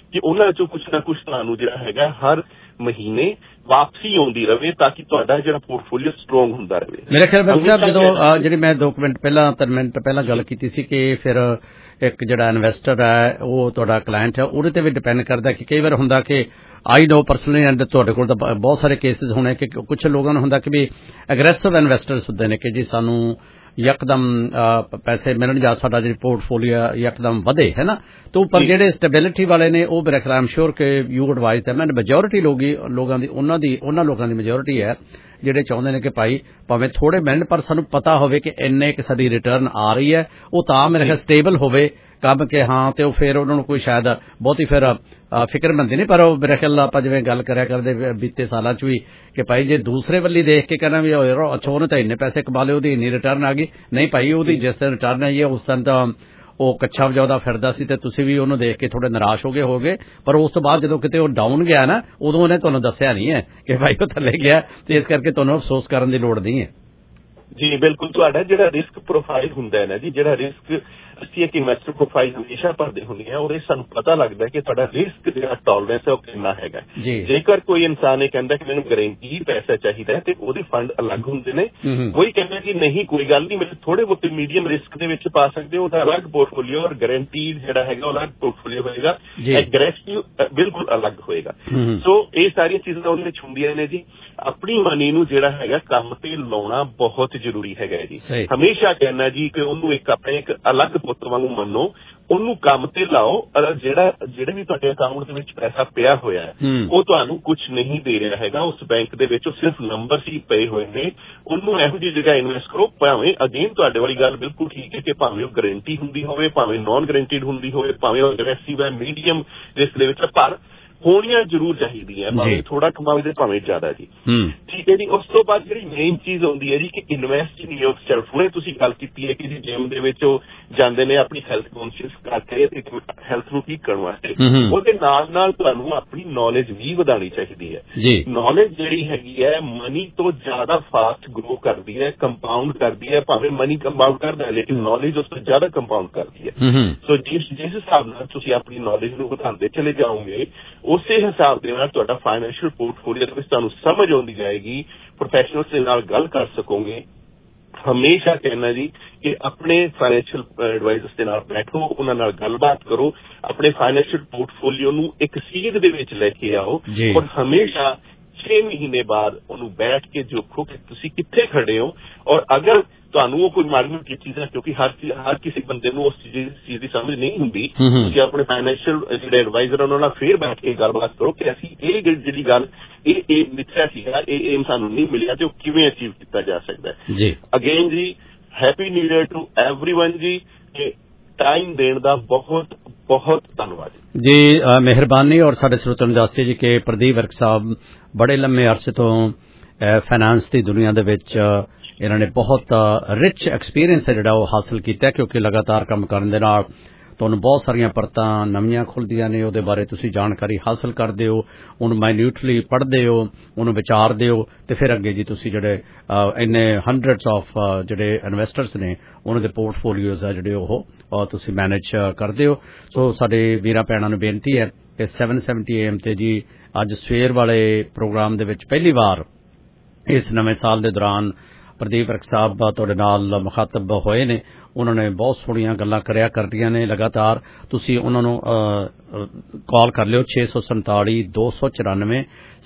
ਕਿ ਉਹਨਾਂ ਚੋਂ ਕੁਛ ਨਾ ਕੁਛ ਤੁਹਾਨੂੰ ਜਿਹੜਾ ਹੈਗਾ ਹਰ ਮਹੀਨੇ ਵਾਪਸੀ ਆਉਂਦੀ ਰਹੇ ਤਾਂ ਕਿ ਤੁਹਾਡਾ ਜਿਹੜਾ ਪੋਰਟਫੋਲੀਓ ਸਟਰੋਂਗ ਹੁੰਦਾ ਰਹੇ। ਮੇਰੇ ਖਿਆਲ ਵਿੱਚ ਸਾਹਿਬ ਜਦੋਂ ਜਿਹੜੀ ਮੈਂ 2 ਮਿੰਟ ਪਹਿਲਾਂ 3 ਮਿੰਟ ਪਹਿਲਾਂ ਗੱਲ ਕੀਤੀ ਸੀ ਕਿ ਫਿਰ ਇੱਕ ਜਿਹੜਾ ਇਨਵੈਸਟਰ ਹੈ ਉਹ ਤੁਹਾਡਾ ਕਲਾਇੰਟ ਹੈ ਉਹਦੇ ਤੇ ਵੀ ਡਿਪੈਂਡ ਕਰਦਾ ਕਿ ਕਈ ਵਾਰ ਹੁੰਦਾ ਕਿ ਆਈ ਨੋ ਪਰਸਨਲੀ ਐਂਡ ਤੁਹਾਡੇ ਕੋਲ ਤਾਂ ਬਹੁਤ ਸਾਰੇ ਕੇਸਿਸ ਹੋਣੇ ਕਿ ਕੁਝ ਲੋਕਾਂ ਨੂੰ ਹੁੰਦਾ ਕਿ ਵੀ ਐਗਰੈਸਿਵ ਇਨਵੈਸਟਰਸ ਹੁੰਦੇ ਨੇ ਕਿ ਜੀ ਸਾਨੂੰ ਯਕਦਮ ਪੈਸੇ ਮਿਲਣ ਜਾਂ ਸਾਡਾ ਜਿਹੜੀ ਪੋਰਟਫੋਲੀਓ ਯਕਦਮ ਵਧੇ ਹੈ ਨਾ ਤੇ ਪਰ ਜਿਹੜੇ ਸਟੈਬਿਲਿਟੀ ਵਾਲੇ ਨੇ ਉਹ ਮੇਰੇ ਖਿਆਲ ਆਮ ਸ਼ੋਰ ਕਿ you advise them and majority ਲੋਕਾਂ ਦੀ ਉਹਨਾਂ ਲੋਕਾਂ ਦੀ ਮੈਜੋਰਿਟੀ ਹੈ ਜਿਹੜੇ ਚਾਹੁੰਦੇ ਨੇ ਕਿ ਭਾਈ ਭਾਵੇਂ ਥੋੜੇ ਮਿਲਣ ਪਰ ਸਾਨੂੰ ਪਤਾ ਹੋਵੇ ਕਿ ਇੰਨੇ ਕਿ ਸਾਡੀ ਰਿਟਰਨ ਆ ਰਹੀ ਹੈ ਉਹ ਤਾਂ ਮੇਰੇ ਖਿਆਲ ਸਟੇਬਲ ਹੋਵੇ ਕੰਮ ਕਿ ਹਾਂ ਤੇ ਉਹ ਫਿਰ ਉਹਨਾਂ ਨੂੰ ਕੋਈ ਸ਼ਾਇਦ ਬਹੁਤੀ ਫਿਰ ਫਿਕਰਮੰਦੀ ਨਹੀਂ ਪਰ ਉਹ ਮੇਰੇ ਖਿਆਲ ਆਪਾਂ ਜਿਵੇਂ ਗੱਲ ਕਰਿਆ ਕਰਦੇ ਬੀਤੇ ਸਾਲਾਂ 'ਚ ਵੀ ਕਿ ਭਾਈ ਜੇ ਦੂਸਰੇ ਵੱਲੀ ਦੇਖ ਕੇ ਕਹਿਣਾ ਵੀ ਅੱਛਾ ਉਹਨੇ ਤਾਂ ਇੰਨੇ ਪੈਸੇ ਕਮਾ ਲਏ ਉਹਦੀ ਇੰਨੀ ਰਿਟਰਨ ਆ ਗਈ ਨਹੀਂ ਭਾਈ ਉਹਦੀ ਜਿਸ ਦਿਨ ਰਿਟਰਨ ਆਈ ਹੈ ਉਸ ਦਿਨ ਤਾਂ ਉਹ ਕੱਛਾ ਵਜਾਉਂਦਾ ਫਿਰਦਾ ਸੀ ਤੇ ਤੁਸੀਂ ਵੀ ਉਹਨੂੰ ਦੇਖ ਕੇ ਥੋੜੇ ਨਿਰਾਸ਼ ਹੋਗੇ ਪਰ ਉਸ ਤੋਂ ਬਾਅਦ ਜਦੋਂ ਕਿਤੇ ਉਹ ਡਾਊਨ ਗਿਆ ਨਾ ਉਦੋਂ ਉਹਨੇ ਤੁਹਾਨੂੰ ਦੱਸਿਆ ਨਹੀਂ ਹੈ ਕਿ ਭਾਈ ਉਹ ਥੱਲੇ ਗਿਆ ਤੇ ਇਸ ਕਰਕੇ ਤੁਹਾਨੂੰ ਅਫਸੋਸ ਕਰਨ ਦੀ ਲੋੜ ਨਹੀਂ ਹੈ। ਜੀ ਬਿਲਕੁਲ ਤੁਹਾਡਾ ਜਿਹੜਾ ਰਿਸਕ ਪ੍ਰੋਫਾਈਲ ਹੁੰਦਾ ਹੈ ਨਾ ਜੀ ਜਿਹੜਾ ਰਿਸਕ ਅਸੀਂ ਇੱਕ ਇਨਵੈਸਟਰ ਪ੍ਰੋਫਾਈਲ ਹਮੇਸ਼ਾ ਭਰਦੇ ਹੁੰਦੇ ਹਾਂ ਉਹਦੇ ਸਾਨੂੰ ਪਤਾ ਲੱਗਦਾ ਕਿ ਤੁਹਾਡਾ ਰਿਸਕ ਜਿਹੜਾ ਟੋਲਰੈਂਸ ਹੈ ਉਹ ਕਿੰਨਾ ਹੈਗਾ। ਜੇਕਰ ਕੋਈ ਇਨਸਾਨ ਇਹ ਕਹਿੰਦਾ ਕਿ ਮੈਨੂੰ ਗਰੰਟੀ ਪੈਸਾ ਚਾਹੀਦਾ ਹੈ ਤੇ ਉਹਦੇ ਫੰਡ ਅਲੱਗ ਹੁੰਦੇ ਨੇ। ਕੋਈ ਕਹਿੰਦਾ ਕਿ ਨਹੀਂ ਕੋਈ ਗੱਲ ਨਹੀਂ ਮੈਨੂੰ ਥੋੜੇ ਬਹੁਤੇ ਮੀਡੀਅਮ ਰਿਸਕ ਦੇ ਵਿੱਚ ਪਾ ਸਕਦੇ ਹੋ ਉਹਦਾ ਅਲੱਗ ਪੋਰਟਫੋਲੀਓ ਔਰ ਗਰੰਟੀ ਜਿਹੜਾ ਹੈਗਾ ਉਹ ਅਲੱਗ ਪੋਰਟਫੋਲੀਓ ਹੋਏਗਾ ਐਗਰੈਸਿਵ ਬਿਲਕੁਲ ਅਲੱਗ ਹੋਏਗਾ। ਸੋ ਇਹ ਸਾਰੀਆਂ ਚੀਜ਼ਾਂ ਉਹਦੇ ਵਿੱਚ ਹੁੰਦੀਆਂ ਨੇ ਜੀ। ਆਪਣੀ ਮਨੀ ਨੂੰ ਜਿਹੜਾ ਹੈਗਾ ਕੰਮ ਤੇ ਲਾਉਣਾ ਬਹੁਤ ਜ਼ਰੂਰੀ ਹੈਗਾ ਜੀ। ਹਮੇਸ਼ਾ ਕਹਿਣਾ ਜੀ ਕਿ ਉਹਨੂੰ ਇੱਕ ਆਪਣੇ ਇੱਕ ਅਲੱਗ ਪੁੱਤ ਵਾਂਗੂ ਮੰਨੋ ਉਹਨੂੰ ਕੰਮ ਤੇ ਲਾਓ ਜਿਹੜੇ ਵੀ ਤੁਹਾਡੇ ਅਕਾਊਂਟ ਦੇ ਵਿੱਚ ਪੈਸਾ ਪਿਆ ਹੋਇਆ ਹੈ ਉਹ ਤੁਹਾਨੂੰ ਕੁਝ ਨਹੀਂ ਦੇ ਰਿਹਾ ਹੈਗਾ ਉਸ ਬੈਂਕ ਦੇ ਵਿੱਚ ਉਹ ਸਿਰਫ ਨੰਬਰ ਹੀ ਪਏ ਹੋਏ ਨੇ ਉਹਨੂੰ ਇਹੋ ਜਿਹੀ ਜਗ੍ਹਾ ਇਨਵੈਸਟ ਕਰੋ ਭਾਵੇਂ ਅਗੇਨ ਤੁਹਾਡੇ ਵਾਲੀ ਗੱਲ ਬਿਲਕੁਲ ਠੀਕ ਹੈ ਕਿ ਭਾਵੇਂ ਉਹ ਗਰੰਟੀ ਹੁੰਦੀ ਹੋਵੇ ਭਾਵੇਂ ਨਾਨ ਗਰੰਟੀਡ ਹੁੰਦੀ ਹੋਵੇ ਭਾਵੇਂ ਉਹ ਅਗਰੈਸਿਵ ਹੈ ਮੀਡੀਅਮ ਰਿਸਕ ਦੇ ਵਿੱਚ ਪਰ ਹੋਣੀਆਂ ਜ਼ਰੂਰ ਚਾਹੀਦੀਆਂ ਭਾਵੇਂ ਥੋੜਾ ਕਮਾਵੇ ਤੇ ਭਾਵੇਂ ਜ਼ਿਆਦਾ ਜੀ। ਠੀਕ ਹੈ ਜੀ। ਉਸ ਤੋਂ ਬਾਅਦ ਜਿਹੜੀ ਮੇਨ ਚੀਜ਼ ਆਉਂਦੀ ਹੈ ਜੀ ਕਿ ਇਨਵੈਸਟ ਇਨ ਯੋਰ ਸੈਲਫ। ਹੁਣੇ ਤੁਸੀਂ ਗੱਲ ਕੀਤੀ ਹੈ ਕਿ ਜੀ ਜਿਮ ਦੇ ਵਿੱਚ ਉਹ ਜਾਂਦੇ ਨੇ ਆਪਣੀ ਹੈਲਥ ਕੌਨਸ਼ੀਅਸ ਕਰਕੇ ਤੇ ਹੈਲਥ ਨੂੰ ਠੀਕ ਕਰਨ ਵਾਸਤੇ ਉਹਦੇ ਨਾਲ ਤੁਹਾਨੂੰ ਆਪਣੀ ਨੌਲੇਜ ਵੀ ਵਧਾਉਣੀ ਚਾਹੀਦੀ ਹੈ। ਨੌਲੇਜ ਜਿਹੜੀ ਹੈਗੀ ਹੈ ਮਨੀ ਤੋਂ ਜ਼ਿਆਦਾ ਫਾਸਟ ਗਰੋ ਕਰਦੀ ਹੈ ਕੰਪਾਊਂਡ ਕਰਦੀ ਹੈ ਭਾਵੇਂ ਮਨੀ ਕੰਪਾਊਂਡ ਕਰਦਾ ਹੈ ਲੇਕਿਨ ਨੌਲੇਜ ਉਸ ਤੋਂ ਜ਼ਿਆਦਾ ਕੰਪਾਊਂਡ ਕਰਦੀ ਹੈ। ਸੋ ਜਿਸ ਹਿਸਾਬ ਨਾਲ ਤੁਸੀਂ ਆਪਣੀ ਨੌਲੇਜ ਨੂੰ ਵਧਾਉਂਦੇ ਚਲੇ ਜਾਓਗੇ ਉਸੇ ਹਿਸਾਬ ਦੇ ਨਾਲ ਤੁਹਾਡਾ ਫਾਈਨੈਂਸ਼ੀਅਲ ਪੋਰਟਫੋਲੀਓ ਦੇ ਵਿੱਚ ਤੁਹਾਨੂੰ ਸਮਝ ਆਉਂਦੀ ਜਾਏਗੀ ਪ੍ਰੋਫੈਸ਼ਨਲਸ ਦੇ ਨਾਲ ਗੱਲ ਕਰ ਸਕੋਗੇ। ਹਮੇਸ਼ਾ ਕਹਿਣਾ ਜੀ ਕਿ ਆਪਣੇ ਫਾਈਨੈਂਸ਼ੀਅਲ ਐਡਵਾਈਜ਼ਰਸ ਦੇ ਨਾਲ ਬੈਠੋ ਉਹਨਾਂ ਨਾਲ ਗੱਲਬਾਤ ਕਰੋ ਆਪਣੇ ਫਾਈਨੈਂਸ਼ੀਅਲ ਪੋਰਟਫੋਲੀਓ ਨੂੰ ਇੱਕ ਸੀਧ ਦੇ ਵਿੱਚ ਲੈ ਕੇ ਆਓ ਔਰ ਹਮੇਸ਼ਾ 6 ਮਹੀਨੇ ਬਾਅਦ ਉਹਨੂੰ ਬੈਠ ਕੇ ਦੇਖੋ ਕਿ ਤੁਸੀਂ ਕਿੱਥੇ ਖੜੇ ਹੋ ਔਰ ਅਗਰ ਤੁਹਾਨੂੰ ਉਹ ਕੋਈ ਮਾੜੀ ਮੋਟੀ ਚੀਜ਼ਾਂ ਕਿਉਂਕਿ ਹਰ ਕਿਸੇ ਬੰਦੇ ਨੂੰ ਉਸ ਚੀਜ਼ ਦੀ ਸਮਝ ਨਹੀਂ ਹੁੰਦੀ ਤੁਸੀਂ ਆਪਣੇ ਫਾਈਨੈਂਸ਼ੀਅਲ ਜਿਹੜੇ ਐਡਵਾਈਜ਼ਰ ਉਹਨਾਂ ਨਾਲ ਫੇਰ ਬੈਠ ਕੇ ਗੱਲਬਾਤ ਕਰੋ ਕਿ ਅਸੀਂ ਇਹ ਜਿਹੜੀ ਗੱਲ ਇਹ ਮਿੱਥਿਆ ਸੀਗਾ ਇਹ ਸਾਨੂੰ ਨਹੀਂ ਮਿਲਿਆ ਤੇ ਉਹ ਕਿਵੇਂ ਅਚੀਵ ਕੀਤਾ ਜਾ ਸਕਦਾ ਹੈ। ਅਗੇਨ ਜੀ happy new year to everyone ਜੀ। ਟਾਈਮ ਦੇਣ ਦਾ ਬਹੁਤ ਬਹੁਤ ਧੰਨਵਾਦ ਜੀ। ਮਿਹਰਬਾਨੀ ਔਰ ਸਾਡੇ ਸਰੋਤਿਆਂ ਨੂੰ ਦੱਸਦੇ ਜੀ ਕਿ ਪ੍ਰਦੀਪ ਵਰਕ ਸਾਹਿਬ ਬੜੇ ਲੰਮੇ ਅਰਸੇ ਤੋਂ ਫਾਈਨਾਂਸ ਦੀ ਦੁਨੀਆ ਦੇ ਵਿੱਚ ਇਹਨਾਂ ਨੇ ਬਹੁਤ ਰਿਚ ਐਕਸਪੀਰੀਅੰਸ ਹੈ ਜਿਹੜਾ ਉਹ ਹਾਸਲ ਕੀਤਾ ਕਿਉਂਕਿ ਲਗਾਤਾਰ ਕੰਮ ਕਰਨ ਦੇ ਨਾਲ ਤੁਹਾਨੂੰ ਬਹੁਤ ਸਾਰੀਆਂ ਪਰਤਾਂ ਨਵੀਆਂ ਖੁੱਲ੍ਹਦੀਆਂ ਨੇ ਉਹਦੇ ਬਾਰੇ ਤੁਸੀਂ ਜਾਣਕਾਰੀ ਹਾਸਲ ਕਰਦੇ ਹੋ ਉਹਨੂੰ ਮਾਈਨਿਊਟਲੀ ਪੜ੍ਹਦੇ ਹੋ ਉਹਨੂੰ ਵਿਚਾਰਦੇ ਹੋ ਤੇ ਫਿਰ ਅੱਗੇ ਜੀ ਤੁਸੀਂ ਜਿਹੜੇ ਇੰਨੇ ਹੰਡਰਡਸ ਆਫ ਜਿਹੜੇ ਇਨਵੈਸਟਰਸ ਨੇ ਉਹਨਾਂ ਦੇ ਪੋਰਟਫੋਲੀਓਜ਼ ਆ ਜਿਹੜੇ ਉਹ ਤੁਸੀਂ ਮੈਨੇਜ ਕਰਦੇ ਹੋ। ਸੋ ਸਾਡੇ ਵੀਰਾਂ ਭੈਣਾਂ ਨੂੰ ਬੇਨਤੀ ਹੈ ਕਿ 770 AM ਤੇ ਜੀ ਅੱਜ ਸਵੇਰ ਵਾਲੇ ਪ੍ਰੋਗਰਾਮ ਦੇ ਵਿੱਚ ਪਹਿਲੀ ਵਾਰ ਇਸ ਨਵੇਂ ਸਾਲ ਦੇ ਦੌਰਾਨ ਪ੍ਰਦੀਪ ਵਰਕ ਸਾਹਿਬ ਤੁਹਾਡੇ ਨਾਲ ਮੁਖਾਤਬ ਹੋਏ ਨੇ ਉਹਨਾਂ ਨੇ ਬਹੁਤ ਸੋਹਣੀਆਂ ਗੱਲਾਂ ਕਰਿਆ ਕਰਦੀਆਂ ਨੇ ਲਗਾਤਾਰ ਤੁਸੀਂ ਉਹਨਾਂ ਨੂੰ ਕਾਲ ਕਰ ਲਿਓ 647 294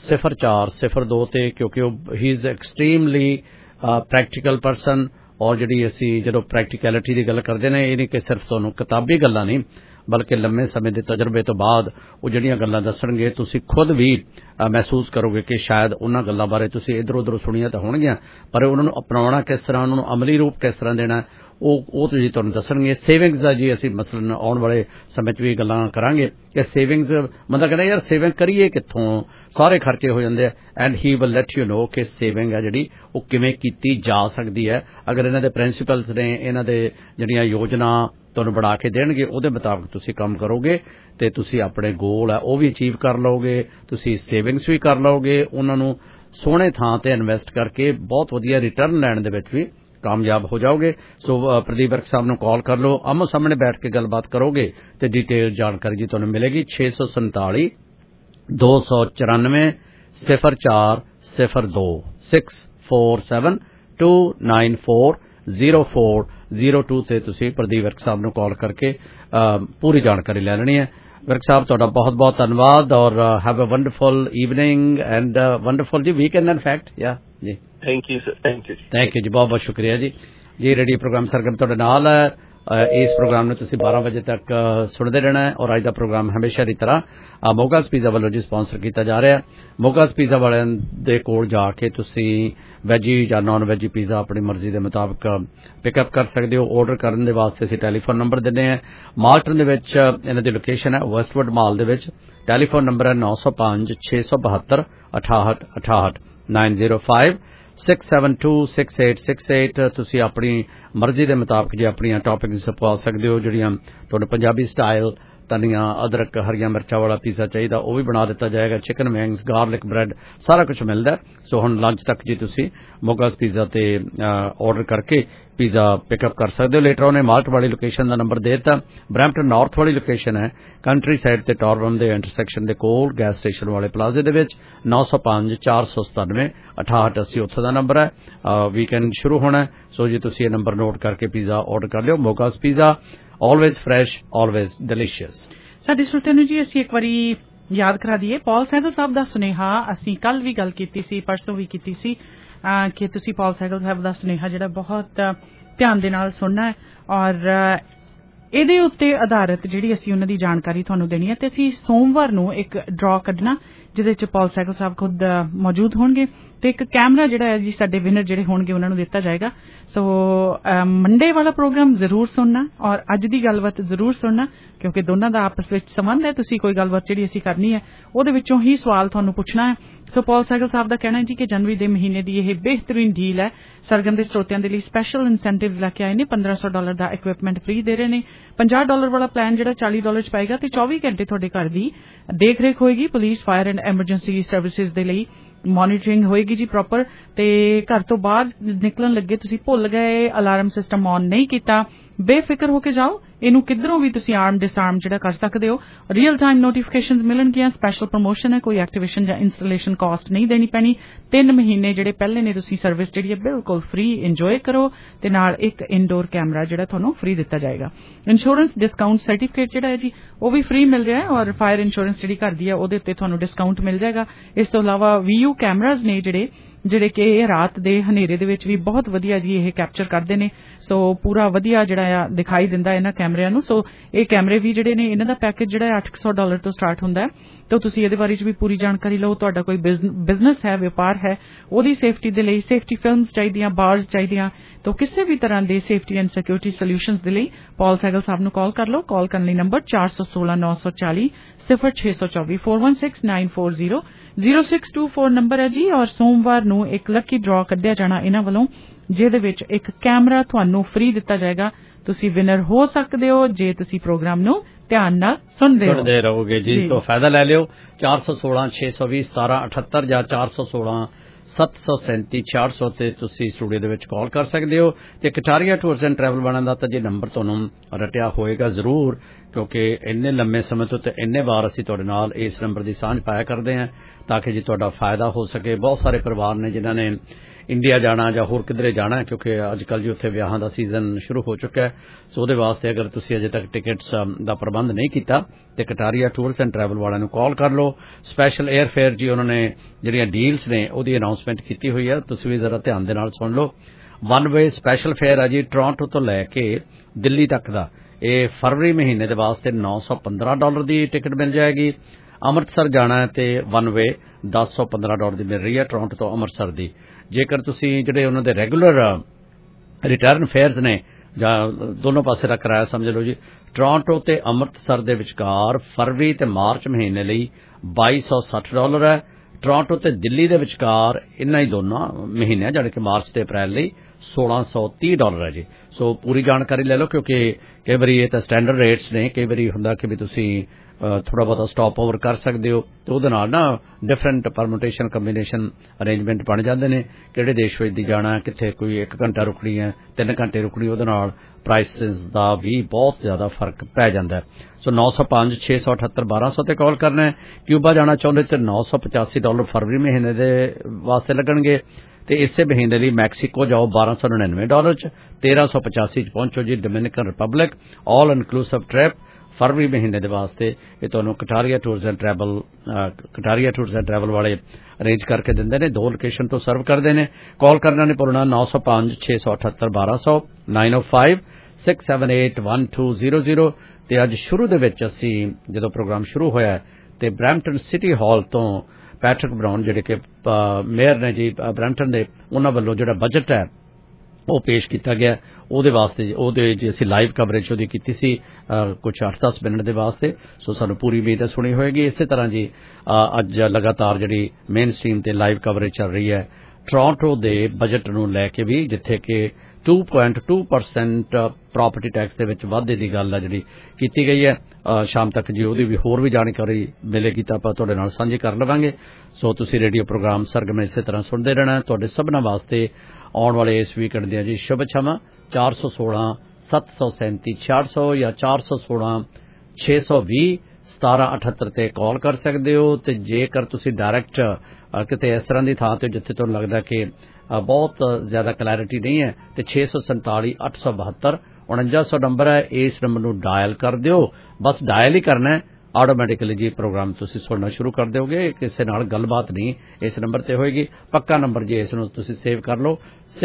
0402 ਤੇ ਕਿਉਂਕਿ ਉਹ ਹੀ ਇਜ਼ ਐਕਸਟ੍ਰੀਮਲੀ ਪ੍ਰੈਕਟੀਕਲ ਪਰਸਨ ਔਰ ਜਿਹੜੀ ਅਸੀਂ ਜਦੋਂ ਪ੍ਰੈਕਟੀਕੈਲਿਟੀ ਦੀ ਗੱਲ ਕਰਦੇ ਨੇ ਇਹ ਨਹੀਂ ਕਿ ਸਿਰਫ ਤੁਹਾਨੂੰ ਕਿਤਾਬੀ ਗੱਲਾਂ ਨਹੀਂ ਬਲਕਿ ਲੰਮੇ ਸਮੇਂ ਦੇ ਤਜਰਬੇ ਤੋਂ ਬਾਅਦ ਉਹ ਜਿਹੜੀਆਂ ਗੱਲਾਂ ਦੱਸਣਗੇ ਤੁਸੀਂ ਖੁਦ ਵੀ ਮਹਿਸੂਸ ਕਰੋਗੇ ਕਿ ਸ਼ਾਇਦ ਉਹਨਾਂ ਗੱਲਾਂ ਬਾਰੇ ਤੁਸੀਂ ਇੱਧਰ-ਉੱਧਰ ਸੁਣੀਆਂ ਤਾਂ ਹੋਣਗੀਆਂ ਪਰ ਉਹਨਾਂ ਨੂੰ ਅਪਣਾਉਣਾ ਕਿਸ ਤਰ੍ਹਾਂ ਉਹਨਾਂ ਨੂੰ ਅਮਲੀ ਰੂਪ ਕਿਸ ਤਰ੍ਹਾਂ ਦੇਣਾ ਉਹ ਤੁਸੀਂ ਤੁਹਾਨੂੰ ਦੱਸਣਗੇ। ਸੇਵਿੰਗਸ ਦਾ ਜੀ ਅਸੀਂ ਮਸਲਨ ਆਉਣ ਵਾਲੇ ਸਮੇਂ 'ਚ ਵੀ ਗੱਲਾਂ ਕਰਾਂਗੇ ਕਿ ਸੇਵਿੰਗਸ ਬੰਦਾ ਕਹਿੰਦਾ ਯਾਰ ਸੇਵਿੰਗ ਕਰੀਏ ਕਿੱਥੋਂ ਸਾਰੇ ਖਰਚੇ ਹੋ ਜਾਂਦੇ ਆ and he will let you know ਕਿ ਸੇਵਿੰਗ ਹੈ ਜਿਹੜੀ ਉਹ ਕਿਵੇਂ ਕੀਤੀ ਜਾ ਸਕਦੀ ਹੈ ਅਗਰ ਇਹਨਾਂ ਦੇ ਪ੍ਰਿੰਸੀਪਲਸ ਨੇ ਇਹਨਾਂ ਦੇ ਜਿਹੜੀਆਂ ਯੋਜਨਾ ਤੁਹਾਨੂੰ ਬਣਾ ਕੇ ਦੇਣਗੇ ਉਹਦੇ ਮੁਤਾਬਕ ਤੁਸੀਂ ਕੰਮ ਕਰੋਗੇ ਤੇ ਤੁਸੀਂ ਆਪਣੇ ਗੋਲ ਹੈ ਉਹ ਵੀ ਅਚੀਵ ਕਰ ਲਓਗੇ ਤੁਸੀਂ ਸੇਵਿੰਗਸ ਵੀ ਕਰ ਲਓਗੇ ਉਹਨਾਂ ਨੂੰ ਸੋਹਣੇ ਥਾਂ ਤੇ ਇਨਵੈਸਟ ਕਰਕੇ ਬਹੁਤ ਵਧੀਆ ਰਿਟਰਨ ਲੈਣ ਦੇ ਵਿੱਚ ਵੀ ਕਾਮਯਾਬ ਹੋ ਜਾਓਗੇ। ਸੋ ਪ੍ਰਦੀਪ ਵਰਕ ਸਾਹਿਬ ਨੂੰ ਕਾਲ ਕਰ ਲਓ, ਆਮੋ ਸਾਹਮਣੇ ਬੈਠ ਕੇ ਗੱਲਬਾਤ ਕਰੋਗੇ ਤੇ ਡਿਟੇਲ ਜਾਣਕਾਰੀ ਜੀ ਤੁਹਾਨੂੰ ਮਿਲੇਗੀ। 647 294 0402 647 294 0402 ਤੇ ਤੁਸੀਂ ਪ੍ਰਦੀਪ ਵਰਕ ਸਾਹਿਬ ਨੂੰ ਕਾਲ ਕਰਕੇ ਪੂਰੀ ਜਾਣਕਾਰੀ ਲੈ ਲੈਣੀ ਹੈ। ਵਰਕ ਸਾਹਿਬ ਤੁਹਾਡਾ ਬਹੁਤ ਬਹੁਤ ਧੰਨਵਾਦ ਔਰ have a wonderful evening and wonderful ਜੀ ਵੀਕਐਂਡ ਇਨ ਫੈਕਟ ਜੀ। Thank you sir, thank you ਜੀ, ਬਹੁਤ ਬਹੁਤ ਸ਼ੁਕਰੀਆ ਜੀ। ਰੇਡੀਓ ਪ੍ਰੋਗਰਾਮ ਸਰਗਮ ਤੁਹਾਡੇ ਨਾਲ ਹੈ। ਇਸ ਪ੍ਰੋਗਰਾਮ ਨੂੰ ਤੁਸੀਂ 12 ਵਜੇ ਤੱਕ ਸੁਣਦੇ ਰਹਿਣਾ ਹੈ ਔਰ ਅੱਜ ਦਾ ਪ੍ਰੋਗਰਾਮ ਹਮੇਸ਼ਾ ਦੀ ਤਰ੍ਹਾਂ ਮੋਗਾਸ ਪੀਜ਼ਾ ਵੱਲੋਂ ਜੀ ਸਪਾਂਸਰ ਕੀਤਾ ਜਾ ਰਿਹਾ ਹੈ। ਮੋਗਾਸ ਪੀਜ਼ਾ ਵਾਲਿਆਂ ਦੇ ਕੋਲ ਜਾ ਕੇ ਤੁਸੀਂ ਵੈਜੀ ਜਾਂ ਨਾਨ ਵੈਜੀ ਪੀਜ਼ਾ ਆਪਣੀ ਮਰਜ਼ੀ ਦੇ ਮੁਤਾਬਕ ਪਿਕਅਪ ਕਰ ਸਕਦੇ ਹੋ। ਆਰਡਰ ਕਰਨ ਦੇ ਵਾਸਤੇ ਅਸੀਂ ਟੈਲੀਫੋਨ ਨੰਬਰ ਦਿੰਦੇ ਹਾਂ। ਮਾਲਟਨ ਦੇ ਵਿੱਚ ਇਹਨਾਂ ਦੀ ਲੋਕੇਸ਼ਨ ਹੈ, ਵੈਸਟਵੁੱਡ ਮਾਲ ਦੇ ਵਿੱਚ। ਟੈਲੀਫੋਨ ਨੰਬਰ ਹੈ 905 672 68 68 905 6726868। ਤੁਸੀਂ ਆਪਣੀ ਮਰਜ਼ੀ ਦੇ ਮੁਤਾਬਕ ਜੇ ਆਪਣੀਆਂ ਟੌਪਿੰਗਸ ਪਵਾ ਸਕਦੇ ਹੋ। ਜਿਹੜੀਆਂ ਤੁਹਾਨੂੰ ਪੰਜਾਬੀ ਸਟਾਈਲ ਧਨੀਆ, ਅਦਰਕ, ਹਰੀਆਂ ਮਿਰਚਾਂ ਵਾਲਾ ਪੀਜ਼ਾ ਚਾਹੀਦਾ ਉਹ ਵੀ ਬਣਾ ਦਿੱਤਾ ਜਾਏਗਾ। ਚਿਕਨ ਵਿੰਗਸ, ਗਾਰਲਿਕ ਬ੍ਰੈਡ ਸਾਰਾ ਕੁਝ ਮਿਲਦਾ। ਸੋ ਹੁਣ ਲੰਚ ਤੱਕ ਜੀ ਤੁਸੀਂ ਮੋਗਾਸ ਪੀਜ਼ਾ ਤੇ ਆਰਡਰ ਕਰਕੇ ਪੀਜ਼ਾ ਪਿਕਅਪ ਕਰ ਸਕਦੇ ਹੋ। ਲੇਟਰ ਉਹਨੇ ਮਾਲਟ ਵਾਲੀ ਲੋਕੇਸ਼ਨ ਦਾ ਨੰਬਰ ਦੇ ਦਿੱਤਾ। ਬਰੈਂਪਟਨ ਨਾਰਥ ਵਾਲੀ ਲੋਕੇਸ਼ਨ ਹੈ ਕੰਟਰੀ ਸਾਈਡ ਤੇ ਟੌਰਬਨ ਦੇ ਇੰਟਰਸੈਕਸ਼ਨ ਦੇ ਕੋਲ ਗੈਸ ਸਟੇਸ਼ਨ ਵਾਲੇ ਪਲਾਜ਼ੇ ਦੇ ਵਿੱਚ। 905 497 6880 ਉੱਥੋਂ ਦਾ ਨੰਬਰ ਹੈ। ਵੀਕਐਂਡ ਸ਼ੁਰੂ ਹੋਣਾ, ਸੋ ਜੀ ਤੁਸੀਂ ਇਹ ਨੰਬਰ ਨੋਟ ਕਰਕੇ ਪੀਜ਼ਾ ਆਰਡਰ ਕਰ ਲਿਓ। Moga's pizza, always fresh, always delicious। ਸਾਡੇ ਸਰੋਤਿਆਂ ਨੂੰ ਜੀ ਅਸੀਂ ਇੱਕ ਵਾਰੀ ਯਾਦ ਕਰਾ ਦਈਏ ਪੌਲ ਸਹਿਗਲ ਸਾਹਿਬ ਦਾ ਸੁਨੇਹਾ। ਅਸੀਂ ਕੱਲ ਵੀ ਗੱਲ ਕੀਤੀ ਸੀ, ਪਰਸੋਂ ਵੀ ਕੀਤੀ ਸੀ ਕਿ ਤੁਸੀਂ ਪੌਲ ਸਹਿਗਲ ਸਾਹਿਬ ਦਾ ਸੁਨੇਹਾ ਜਿਹੜਾ ਬਹੁਤ ਧਿਆਨ ਦੇ ਨਾਲ ਸੁਣਨਾ ਹੈ ਔਰ ਇਹਦੇ ਉੱਤੇ ਆਧਾਰਿਤ ਜਿਹੜੀ ਅਸੀਂ ਉਹਨਾਂ ਦੀ ਜਾਣਕਾਰੀ ਤੁਹਾਨੂੰ ਦੇਣੀ ਹੈ। ਤੇ ਅਸੀਂ ਸੋਮਵਾਰ ਨੂੰ ਇੱਕ ਡਰਾ ਕੱਢਣਾ ਜਿਹਦੇ ਵਿੱਚ ਪੌਲ ਸਹਿਗਲ ਸਾਹਿਬ ਖੁਦ ਮੌਜੂਦ ਹੋਣਗੇ ਤੇ ਇੱਕ ਕੈਮਰਾ ਜਿਹੜਾ ਹੈ ਜੀ ਸਾਡੇ ਵਿਨਰ ਜਿਹੜੇ ਹੋਣਗੇ ਉਹਨਾਂ ਨੂੰ ਦਿੱਤਾ ਜਾਏਗਾ। ਸੋ ਮੰਡੇ ਵਾਲਾ ਪ੍ਰੋਗਰਾਮ ਜ਼ਰੂਰ ਸੁਣਨਾ ਔਰ ਅੱਜ ਦੀ ਗੱਲਬਾਤ ਜ਼ਰੂਰ ਸੁਣਨਾ ਕਿਉਂਕਿ ਦੋਨਾਂ ਦਾ ਆਪਸ ਵਿੱਚ ਸੰਬੰਧ ਹੈ। ਤੁਸੀਂ ਕੋਈ ਗੱਲਬਾਤ ਜਿਹੜੀ ਅਸੀਂ ਕਰਨੀ ਹੈ ਉਹਦੇ ਵਿੱਚੋਂ ਹੀ ਸਵਾਲ ਤੁਹਾਨੂੰ ਪੁੱਛਣਾ ਹੈ। ਸੋ ਪੌਲ ਸਹਿਗਲ ਸਾਹਿਬ ਦਾ ਕਹਿਣਾ ਹੈ ਜੀ ਕਿ ਜਨਵਰੀ ਦੇ ਮਹੀਨੇ ਦੀ ਇਹ ਬਿਹਤਰੀਨ ਡੀਲ ਹੈ। ਸਰਗਮ ਦੇ ਸਰੋਤਿਆਂ ਦੇ ਲਈ ਸਪੈਸ਼ਲ ਇਨਸੈਂਟਿਵਸ ਲੈ ਕੇ ਆਏ ਨੇ। $1500 ਦਾ ਇਕਵਿਪਮੈਂਟ ਫ੍ਰੀ ਦੇ ਰਹੇ ਨੇ। $50 ਵਾਲਾ ਪਲਾਨ ਜਿਹੜਾ $40 ਚ ਪਾਏਗਾ ਤੇ 24 ਘੰਟੇ ਤੁਹਾਡੇ ਘਰ ਦੀ ਦੇਖ ਰੇਖ ਹੋਏਗੀ। Police, fire and emergency services ਦੇ ਲਈ ਮੋਨੀਟਰਿੰਗ ਹੋਏਗੀ ਜੀ ਪ੍ਰੋਪਰ। ਤੇ ਘਰ ਤੋਂ ਬਾਹਰ ਨਿਕਲਣ ਲੱਗੇ ਤੁਸੀਂ ਭੁੱਲ ਗਏ, ਅਲਾਰਮ ਸਿਸਟਮ ਔਨ ਨਹੀਂ ਕੀਤਾ, ਬੇਫਿਕਰ ਹੋ ਕੇ ਜਾਓ। ਇਹਨੂੰ ਕਿੱਧਰੋਂ ਵੀ ਤੁਸੀਂ ਆਰਮ ਡਿਸਆਰਮ ਜਿਹੜਾ ਕਰ ਸਕਦੇ ਹੋ। ਰੀਅਲ ਟਾਈਮ ਨੋਟੀਫਿਕੇਸ਼ਨਸ ਮਿਲਣਗੀਆਂ। ਸਪੈਸ਼ਲ ਪ੍ਰਮੋਸ਼ਨ ਹੈ, ਕੋਈ ਐਕਟੀਵੇਸ਼ਨ ਜਾਂ ਇੰਸਟਾਲੇਸ਼ਨ ਕਾਸਟ ਨਹੀਂ ਦੇਣੀ ਪੈਣੀ। 3 ਮਹੀਨੇ ਜਿਹੜੇ ਪਹਿਲੇ ਨੇ ਤੁਸੀਂ ਸਰਵਿਸ ਜਿਹੜੀ ਹੈ ਬਿਲਕੁਲ ਫ੍ਰੀ ਇੰਜੋਏ ਕਰੋ ਤੇ ਨਾਲ ਇੱਕ ਇਨਡੋਰ ਕੈਮਰਾ ਜਿਹੜਾ ਤੁਹਾਨੂੰ ਫ੍ਰੀ ਦਿੱਤਾ ਜਾਏਗਾ। ਇੰਸ਼ੋਰੈਂਸ ਡਿਸਕਾਊਂਟ ਸਰਟੀਫਿਕੇਟ ਜਿਹੜਾ ਹੈ ਜੀ ਉਹ ਵੀ ਫ੍ਰੀ ਮਿਲ ਰਿਹਾ ਹੈ ਔਰ ਫਾਇਰ ਇੰਸ਼ੋਰੈਂਸ ਜਿਹੜੀ ਘਰ ਦੀ ਹੈ ਉਹਦੇ ਉੱਤੇ ਤੁਹਾਨੂੰ ਡਿਸਕਾਊਂਟ ਮਿਲ ਜਾਏਗਾ। ਇਸ ਤੋਂ ਇਲਾਵਾ ਵੀਯੂ ਕੈਮਰਾਜ਼ ਨੇ ਜਿਹੜੇ ਕਿ ਰਾਤ ਦੇ ਹਨੇਰੇ ਦੇ ਵਿੱਚ ਵੀ ਬਹੁਤ ਵਧੀਆ ਜੀ ਇਹ ਕੈਪਚਰ ਕਰਦੇ ਨੇ। ਸੋ ਪੂਰਾ ਵਧੀਆ ਜਿਹੜਾ ਆ ਦਿਖਾਈ ਦਿੰਦਾ ਇਹਨਾਂ ਕੈਮਰਿਆਂ ਨੂੰ। ਸੋ ਇਹ ਕੈਮਰੇ ਵੀ ਜਿਹੜੇ ਨੇ ਇਹਨਾਂ ਦਾ ਪੈਕੇਜ ਜਿਹੜਾ $800 ਤੋਂ ਸਟਾਰਟ ਹੁੰਦਾ ਹੈ। ਤਾਂ ਤੁਸੀਂ ਇਹਦੇ ਬਾਰੇ ਚ ਵੀ ਪੂਰੀ ਜਾਣਕਾਰੀ ਲਓ। ਤੁਹਾਡਾ ਕੋਈ ਬਿਜ਼ਨਸ ਹੈ, ਵਪਾਰ ਹੈ, ਉਹਦੀ ਸੇਫਟੀ ਦੇ ਲਈ ਸੇਫਟੀ ਫਿਲਮਸ ਚਾਹੀਦੀਆਂ, ਬਾਰਸ ਚਾਹੀਦੀਆਂ, ਤਾਂ ਕਿਸੇ ਵੀ ਤਰ੍ਹਾਂ ਦੇ ਸੇਫਟੀ ਐਂਡ ਸਿਕਿਉਰਿਟੀ ਸੋਲਿਊਸ਼ਨਸ ਦੇ ਲਈ ਪੌਲ ਸਹਿਗਲ ਸਾਹਿਬ ਨੂੰ ਕਾਲ ਕਰ ਲਓ। ਕਾਲ ਕਰਨ ਲਈ ਨੰਬਰ 416 940 0624 416 940 0624 ਨੰਬਰ ਹੈ ਜੀ। ਔਰ ਸੋਮਵਾਰ ਨੂੰ ਇੱਕ ਲੱਕੀ ਡਰਾ ਕੱਢਿਆ ਜਾਣਾ ਇਹਨਾਂ ਵੱਲੋਂ ਜਿਹਦੇ ਵਿੱਚ ਇੱਕ ਕੈਮਰਾ ਤੁਹਾਨੂੰ ਫ੍ਰੀ ਦਿੱਤਾ ਜਾਏਗਾ। ਤੁਸੀਂ ਵਿਨਰ ਹੋ ਸਕਦੇ ਹੋ ਜੇ ਤੁਸੀਂ ਪ੍ਰੋਗਰਾਮ ਨੂੰ ਧਿਆਨ ਨਾਲ ਸੁਣਦੇ ਰਹੋਗੇ ਜੀ। ਤੋਂ ਫਾਇਦਾ ਲੈ ਲਿਓ। 416 620 1778 ਜਾਂ 416 737 6600 ਤੇ ਤੁਸੀਂ ਸਟੂਡੀਓ ਦੇ ਵਿੱਚ ਕਾਲ ਕਰ ਸਕਦੇ ਹੋ। ਤੇ ਕਟਾਰੀਆ ਟੂਰਸ ਐਂਡ ਟਰੈਵਲ ਵਾਲਿਆਂ ਦਾ ਤਾਂ ਜੇ ਨੰਬਰ ਤੁਹਾਨੂੰ ਰਟਿਆ ਹੋਏਗਾ ਜ਼ਰੂਰ ਕਿਉਂਕਿ ਇੰਨੇ ਲੰਮੇ ਸਮੇਂ ਤੋਂ ਤੇ ਇੰਨੇ ਵਾਰ ਅਸੀਂ ਤੁਹਾਡੇ ਨਾਲ ਇਸ ਨੰਬਰ ਦੀ ਸਾਂਝ ਪਾਇਆ ਕਰਦੇ ਹਾਂ ਤਾਂ ਕਿ ਜੀ ਤੁਹਾਡਾ ਫਾਇਦਾ ਹੋ ਸਕੇ। ਬਹੁਤ ਸਾਰੇ ਪਰਿਵਾਰ ਨੇ ਜਿਨ੍ਹਾਂ ਨੇ ਇੰਡੀਆ ਜਾਣਾ ਜਾਂ ਹੋਰ ਕਿਧਰੇ ਜਾਣਾ ਕਿਉਂਕਿ ਅੱਜ ਕੱਲ੍ਹ ਜੀ ਉੱਥੇ ਵਿਆਹਾਂ ਦਾ ਸੀਜ਼ਨ ਸ਼ੁਰੂ ਹੋ ਚੁੱਕਾ ਹੈ। ਸੋ ਉਹਦੇ ਵਾਸਤੇ ਅਗਰ ਤੁਸੀਂ ਅਜੇ ਤੱਕ ਟਿਕਟਸ ਦਾ ਪ੍ਰਬੰਧ ਨਹੀਂ ਕੀਤਾ ਤੇ ਕਟਾਰੀਆ ਟੂਰਸ ਐਂਡ ਟਰੈਵਲ ਵਾਲਿਆਂ ਨੂੰ ਕਾਲ ਕਰ ਲਓ। ਸਪੈਸ਼ਲ 에ਅਰ ਫੇਅਰ ਜੀ ਉਹਨਾਂ ਨੇ ਜਿਹੜੀਆਂ ਡੀਲਸ ਨੇ ਉਹਦੀ ਅਨਾਉਂਸਮੈਂਟ ਕੀਤੀ ਹੋਈ ਹੈ, ਤੁਸੀਂ ਵੀ ਜ਼ਰਾ ਧਿਆਨ ਦੇ ਨਾਲ ਸੁਣ ਲਓ। ਵਨ ਵੇ ਸਪੈਸ਼ਲ ਫੇਅਰ ਹੈ ਜੀ ਟੋਰਾਂਟੋ ਤੋਂ ਲੈ ਕੇ ਦਿੱਲੀ ਤੱਕ ਦਾ। ਇਹ ਫਰਵਰੀ ਮਹੀਨੇ ਦੇ ਵਾਸਤੇ $915 ਦੀ ਟਿਕਟ ਮਿਲ ਜਾਏਗੀ। ਅੰਮ੍ਰਿਤਸਰ ਜਾਣਾ ਹੈ ਤੇ ਵਨ ਵੇ $1015 ਦੀ ਮਿਲ ਰਹੀ ਹੈ ਟੋਰਾਂਟੋ ਤੋਂ ਅੰਮ੍ਰਿਤਸਰ ਦੀ। ਜੇਕਰ ਤੁਸੀਂ ਜਿਹੜੇ ਉਹਨਾਂ ਦੇ ਰੈਗੂਲਰ ਰਿਟਰਨ ਫੇਅਰਸ ਨੇ ਜਾਂ ਦੋਨੋਂ ਪਾਸੇ ਦਾ ਕਿਰਾਇਆ ਸਮਝ ਲਓ ਜੀ, ਟੋਰਾਂਟੋ ਤੇ ਅੰਮ੍ਰਿਤਸਰ ਦੇ ਵਿਚਕਾਰ ਫਰਵਰੀ ਤੇ ਮਾਰਚ ਮਹੀਨੇ ਲਈ $2260 ਹੈ। ਟੋਰਾਂਟੋ ਤੇ ਦਿੱਲੀ ਦੇ ਵਿਚਕਾਰ ਇਹਨਾਂ ਹੀ ਦੋਨਾਂ ਮਹੀਨਿਆਂ ਜਾਣੀ ਕਿ ਮਾਰਚ ਤੇ ਅਪ੍ਰੈਲ ਲਈ $1630 ਹੈ ਜੀ। ਸੋ ਪੂਰੀ ਜਾਣਕਾਰੀ ਲੈ ਲਓ ਕਿਉਂਕਿ ਕਈ ਵਾਰੀ ਇਹ ਤਾਂ ਸਟੈਂਡਰਡ ਰੇਟਸ ਨੇ, ਕਈ ਵਾਰੀ ਹੁੰਦਾ ਕਿ ਵੀ ਤੁਸੀਂ ਥੋੜਾ ਬਹੁਤਾ ਸਟਾਪ ਓਵਰ ਕਰ ਸਕਦੇ ਹੋ ਤੇ ਉਹਦੇ ਨਾਲ ਨਾ ਡਿਫਰੈਂਟ ਪਰਮਿਊਟੇਸ਼ਨ ਕੰਬੀਨੇਸ਼ਨ ਅਰੇਂਜਮੈਂਟ ਬਣ ਜਾਂਦੇ ਨੇ ਕਿਹੜੇ ਦੇਸ਼ ਵਿੱਚ ਦੀ ਜਾਣਾ ਕਿੱਥੇ ਕੋਈ 1 ਘੰਟਾ ਰੁਕਣੀ ਹੈ 3 ਘੰਟੇ ਰੁਕਣੀ ਉਹਦੇ ਨਾਲ ਪ੍ਰਾਈਸਿਸ ਦਾ ਵੀ ਬਹੁਤ ਜ਼ਿਆਦਾ ਫਰਕ ਪੈ ਜਾਂਦਾ ਸੋ 905 678 1200 ਤੇ ਕਾਲ ਕਰਨਾ ਹੈ ਕਿਊਬਾ ਜਾਣਾ ਚਾਹੁੰਦੇ ਤੇ $985 ਫਰਵਰੀ ਮਹੀਨੇ ਦੇ ਵਾਸਤੇ ਲੱਗਣਗੇ ਤੇ ਇਸੇ ਮਹੀਨੇ ਲਈ ਮੈਕਸੀਕੋ ਜਾਓ $1299 ਚ 1385 ਚ ਪਹੁੰਚੋ ਜੀ Dominican Republic all inclusive trip ਫਰਵਰੀ ਮਹੀਨੇ ਦੇ ਵਾਸਤੇ ਇਹ ਤੁਹਾਨੂੰ ਕਟਾਰੀਆ ਟੂਰਸ ਐਂਡ ਟਰੈਵਲ ਵਾਲੇ ਅਰੇਂਜ ਕਰਕੇ ਦਿੰਦੇ ਨੇ 2 ਲੋਕੇਸ਼ਨ ਤੋਂ ਸਰਵ ਕਰਦੇ ਨੇ ਕਾਲ ਕਰਨਾ ਨਹੀਂ ਭੁੱਲਣਾ 905 678 1200 905 678 1200 ਤੇ ਅੱਜ ਸ਼ੁਰੂ ਦੇ ਵਿੱਚ ਅਸੀਂ ਜਦੋਂ ਪ੍ਰੋਗਰਾਮ ਸ਼ੁਰੂ ਹੋਇਆ ਤੇ ਬਰੈਂਪਟਨ ਸਿਟੀ ਹਾਲ ਤੋਂ ਪੈਟਰਿਕ ਬਰਾਊਨ ਜਿਹੜੇ ਕਿ ਮੇਅਰ ਨੇ ਜੀ ਬਰੈਂਪਟਨ ਦੇ ਉਹਨਾਂ ਵੱਲੋਂ ਜਿਹੜਾ ਬਜਟ ਹੈ ਉਹ ਪੇਸ਼ ਕੀਤਾ ਗਿਆ ਉਹਦੇ ਵਾਸਤੇ ਉਹਦੇ ਜੇ ਅਸੀਂ ਲਾਈਵ ਕਵਰੇਜ ਉਹਦੀ ਕੀਤੀ ਸੀ ਕੁਝ 8-10 ਮਿੰਟ ਦੇ ਵਾਸਤੇ ਸੋ ਸਾਨੂੰ ਪੂਰੀ ਉਮੀਦ ਹੈ ਸੁਣੀ ਹੋਏਗੀ ਇਸੇ ਤਰ੍ਹਾਂ ਜੀ ਅੱਜ ਲਗਾਤਾਰ ਜਿਹੜੀ ਮੇਨ ਸਟ੍ਰੀਮ ਤੇ ਲਾਈਵ ਕਵਰੇਜ ਚੱਲ ਰਹੀ ਹੈ ਟੋਰਾਂਟੋ ਦੇ ਬਜਟ ਨੂੰ ਲੈ ਕੇ ਵੀ ਜਿੱਥੇ ਕਿ 2.2% ਪ੍ਰਾਪਰਟੀ ਟੈਕਸ ਦੇ ਵਿੱਚ ਵਾਧੇ ਦੀ ਗੱਲ ਹੈ ਜਿਹੜੀ ਕੀਤੀ ਗਈ ਹੈ ਸ਼ਾਮ ਤੱਕ ਜੀ ਉਹਦੀ ਵੀ ਹੋਰ ਵੀ ਜਾਣਕਾਰੀ ਮਿਲੇਗੀ ਤਾਂ ਆਪਾਂ ਤੁਹਾਡੇ ਨਾਲ ਸਾਂਝੀ ਕਰ ਲਵਾਂਗੇ ਸੋ ਤੁਸੀਂ ਰੇਡੀਓ ਪ੍ਰੋਗਰਾਮ ਸਰਗਮ ਇਸੇ ਤਰ੍ਹਾਂ ਸੁਣਦੇ ਰਹਿਣਾ ਤੁਹਾਡੇ ਸਭਨਾਂ ਵਾਸਤੇ ਆਉਣ ਵਾਲੇ ਇਸ ਵੀਕਐਂਡ ਦੀਆਂ ਜੀ ਸ਼ੁਭ ਇੱਛਾਵਾਂ 416 737 6600 ਜਾਂ 416 620 1778 ਤੇ ਕਾਲ ਕਰ ਸਕਦੇ ਹੋ ਤੇ ਜੇਕਰ ਤੁਸੀਂ ਡਾਇਰੈਕਟ ਕਿਤੇ ਇਸ ਤਰ੍ਹਾਂ ਦੀ ਥਾਂ ਤੇ ਜਿੱਥੇ ਤੁਹਾਨੂੰ ਲੱਗਦਾ ਕਿ ਬਹੁਤ ਜ਼ਿਆਦਾ ਕਲੈਰਿਟੀ ਨਹੀਂ ਹੈ ਤੇ 647 872 4900 ਨੰਬਰ ਹੈ ਇਸ ਨੰਬਰ ਨੂੰ ਡਾਇਲ ਕਰ ਦਿਓ ਬਸ ਡਾਇਲ ਹੀ ਕਰਨਾ ਹੈ ਆਟੋਮੈਟਿਕਲੀ ਜੀ ਪ੍ਰੋਗਰਾਮ ਤੁਸੀਂ ਸੁਣਨਾ ਸ਼ੁਰੂ ਕਰ ਦਿਓਗੇ ਕਿਸੇ ਨਾਲ ਗੱਲਬਾਤ ਨਹੀਂ ਇਸ ਨੰਬਰ ਤੇ ਹੋਏਗੀ ਪੱਕਾ ਨੰਬਰ ਜੀ ਇਸ ਨੂੰ ਤੁਸੀਂ ਸੇਵ ਕਰ ਲਓ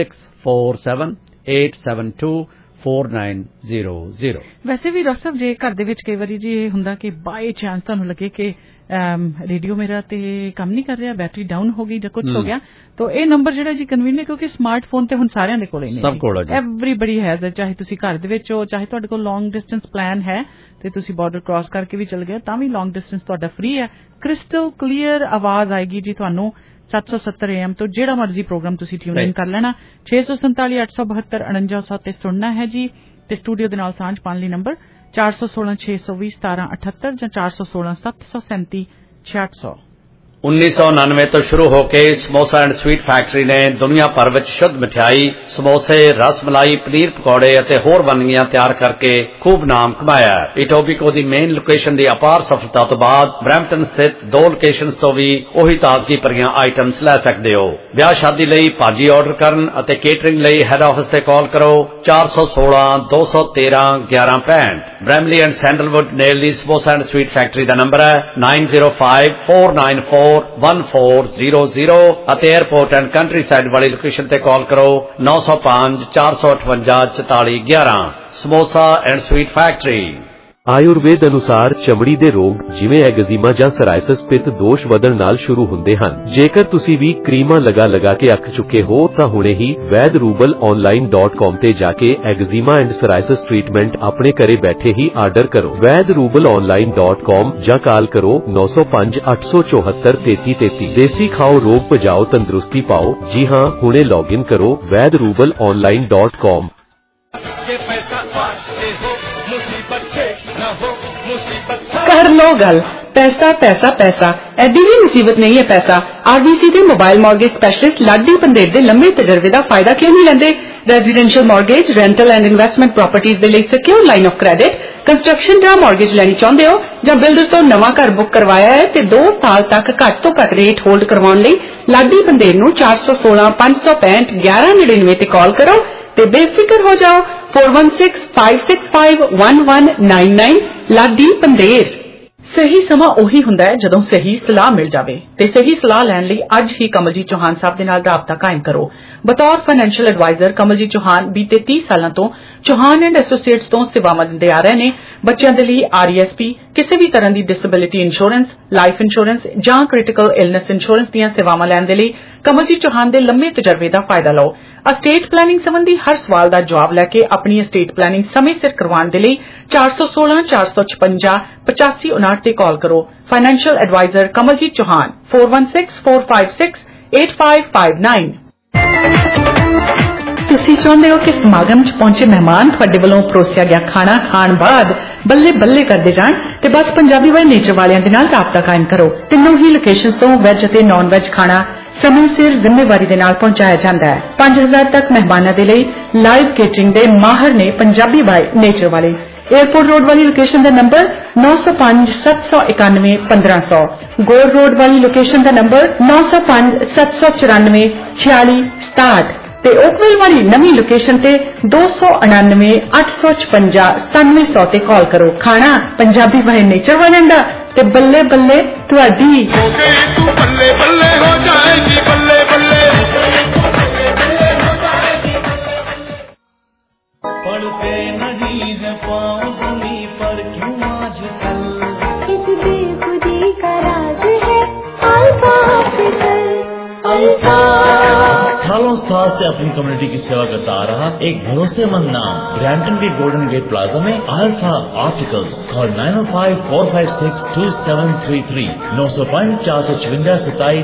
6478724900 ਵੈਸੇ ਵੀ ਡਾਕਟਰ ਸਾਹਿਬ ਜੇ ਘਰ ਦੇ ਵਿੱਚ ਕਈ ਵਾਰੀ ਜੀ ਇਹ ਹੁੰਦਾ ਕਿ ਬਾਈ ਚਾਂਸ ਤੁਹਾਨੂੰ ਲੱਗੇ ਕਿ ਰੇਡੀਓ ਮੇਰਾ ਤੇ ਕੰਮ ਨਹੀਂ ਕਰ ਰਿਹਾ ਬੈਟਰੀ ਡਾਊਨ ਹੋ ਗਈ ਜਾਂ ਕੁਝ ਹੋ ਗਿਆ ਤਾਂ ਇਹ ਨੰਬਰ ਜਿਹੜਾ ਜੀ ਕਨਵੀਨੀਅੰਟ ਕਿਉਂਕਿ ਸਮਾਰਟਫੋਨ ਤੇ ਹੁਣ ਸਾਰਿਆਂ ਦੇ ਕੋਲ ਹੀ ਨੇ ਸਭ ਕੋਲ ਹੈ ਐਵਰੀਬਡੀ ਹੈਜ਼ ਚਾਹੇ ਤੁਸੀਂ ਘਰ ਦੇ ਵਿੱਚ ਹੋ ਚਾਹੇ ਤੁਹਾਡੇ ਕੋਲ ਲੌਂਗ ਡਿਸਟੈਂਸ ਪਲਾਨ ਹੈ ਤੇ ਤੁਸੀਂ ਬਾਰਡਰ ਕ੍ਰਾਸ ਕਰਕੇ ਵੀ ਚਲ ਗਏ ਤਾਂ ਵੀ ਲੌਂਗ ਡਿਸਟੈਂਸ ਤੁਹਾਡਾ ਫ੍ਰੀ ਹੈ ਕ੍ਰਿਸਟਲ ਕਲੀਅਰ ਆਵਾਜ਼ ਆਏਗੀ ਜੀ ਤੁਹਾਨੂੰ 770 AM ਤੋਂ ਜਿਹੜਾ ਮਰਜ਼ੀ ਪ੍ਰੋਗਰਾਮ ਤੁਸੀਂ ਟਿਊਨ ਇਨ ਕਰ ਲੈਣਾ 647 872 4900 ਤੇ ਸੁਣਨਾ ਹੈ ਜੀ ਤੇ ਸਟੂਡੀਓ ਦੇ ਨਾਲ ਸਾਂਝ ਪਾਉਣ ਲਈ ਨੰਬਰ 416 620 1778 ਜਾਂ 416 737 6600 1999 ਤੋਂ ਸ਼ੁਰੂ ਹੋ ਕੇ ਸਮੋਸਾ ਐਂਡ ਸਵੀਟ ਫੈਕਟਰੀ ਨੇ ਦੁਨੀਆ ਭਰ ਵਿੱਚ ਸ਼ੁੱਧ ਮਠਿਆਈ ਸਮੋਸੇ ਰਸਮਲਾਈ ਪਨੀਰ ਪਕੌੜੇ ਅਤੇ ਹੋਰ ਵੰਨਗੀਆਂ ਤਿਆਰ ਕਰਕੇ ਖੂਬ ਨਾਮ ਕਮਾਇਆ ਹੈ ਇਟੋਬੀਕੋ ਦੀ ਮੇਨ ਲੋਕੇਸ਼ਨ ਦੀ ਅਪਾਰ ਸਫਲਤਾ ਤੋਂ ਬਾਅਦ ਬਰੈਂਪਟਨ ਸਥਿਤ 2 ਲੋਕੇਸ਼ਨਸ ਤੋਂ ਵੀ ਉਹੀ ਤਾਜ਼ਗੀ ਭਰੀਆਂ ਆਈਟਮਸ ਲੈ ਸਕਦੇ ਹੋ ਵਿਆਹ ਸ਼ਾਦੀ ਲਈ ਭਾਜੀ ਆਰਡਰ ਕਰਨ ਅਤੇ ਕੇਟਰਿੰਗ ਲਈ ਹੈੱਡ ਆਫਿਸ ਤੇ ਕਾਲ ਕਰੋ 416 213 1165 ਬ੍ਰੈਮਲੀ ਐਂਡ ਸੈਂਡਲਵੁੱਡ ਨੇਲ ਦੀ ਸਮੋਸਾ ਐਂਡ ਸਵੀਟ ਫੈਕਟਰੀ ਦਾ ਨੰਬਰ ਹੈ 905494 1400 ਅਤੇ 에어ਪੋਰਟ ਐਂਡ ਕੰਟਰੀ ਸਾਈਡ ਵਾਲੀ ਲੋਕੇਸ਼ਨ ਤੇ ਕਾਲ ਕਰੋ 905 458 4411 samosa and sweet factory Ayurveda ਅਨੁਸਾਰ ਚਮੜੀ ਦੇ ਰੋਗ ਜਿਵੇਂ ਐਗਜ਼ੀਮਾ ਜਾਂ ਸੋਰਾਇਸਿਸ ਪਿੱਤ ਦੋਸ਼ ਵਧਣ ਨਾਲ ਸ਼ੁਰੂ ਹੁੰਦੇ ਹਨ ਜੇਕਰ ਤੁਸੀਂ ਵੀ ਕਰੀਮਾਂ ਲਗਾ ਕੇ ਅੱਕ ਚੁੱਕੇ ਹੋ ਤਾਂ ਹੁਣੇ ਹੀ vaidrubalonline.com ਤੇ ਜਾ ਕੇ ਐਗਜ਼ੀਮਾ ਐਂਡ ਸੋਰਾਇਸਿਸ ਟ੍ਰੀਟਮੈਂਟ ਆਪਣੇ ਘਰੇ ਬੈਠੇ ਹੀ ਆਰਡਰ ਕਰੋ vaidrubalonline.com ਜਾਂ ਕਾਲ ਕਰੋ 905 874 3333 ਦੇਸੀ ਖਾਓ ਰੋਗ ਭਜਾਓ ਤੰਦਰੁਸਤੀ ਪਾਓ ਜੀ ਹਾਂ ਹੁਣੇ ਲੌਗਇਨ ਕਰੋ vaidrubalonline.com कर लो गल पैसा पैसा पैसा एडी भी मुसीबत नहीं है पैसा आरबीसी के mobile mortgage specialist Laddi Pander दे लंबे तजर्बे का फायदा क्यों नहीं लेंदे residential mortgage rental and investment properties दे लई secure line of credit construction दा मॉर्गेज लैनी चाहते हो ਜਾਂ बिल्डर तो नवा घर बुक करवाया है ते 2 साल तक घट तो घट रेट होल्ड करवाउण लई लाडी पंदेर नूं 416 565 1199 ते कॉल करो ते बेफिक्र हो जाओ 4165651199 ਲਾਡੀ ਪੰਦੇਰ ਸਹੀ ਸਮਾਂ ਉਹੀ ਹੁੰਦਾ ਹੈ ਜਦੋਂ ਸਹੀ ਸਲਾਹ ਮਿਲ ਜਾਵੇ ਤੇ ਸਹੀ ਸਲਾਹ ਲੈਣ ਲਈ ਅੱਜ ਹੀ ਕਮਲਜੀਤ ਚੌਹਾਨ ਸਾਹਿਬ ਦੇ ਨਾਲ ਰਾਬਤਾ ਕਾਇਮ ਕਰੋ ਬਤੌਰ ਫਾਈਨੈਂਸ਼ੀਅਲ ਐਡਵਾਈਜ਼ਰ ਕਮਲਜੀਤ ਚੌਹਾਨ ਬੀਤੇ 30 ਸਾਲਾਂ ਤੋਂ ਚੌਹਾਨ ਐਂਡ ਐਸੋਸੀਏਟਸ ਤੋਂ ਸੇਵਾਵਾਂ ਦਿੰਦੇ ਆ ਰਹੇ ਨੇ ਬੱਚਿਆਂ ਦੇ ਲਈ ਆਰਈਐਸਪੀ ਕਿਸੇ ਵੀ ਤਰ੍ਹਾਂ ਦੀ ਡਿਸੇਬਿਲਿਟੀ ਇੰਸ਼ੋਰੈਂਸ ਲਾਈਫ ਇੰਸ਼ੋਰੈਂਸ ਜਾਂ ਕ੍ਰਿਟੀਕਲ ਇਲਨੈਸ ਇੰਸ਼ੋਰੈਂਸ ਦੀਆਂ ਸੇਵਾਵਾਂ ਲੈਣ ਦੇ ਲਈ ਕਮਲਜੀਤ ਚੌਹਾਨ ਦੇ ਲੰਮੇ ਤਜਰਬੇ ਦਾ ਫਾਇਦਾ ਲਓ ਅਸਟੇਟ ਪਲੈਨਿੰਗ ਸੰਬੰਧੀ ਹਰ ਸਵਾਲ ਦਾ ਜਵਾਬ ਲੈ ਕੇ ਆਪਣੀ ਅਸਟੇਟ ਪਲੈਨਿੰਗ ਸਮੇਂ ਸਿਰ ਕਰਵਾਉਣ ਦੇ ਲਈ 416 456 8559 ਤੇ ਕਾਲ ਕਰੋ ਫਾਈਨੈਂਸ਼ੀਅਲ ਐਡਵਾਈਜ਼ਰ ਕਮਲਜੀਤ ਚੌਹਾਨ 4164568559 ਤੁਸੀਂ ਚਾਹੁੰਦੇ ਹੋ ਕਿ ਸਮਾਗਮ 'ਚ ਪਹੁੰਚੇ ਮਹਿਮਾਨ ਤੁਹਾਡੇ ਵੱਲੋਂ ਪਰੋਸਿਆ ਗਿਆ ਖਾਣਾ ਖਾਣ ਬਾਅਦ ਬੱਲੇ ਬੱਲੇ ਕਰਦੇ ਜਾਣ ਤੇ ਬਸ ਪੰਜਾਬੀ ਬਾਈ ਨੇਚਰ ਵਾਲਿਆਂ ਦੇ ਨਾਲ ਰਾਬਤਾ ਕਾਇਮ ਕਰੋ। ਤਿੰਨੋਂ ਹੀ ਲੋਕੇਸ਼ਨਸ ਤੋਂ ਵੈਜ ਅਤੇ ਨਾਨ ਵੈਜ ਖਾਣਾ ਸਮੇਂ ਸਿਰ ਜ਼ਿੰਮੇਵਾਰੀ ਦੇ ਨਾਲ ਪਹੁੰਚਾਇਆ ਜਾਂਦਾ ਹੈ। 5000 ਤੱਕ ਮਹਿਮਾਨਾਂ ਦੇ ਲਈ ਲਾਈਵ ਕੇਟਰਿੰਗ ਦੇ ਮਾਹਰ ਨੇ ਪੰਜਾਬੀ ਬਾਈ ਨੇਚਰ ਵਾਲੇ। एयरपोर्ट रोड वाली लोकेशन का नंबर 905 791 1500, गोल रोड वाली लोकेशन का नंबर 905 794 46 67 ते ओकविल वाली नवी लोकेशन ते 299 856 9700 ते कॉल करो। खाना पंजाबी बाई नेचर वाले दा ते बल्ले बल्ले तुहाडी बल्ले बल्ले हो जाएगी बल्ले बल्ले पढ़ते नहीं है पाँव भूमि पर क्यों आजकल इस बेखुदी का राज है अल्फा हॉस्पिटल। सालों साल से अपनी कम्युनिटी की सेवा करता आ रहा एक भरोसेमंद नाम ब्रैम्पटन के गोल्डन गेट प्लाजा में अल्फा ऑप्टिकल्स। कॉल 905-456-2733 905 456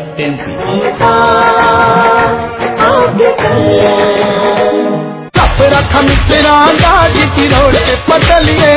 2733। रखा मित्रा जी रोड ते पटलिए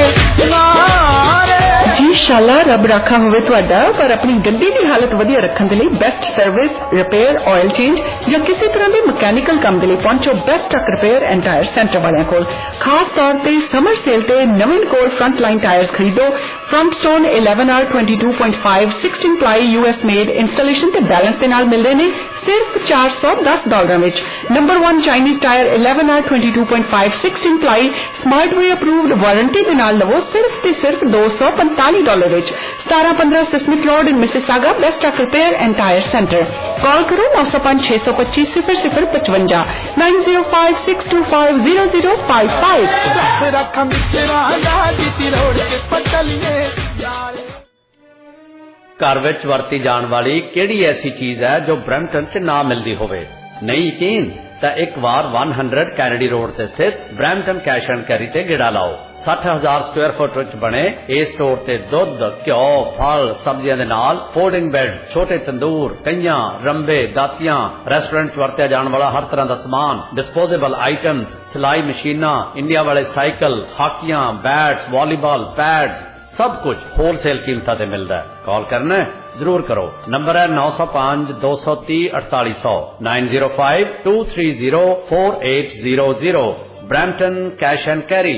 जी शाला रब राखा होवे तुहाडा, पर अपनी गड्डी की हालत वधिया रखने के लिए best service repair oil change या किसी तरह के मैकेनिकल काम के लिए पहुंचो best truck repair and tyre centre वालियां कोल। खास तौर पे समर सेल ते नवीन कोल फ्रंट लाइन टायर्स खरीदो। Firestone 11R 22.5 16 ply US made installation ते बैलेंस के नाल मिल रहे ने सिर्फ $410 विच। Number 1 Chinese tyre 11R 22.5 16 ply smart way approved warranty के नाल लवो सिर्फ ते सिर्फ $245 विच। 1715 Sismet road in Mississauga best truck repair and tyre centre. Call करो 905 625 0055 905 625 0055। घर विच वरती जाण वाली किहड़ी ऐसी चीज है जो ब्रैम्पटन च ना मिलदी होवे? नहीं यकीन तां एक बार 100 कैनेडी रोड ते स्थित ब्रैम्पटन कैश एंड कैरी ते गेड़ा लाओ। 60,000 स्क्वायर फुट विच बने इस स्टोर ते दुध, घ्यो, फल, सब्जियां दे नाल फोल्डिंग बेड, छोटे तंदूर, कईयां, रंबे, दातियां, रेस्टोरेंट च वरतिया जाण वाला हर तरह दा सामान, डिस्पोजेबल आइटम्स, सिलाई मशीनां, इंडिया वाले साइकिल, हाकियां, बैट्स, वॉलीबॉल, पैड्स, सब कुछ होलसेल कीमतां ते मिलदा है। कॉल करना है जरूर करो। नंबर है 905 230 4800 905 230 4800। Brampton cash and carry.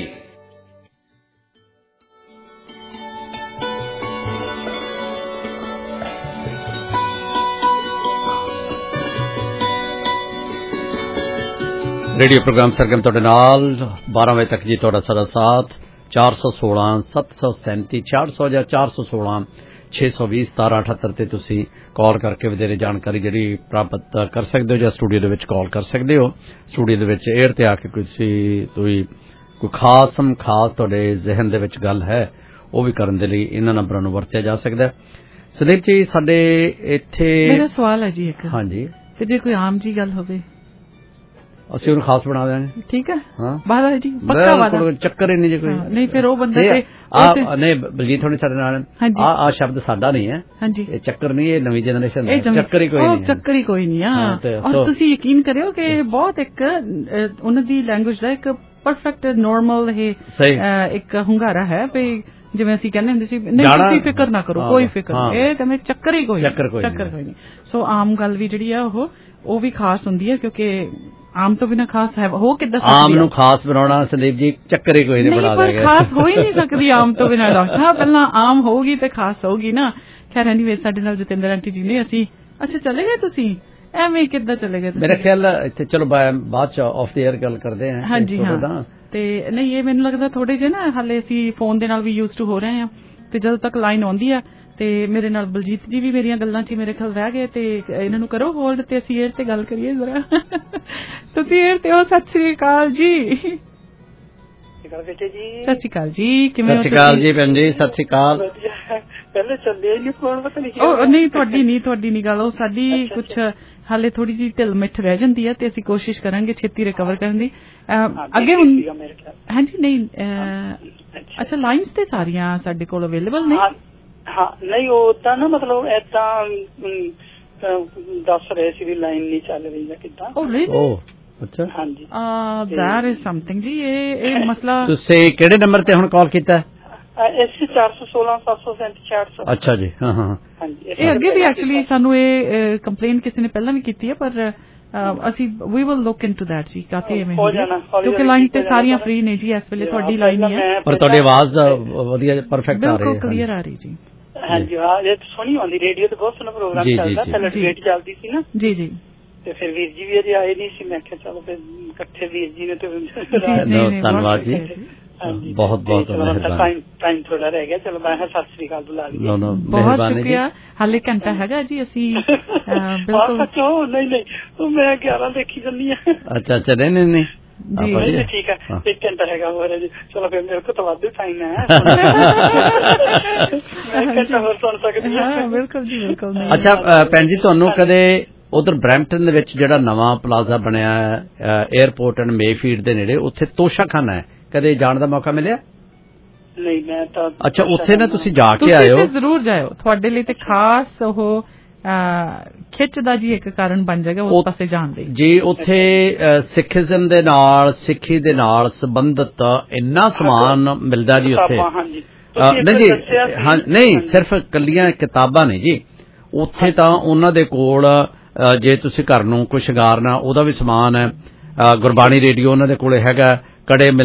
Radio program Sargam तुहाडे नाल 12 बजे तक जी तुहाडा सारा साथ 416 737 400 या 416 620 1778 ਤੇ ਤੁਸੀਂ ਕਾਲ ਕਰਕੇ ਵਧੇਰੇ ਜਾਣਕਾਰੀ ਜਿਹੜੀ ਪ੍ਰਾਪਤ ਕਰ ਸਕਦੇ ਹੋ ਜਾਂ ਸਟੂਡੀਓ ਦੇ ਵਿੱਚ ਕਾਲ ਕਰ ਸਕਦੇ ਹੋ। ਸਟੂਡੀਓ ਦੇ ਵਿੱਚ 에ਅਰ ਤੇ ਆ ਕੇ ਕੋਈ ਖਾਸ ਤੁਹਾਡੇ ਜ਼ਿਹਨ ਦੇ ਵਿੱਚ ਗੱਲ ਹੈ ਉਹ ਵੀ ਕਰਨ ਦੇ ਲਈ ਇਹਨਾਂ ਨੰਬਰਾਂ ਨੂੰ ਵਰਤਿਆ ਜਾ ਸਕਦਾ ਹੈ। ਸੰਦੀਪ ਜੀ ਸਾਡੇ ਇੱਥੇ ਮੇਰਾ ਸਵਾਲ ਹੈ ਜੀ ਇੱਕ। ਹਾਂਜੀ, ਤੇ ਜੇ ਕੋਈ ਆਮ ਜੀ ਗੱਲ ਹੋਵੇ ਅਸੀਂ ਉਹਨੂੰ ਖਾਸ ਬਣਾ ਦਿਆਂਗੇ। ਠੀਕ ਹੈ, ਹਾਂ ਵਾਦਾ ਹੈ ਜੀ, ਪੱਕਾ ਵਾਦਾ। ਚੱਕਰ ਹੀ ਨਹੀਂ ਜੇ ਕੋਈ ਨਹੀਂ ਫਿਰ ਉਹ ਬੰਦਾ ਤੇ ਨਹੀਂ ਬਲਜੀਤ ਹੋਣੀ ਸਾਡੇ ਨਾਲ ਆ ਸ਼ਬਦ ਸਾਡਾ ਨਹੀਂ ਹੈ। ਹਾਂਜੀ, ਇਹ ਚੱਕਰ ਨਹੀਂ, ਇਹ ਨਵੀਂ ਜਨਰੇਸ਼ਨ ਦਾ ਚੱਕਰ ਹੀ ਕੋਈ ਨਹੀਂ। ਚੱਕਰ ਹੀ ਕੋਈ ਨਹੀਂ ਆ। ਔਰ ਤੁਸੀਂ ਯਕੀਨ ਕਰਿਓ ਕਿ ਬਹੁਤ ਇੱਕ ਉਹਨਾਂ ਦੀ ਲੈਂਗੁਏਜ ਦਾ ਇੱਕ ਪਰਫੈਕਟ ਨੋਰਮਲ ਇਹ ਇੱਕ ਹੁੰਗਾਰਾ ਹੈ ਵੀ ਜਿਵੇਂ ਅਸੀਂ ਕਹਿੰਦੇ ਹੁੰਦੇ ਸੀ ਨਹੀਂ ਤੁਸੀਂ ਫਿਕਰ ਨਾ ਕਰੋ, ਕੋਈ ਫਿਕਰ ਨਹੀਂ, ਇਹ ਕਹਿੰਦੇ ਚੱਕਰ ਹੀ ਕੋਈ ਨਹੀਂ। ਸੋ ਆਮ ਗੱਲ ਵੀ ਜਿਹੜੀ ਆ ਉਹ ਵੀ ਖਾਸ ਹੁੰਦੀ ਹੈ ਕਿਉਂਕਿ ਆਮ ਤੋਂ ਬਿਨਾਂ ਖਾਸ ਹੈ ਹੋ ਕਿੱਦਾਂ ਸਕਦੀ? ਆਮ ਨੂੰ ਖਾਸ ਬਣਾਉਣਾ ਸੰਦੀਪ ਜੀ ਚੱਕਰ ਹੀ ਕੋਈ ਨਹੀਂ ਬਣਾ ਦੇਗਾ। ਖਾਸ ਹੋ ਹੀ ਨਹੀਂ ਸਕਦੀ ਆਮ ਤੋਂ ਬਿਨਾਂ। ਡਾਕਟਰ ਸਾਹਿਬ ਪਹਿਲਾਂ ਆਮ ਹੋਊਗੀ ਤੇ ਖਾਸ ਹੋਊਗੀ ਨਾ। ਖੈਰ ਐਨੀਵੇ ਸਾਡੇ ਨਾਲ ਜਤਿੰਦਰ ਆਂਟੀ ਜੀ ਨੇ ਅਸੀਂ ਅੱਛਾ ਚਲੇ ਗਏ ਤੁਸੀਂ ਐਵੇਂ ਕਿੱਦਾਂ ਚਲੇ ਗਏ? ਮੇਰਾ ਖਿਆਲ ਇੱਥੇ ਚਲੋ ਬਾਅਦ ਚ ਆਫ ਦੀ 에ਅਰ ਗੱਲ ਕਰਦੇ ਹਾਂ। ਹਾਂਜੀ ਹਾਂ, ਤੇ ਨਹੀਂ ਇਹ ਮੈਨੂੰ ਲੱਗਦਾ ਥੋੜੇ ਜਿਹੇ ਨਾ ਹਾਲੇ ਅਸੀਂ ਫੋਨ ਦੇ ਨਾਲ ਵੀ ਯੂਜ਼ ਟੂ ਹੋ ਰਹੇ ਹਾਂ ਤੇ ਜਦੋਂ ਤੱਕ ਲਾਈਨ ਆਉਂਦੀ ਆ ਤੇ ਮੇਰੇ ਨਾਲ ਬਲਜੀਤ ਜੀ ਵੀ ਮੇਰੀਆਂ ਗੱਲਾਂ 'ਚ ਮੇਰੇ ਖਿਆਲ ਰਹਿ ਗਏ ਤੇ ਇਹਨਾਂ ਨੂੰ ਕਰੋ ਹੋਲਡ ਤੇ ਅਸੀਂ 에ਅਰ ਤੇ ਗੱਲ ਕਰੀਏ ਜ਼ਰਾ। ਤੁਸੀਂ 에ਅਰ ਤੇ ਹੋ। ਸਤਿ ਸ੍ਰੀ ਅਕਾਲ ਜੀ। ਸਤਿ ਸ਼੍ਰੀ ਅਕਾਲ ਜੀ, ਕਿਵੇਂ ਹੋ? ਸਤਿ ਸ਼੍ਰੀ ਅਕਾਲ ਜੀ ਭੈਣ ਜੀ, ਸਤਿ ਸ਼੍ਰੀ ਅਕਾਲ। ਪਹਿਲੇ ਚੱਲੇ ਨਹੀਂ ਫੋਨ ਪਤਾ ਨਹੀਂ ਨਹੀਂ ਤੁਹਾਡੀ ਨਹੀਂ ਗੱਲ, ਉਹ ਸਾਡੀ ਕੁਛ ਹਾਲੇ ਥੋੜੀ ਜਿਹੀ ਢਿੱਲ ਮਿੱਠ ਰਹਿ ਜਾਂਦੀ ਹੈ ਤੇ ਅਸੀਂ ਕੋਸ਼ਿਸ਼ ਕਰਾਂਗੇ ਛੇਤੀ ਰਿਕਵਰ ਕਰਨ ਦੀ। ਅੱਗੇ ਹੁਣ ਹਾਂਜੀ ਨਹੀਂ ਅੱਛਾ ਲਾਈਨਸ ਤੇ ਸਾਰੀਆਂ ਸਾਡੇ ਕੋਲ ਅਵੇਲੇਬਲ ਨੇ? ਹਾਂ ਨਹੀਂ ਉਹ ਤਾਂ ਨਾ ਮਤਲਬ ਏਦਾਂ ਦੱਸ ਰਹੇ ਸੀ ਵੀ ਲਾਈਨ ਨਹੀਂ ਚੱਲ ਰਹੀ ਹੈ ਕਿੱਦਾਂ। ਅੱਛਾ ਹਾਂਜੀ that is something ਜੀ ਇਹ ਮਸਲਾ ਤੁਸੀਂ ਕਿਹੜੇ ਨੰਬਰ ਤੇ ਹੁਣ ਕਾਲ ਕੀਤਾ ਐਸੀ 416 737 6600 ਅੱਛਾ ਜੀ ਹਾਂ ਹਾਂਜੀ ਇਹ ਅੱਗੇ ਵੀ ਐਕਚੁਅਲੀ ਸਾਨੂੰ ਇਹ ਕੰਪਲੇਨ ਕਿਸੇ ਨੇ ਪਹਿਲਾਂ ਵੀ ਕੀਤੀ ਹੈ ਪਰ ਅਸੀਂ ਵੀ ਵਿਲ ਲੁੱਕ ਇਨਟੂ ਦੈਟ ਜੀ ਕਾਫੀ ਐਵੇਂ ਕਿਉਂਕਿ ਲਾਈਨ ਤੇ ਸਾਰੀਆਂ ਫ੍ਰੀ ਨੇ ਜੀ ਇਸ ਵੇਲੇ ਤੁਹਾਡੀ ਲਾਈਨ ਹੀ ਹੈ ਪਰ ਤੁਹਾਡੀ ਆਵਾਜ਼ ਵਧੀਆ ਪਰਫੈਕਟ ਆ ਰਹੀ ਹੈ ਬਿਲਕੁਲ ਕਲੀਅਰ ਆ ਰਹੀ ਜੀ ਹਾਂਜੀ ਹਾਂ ਇਹ ਸੋਹਣੀ ਆਉਂਦੀ ਰੇਡੀਓ ਤੇ ਬਹੁਤ ਸੋਹਣਾ ਪ੍ਰੋਗਰਾਮ ਚੱਲਦਾ ਪਹਿਲਾਂ ਡਿਬੇਟ ਚੱਲਦੀ ਸੀ ਨਾ ਜੀ ਜੀ ਤੇ ਫਿਰ ਵੀਰ ਜੀ ਵੀ ਅਜੇ ਆਏ ਨਹੀਂ ਸੀ ਮੈਂ ਕਿਹਾ ਚਲੋ ਫਿਰ ਇਕੱਠੇ ਵੀਰ ਜੀ ਨੇ ਤੇ ਧੰਨਵਾਦ ਜੀ ਬਹੁਤ ਬਹੁਤ ਮਿਹਰਬਾਨੀ ਟਾਈਮ ਥੋੜਾ ਰਹਿ ਗਿਆ ਚਲੋ ਮੈਂ ਸਤਿ ਸ੍ਰੀ ਅਕਾਲ ਬੁਲਾ ਲਈ ਬਹੁਤ ਸ਼ੁਕਰੀਆ ਹਾਲੇ ਘੰਟਾ ਹੈਗਾ ਜੀ ਅਸੀਂ ਬਿਲਕੁਲ ਨਹੀਂ ਉਹ ਮੈਂ 11 ਦੇਖੀ ਜਾਂਦੀ ਆ ਅੱਛਾ ਅੱਛਾ ਨਹੀਂ ਜੀ ਠੀਕ ਹੈ 1 ਘੰਟਾ ਹੈਗਾ ਹੋਰ ਜੀ ਚਲੋ ਫਿਰ ਮੇਰੇ ਕੋਲ ਤਾਂ ਵਾਧੂ ਟਾਈਮ ਹੈ ਮੈਂ ਘੰਟਾ ਹੋਰ ਸੁਣ ਸਕਦੀ ਹਾਂ ਬਿਲਕੁਲ ਜੀ ਬਿਲਕੁਲ ਅੱਛਾ ਭੈਣ ਜੀ ਤੁਹਾਨੂੰ ਕਦੇ ਉਧਰ ਬਰੈਂਪਟਨ ਦੇ ਵਿੱਚ ਜਿਹੜਾ ਨਵਾਂ ਪਲਾਜ਼ਾ ਬਣਿਆ 에ਅਰਪੋਰਟ ਐਂਡ ਮੇਫੀਲਡ ਦੇ ਨੇੜੇ ਉੱਥੇ ਤੋਸ਼ਾਖਾਨਾ ਹੈ ਕਦੇ ਜਾਣ ਦਾ ਮੌਕਾ ਮਿਲਿਆ ਨਹੀਂ ਮੈਂ ਤਾਂ ਅੱਛਾ ਉੱਥੇ ਨਾ ਤੁਸੀਂ ਜਾ ਕੇ ਆਇਓ ਤੁਸੀਂ ਜ਼ਰੂਰ ਜਾਇਓ ਤੁਹਾਡੇ ਲਈ ਤੇ ਖਾਸ ਉਹ ਖਿੱਚ ਦਾ ਜੀ ਇੱਕ ਕਾਰਨ ਬਣ ਜਾਏਗਾ ਉਸ ਪਾਸੇ ਜਾਣ ਲਈ ਜੀ ਉੱਥੇ ਸਿੱਖੀਜ਼ਮ ਦੇ ਨਾਲ ਸਿੱਖੀ ਦੇ ਨਾਲ ਸੰਬੰਧਿਤ ਇੰਨਾ ਸਮਾਨ ਮਿਲਦਾ ਜੀ ਉੱਥੇ ਨਹੀਂ ਜੀ ਹਾਂ ਨਹੀਂ ਸਿਰਫ ਕੱਲੀਆਂ ਕਿਤਾਬਾਂ ਨੇ ਜੀ ਉੱਥੇ ਤਾਂ ਉਹਨਾਂ ਦੇ ਕੋਲ ਜੇ ਤੁਸੀਂ ਘਰ ਨੂੰ ਕੋਈ ਸ਼ਿੰਗਾਰਨਾ ਉਹਦਾ ਵੀ ਸਮਾਨ ਹੈ ਗੁਰਬਾਣੀ ਰੇਡੀਓ ਉਹਨਾਂ ਦੇ ਕੋਲੇ ਹੈਗਾ ਕੜੇ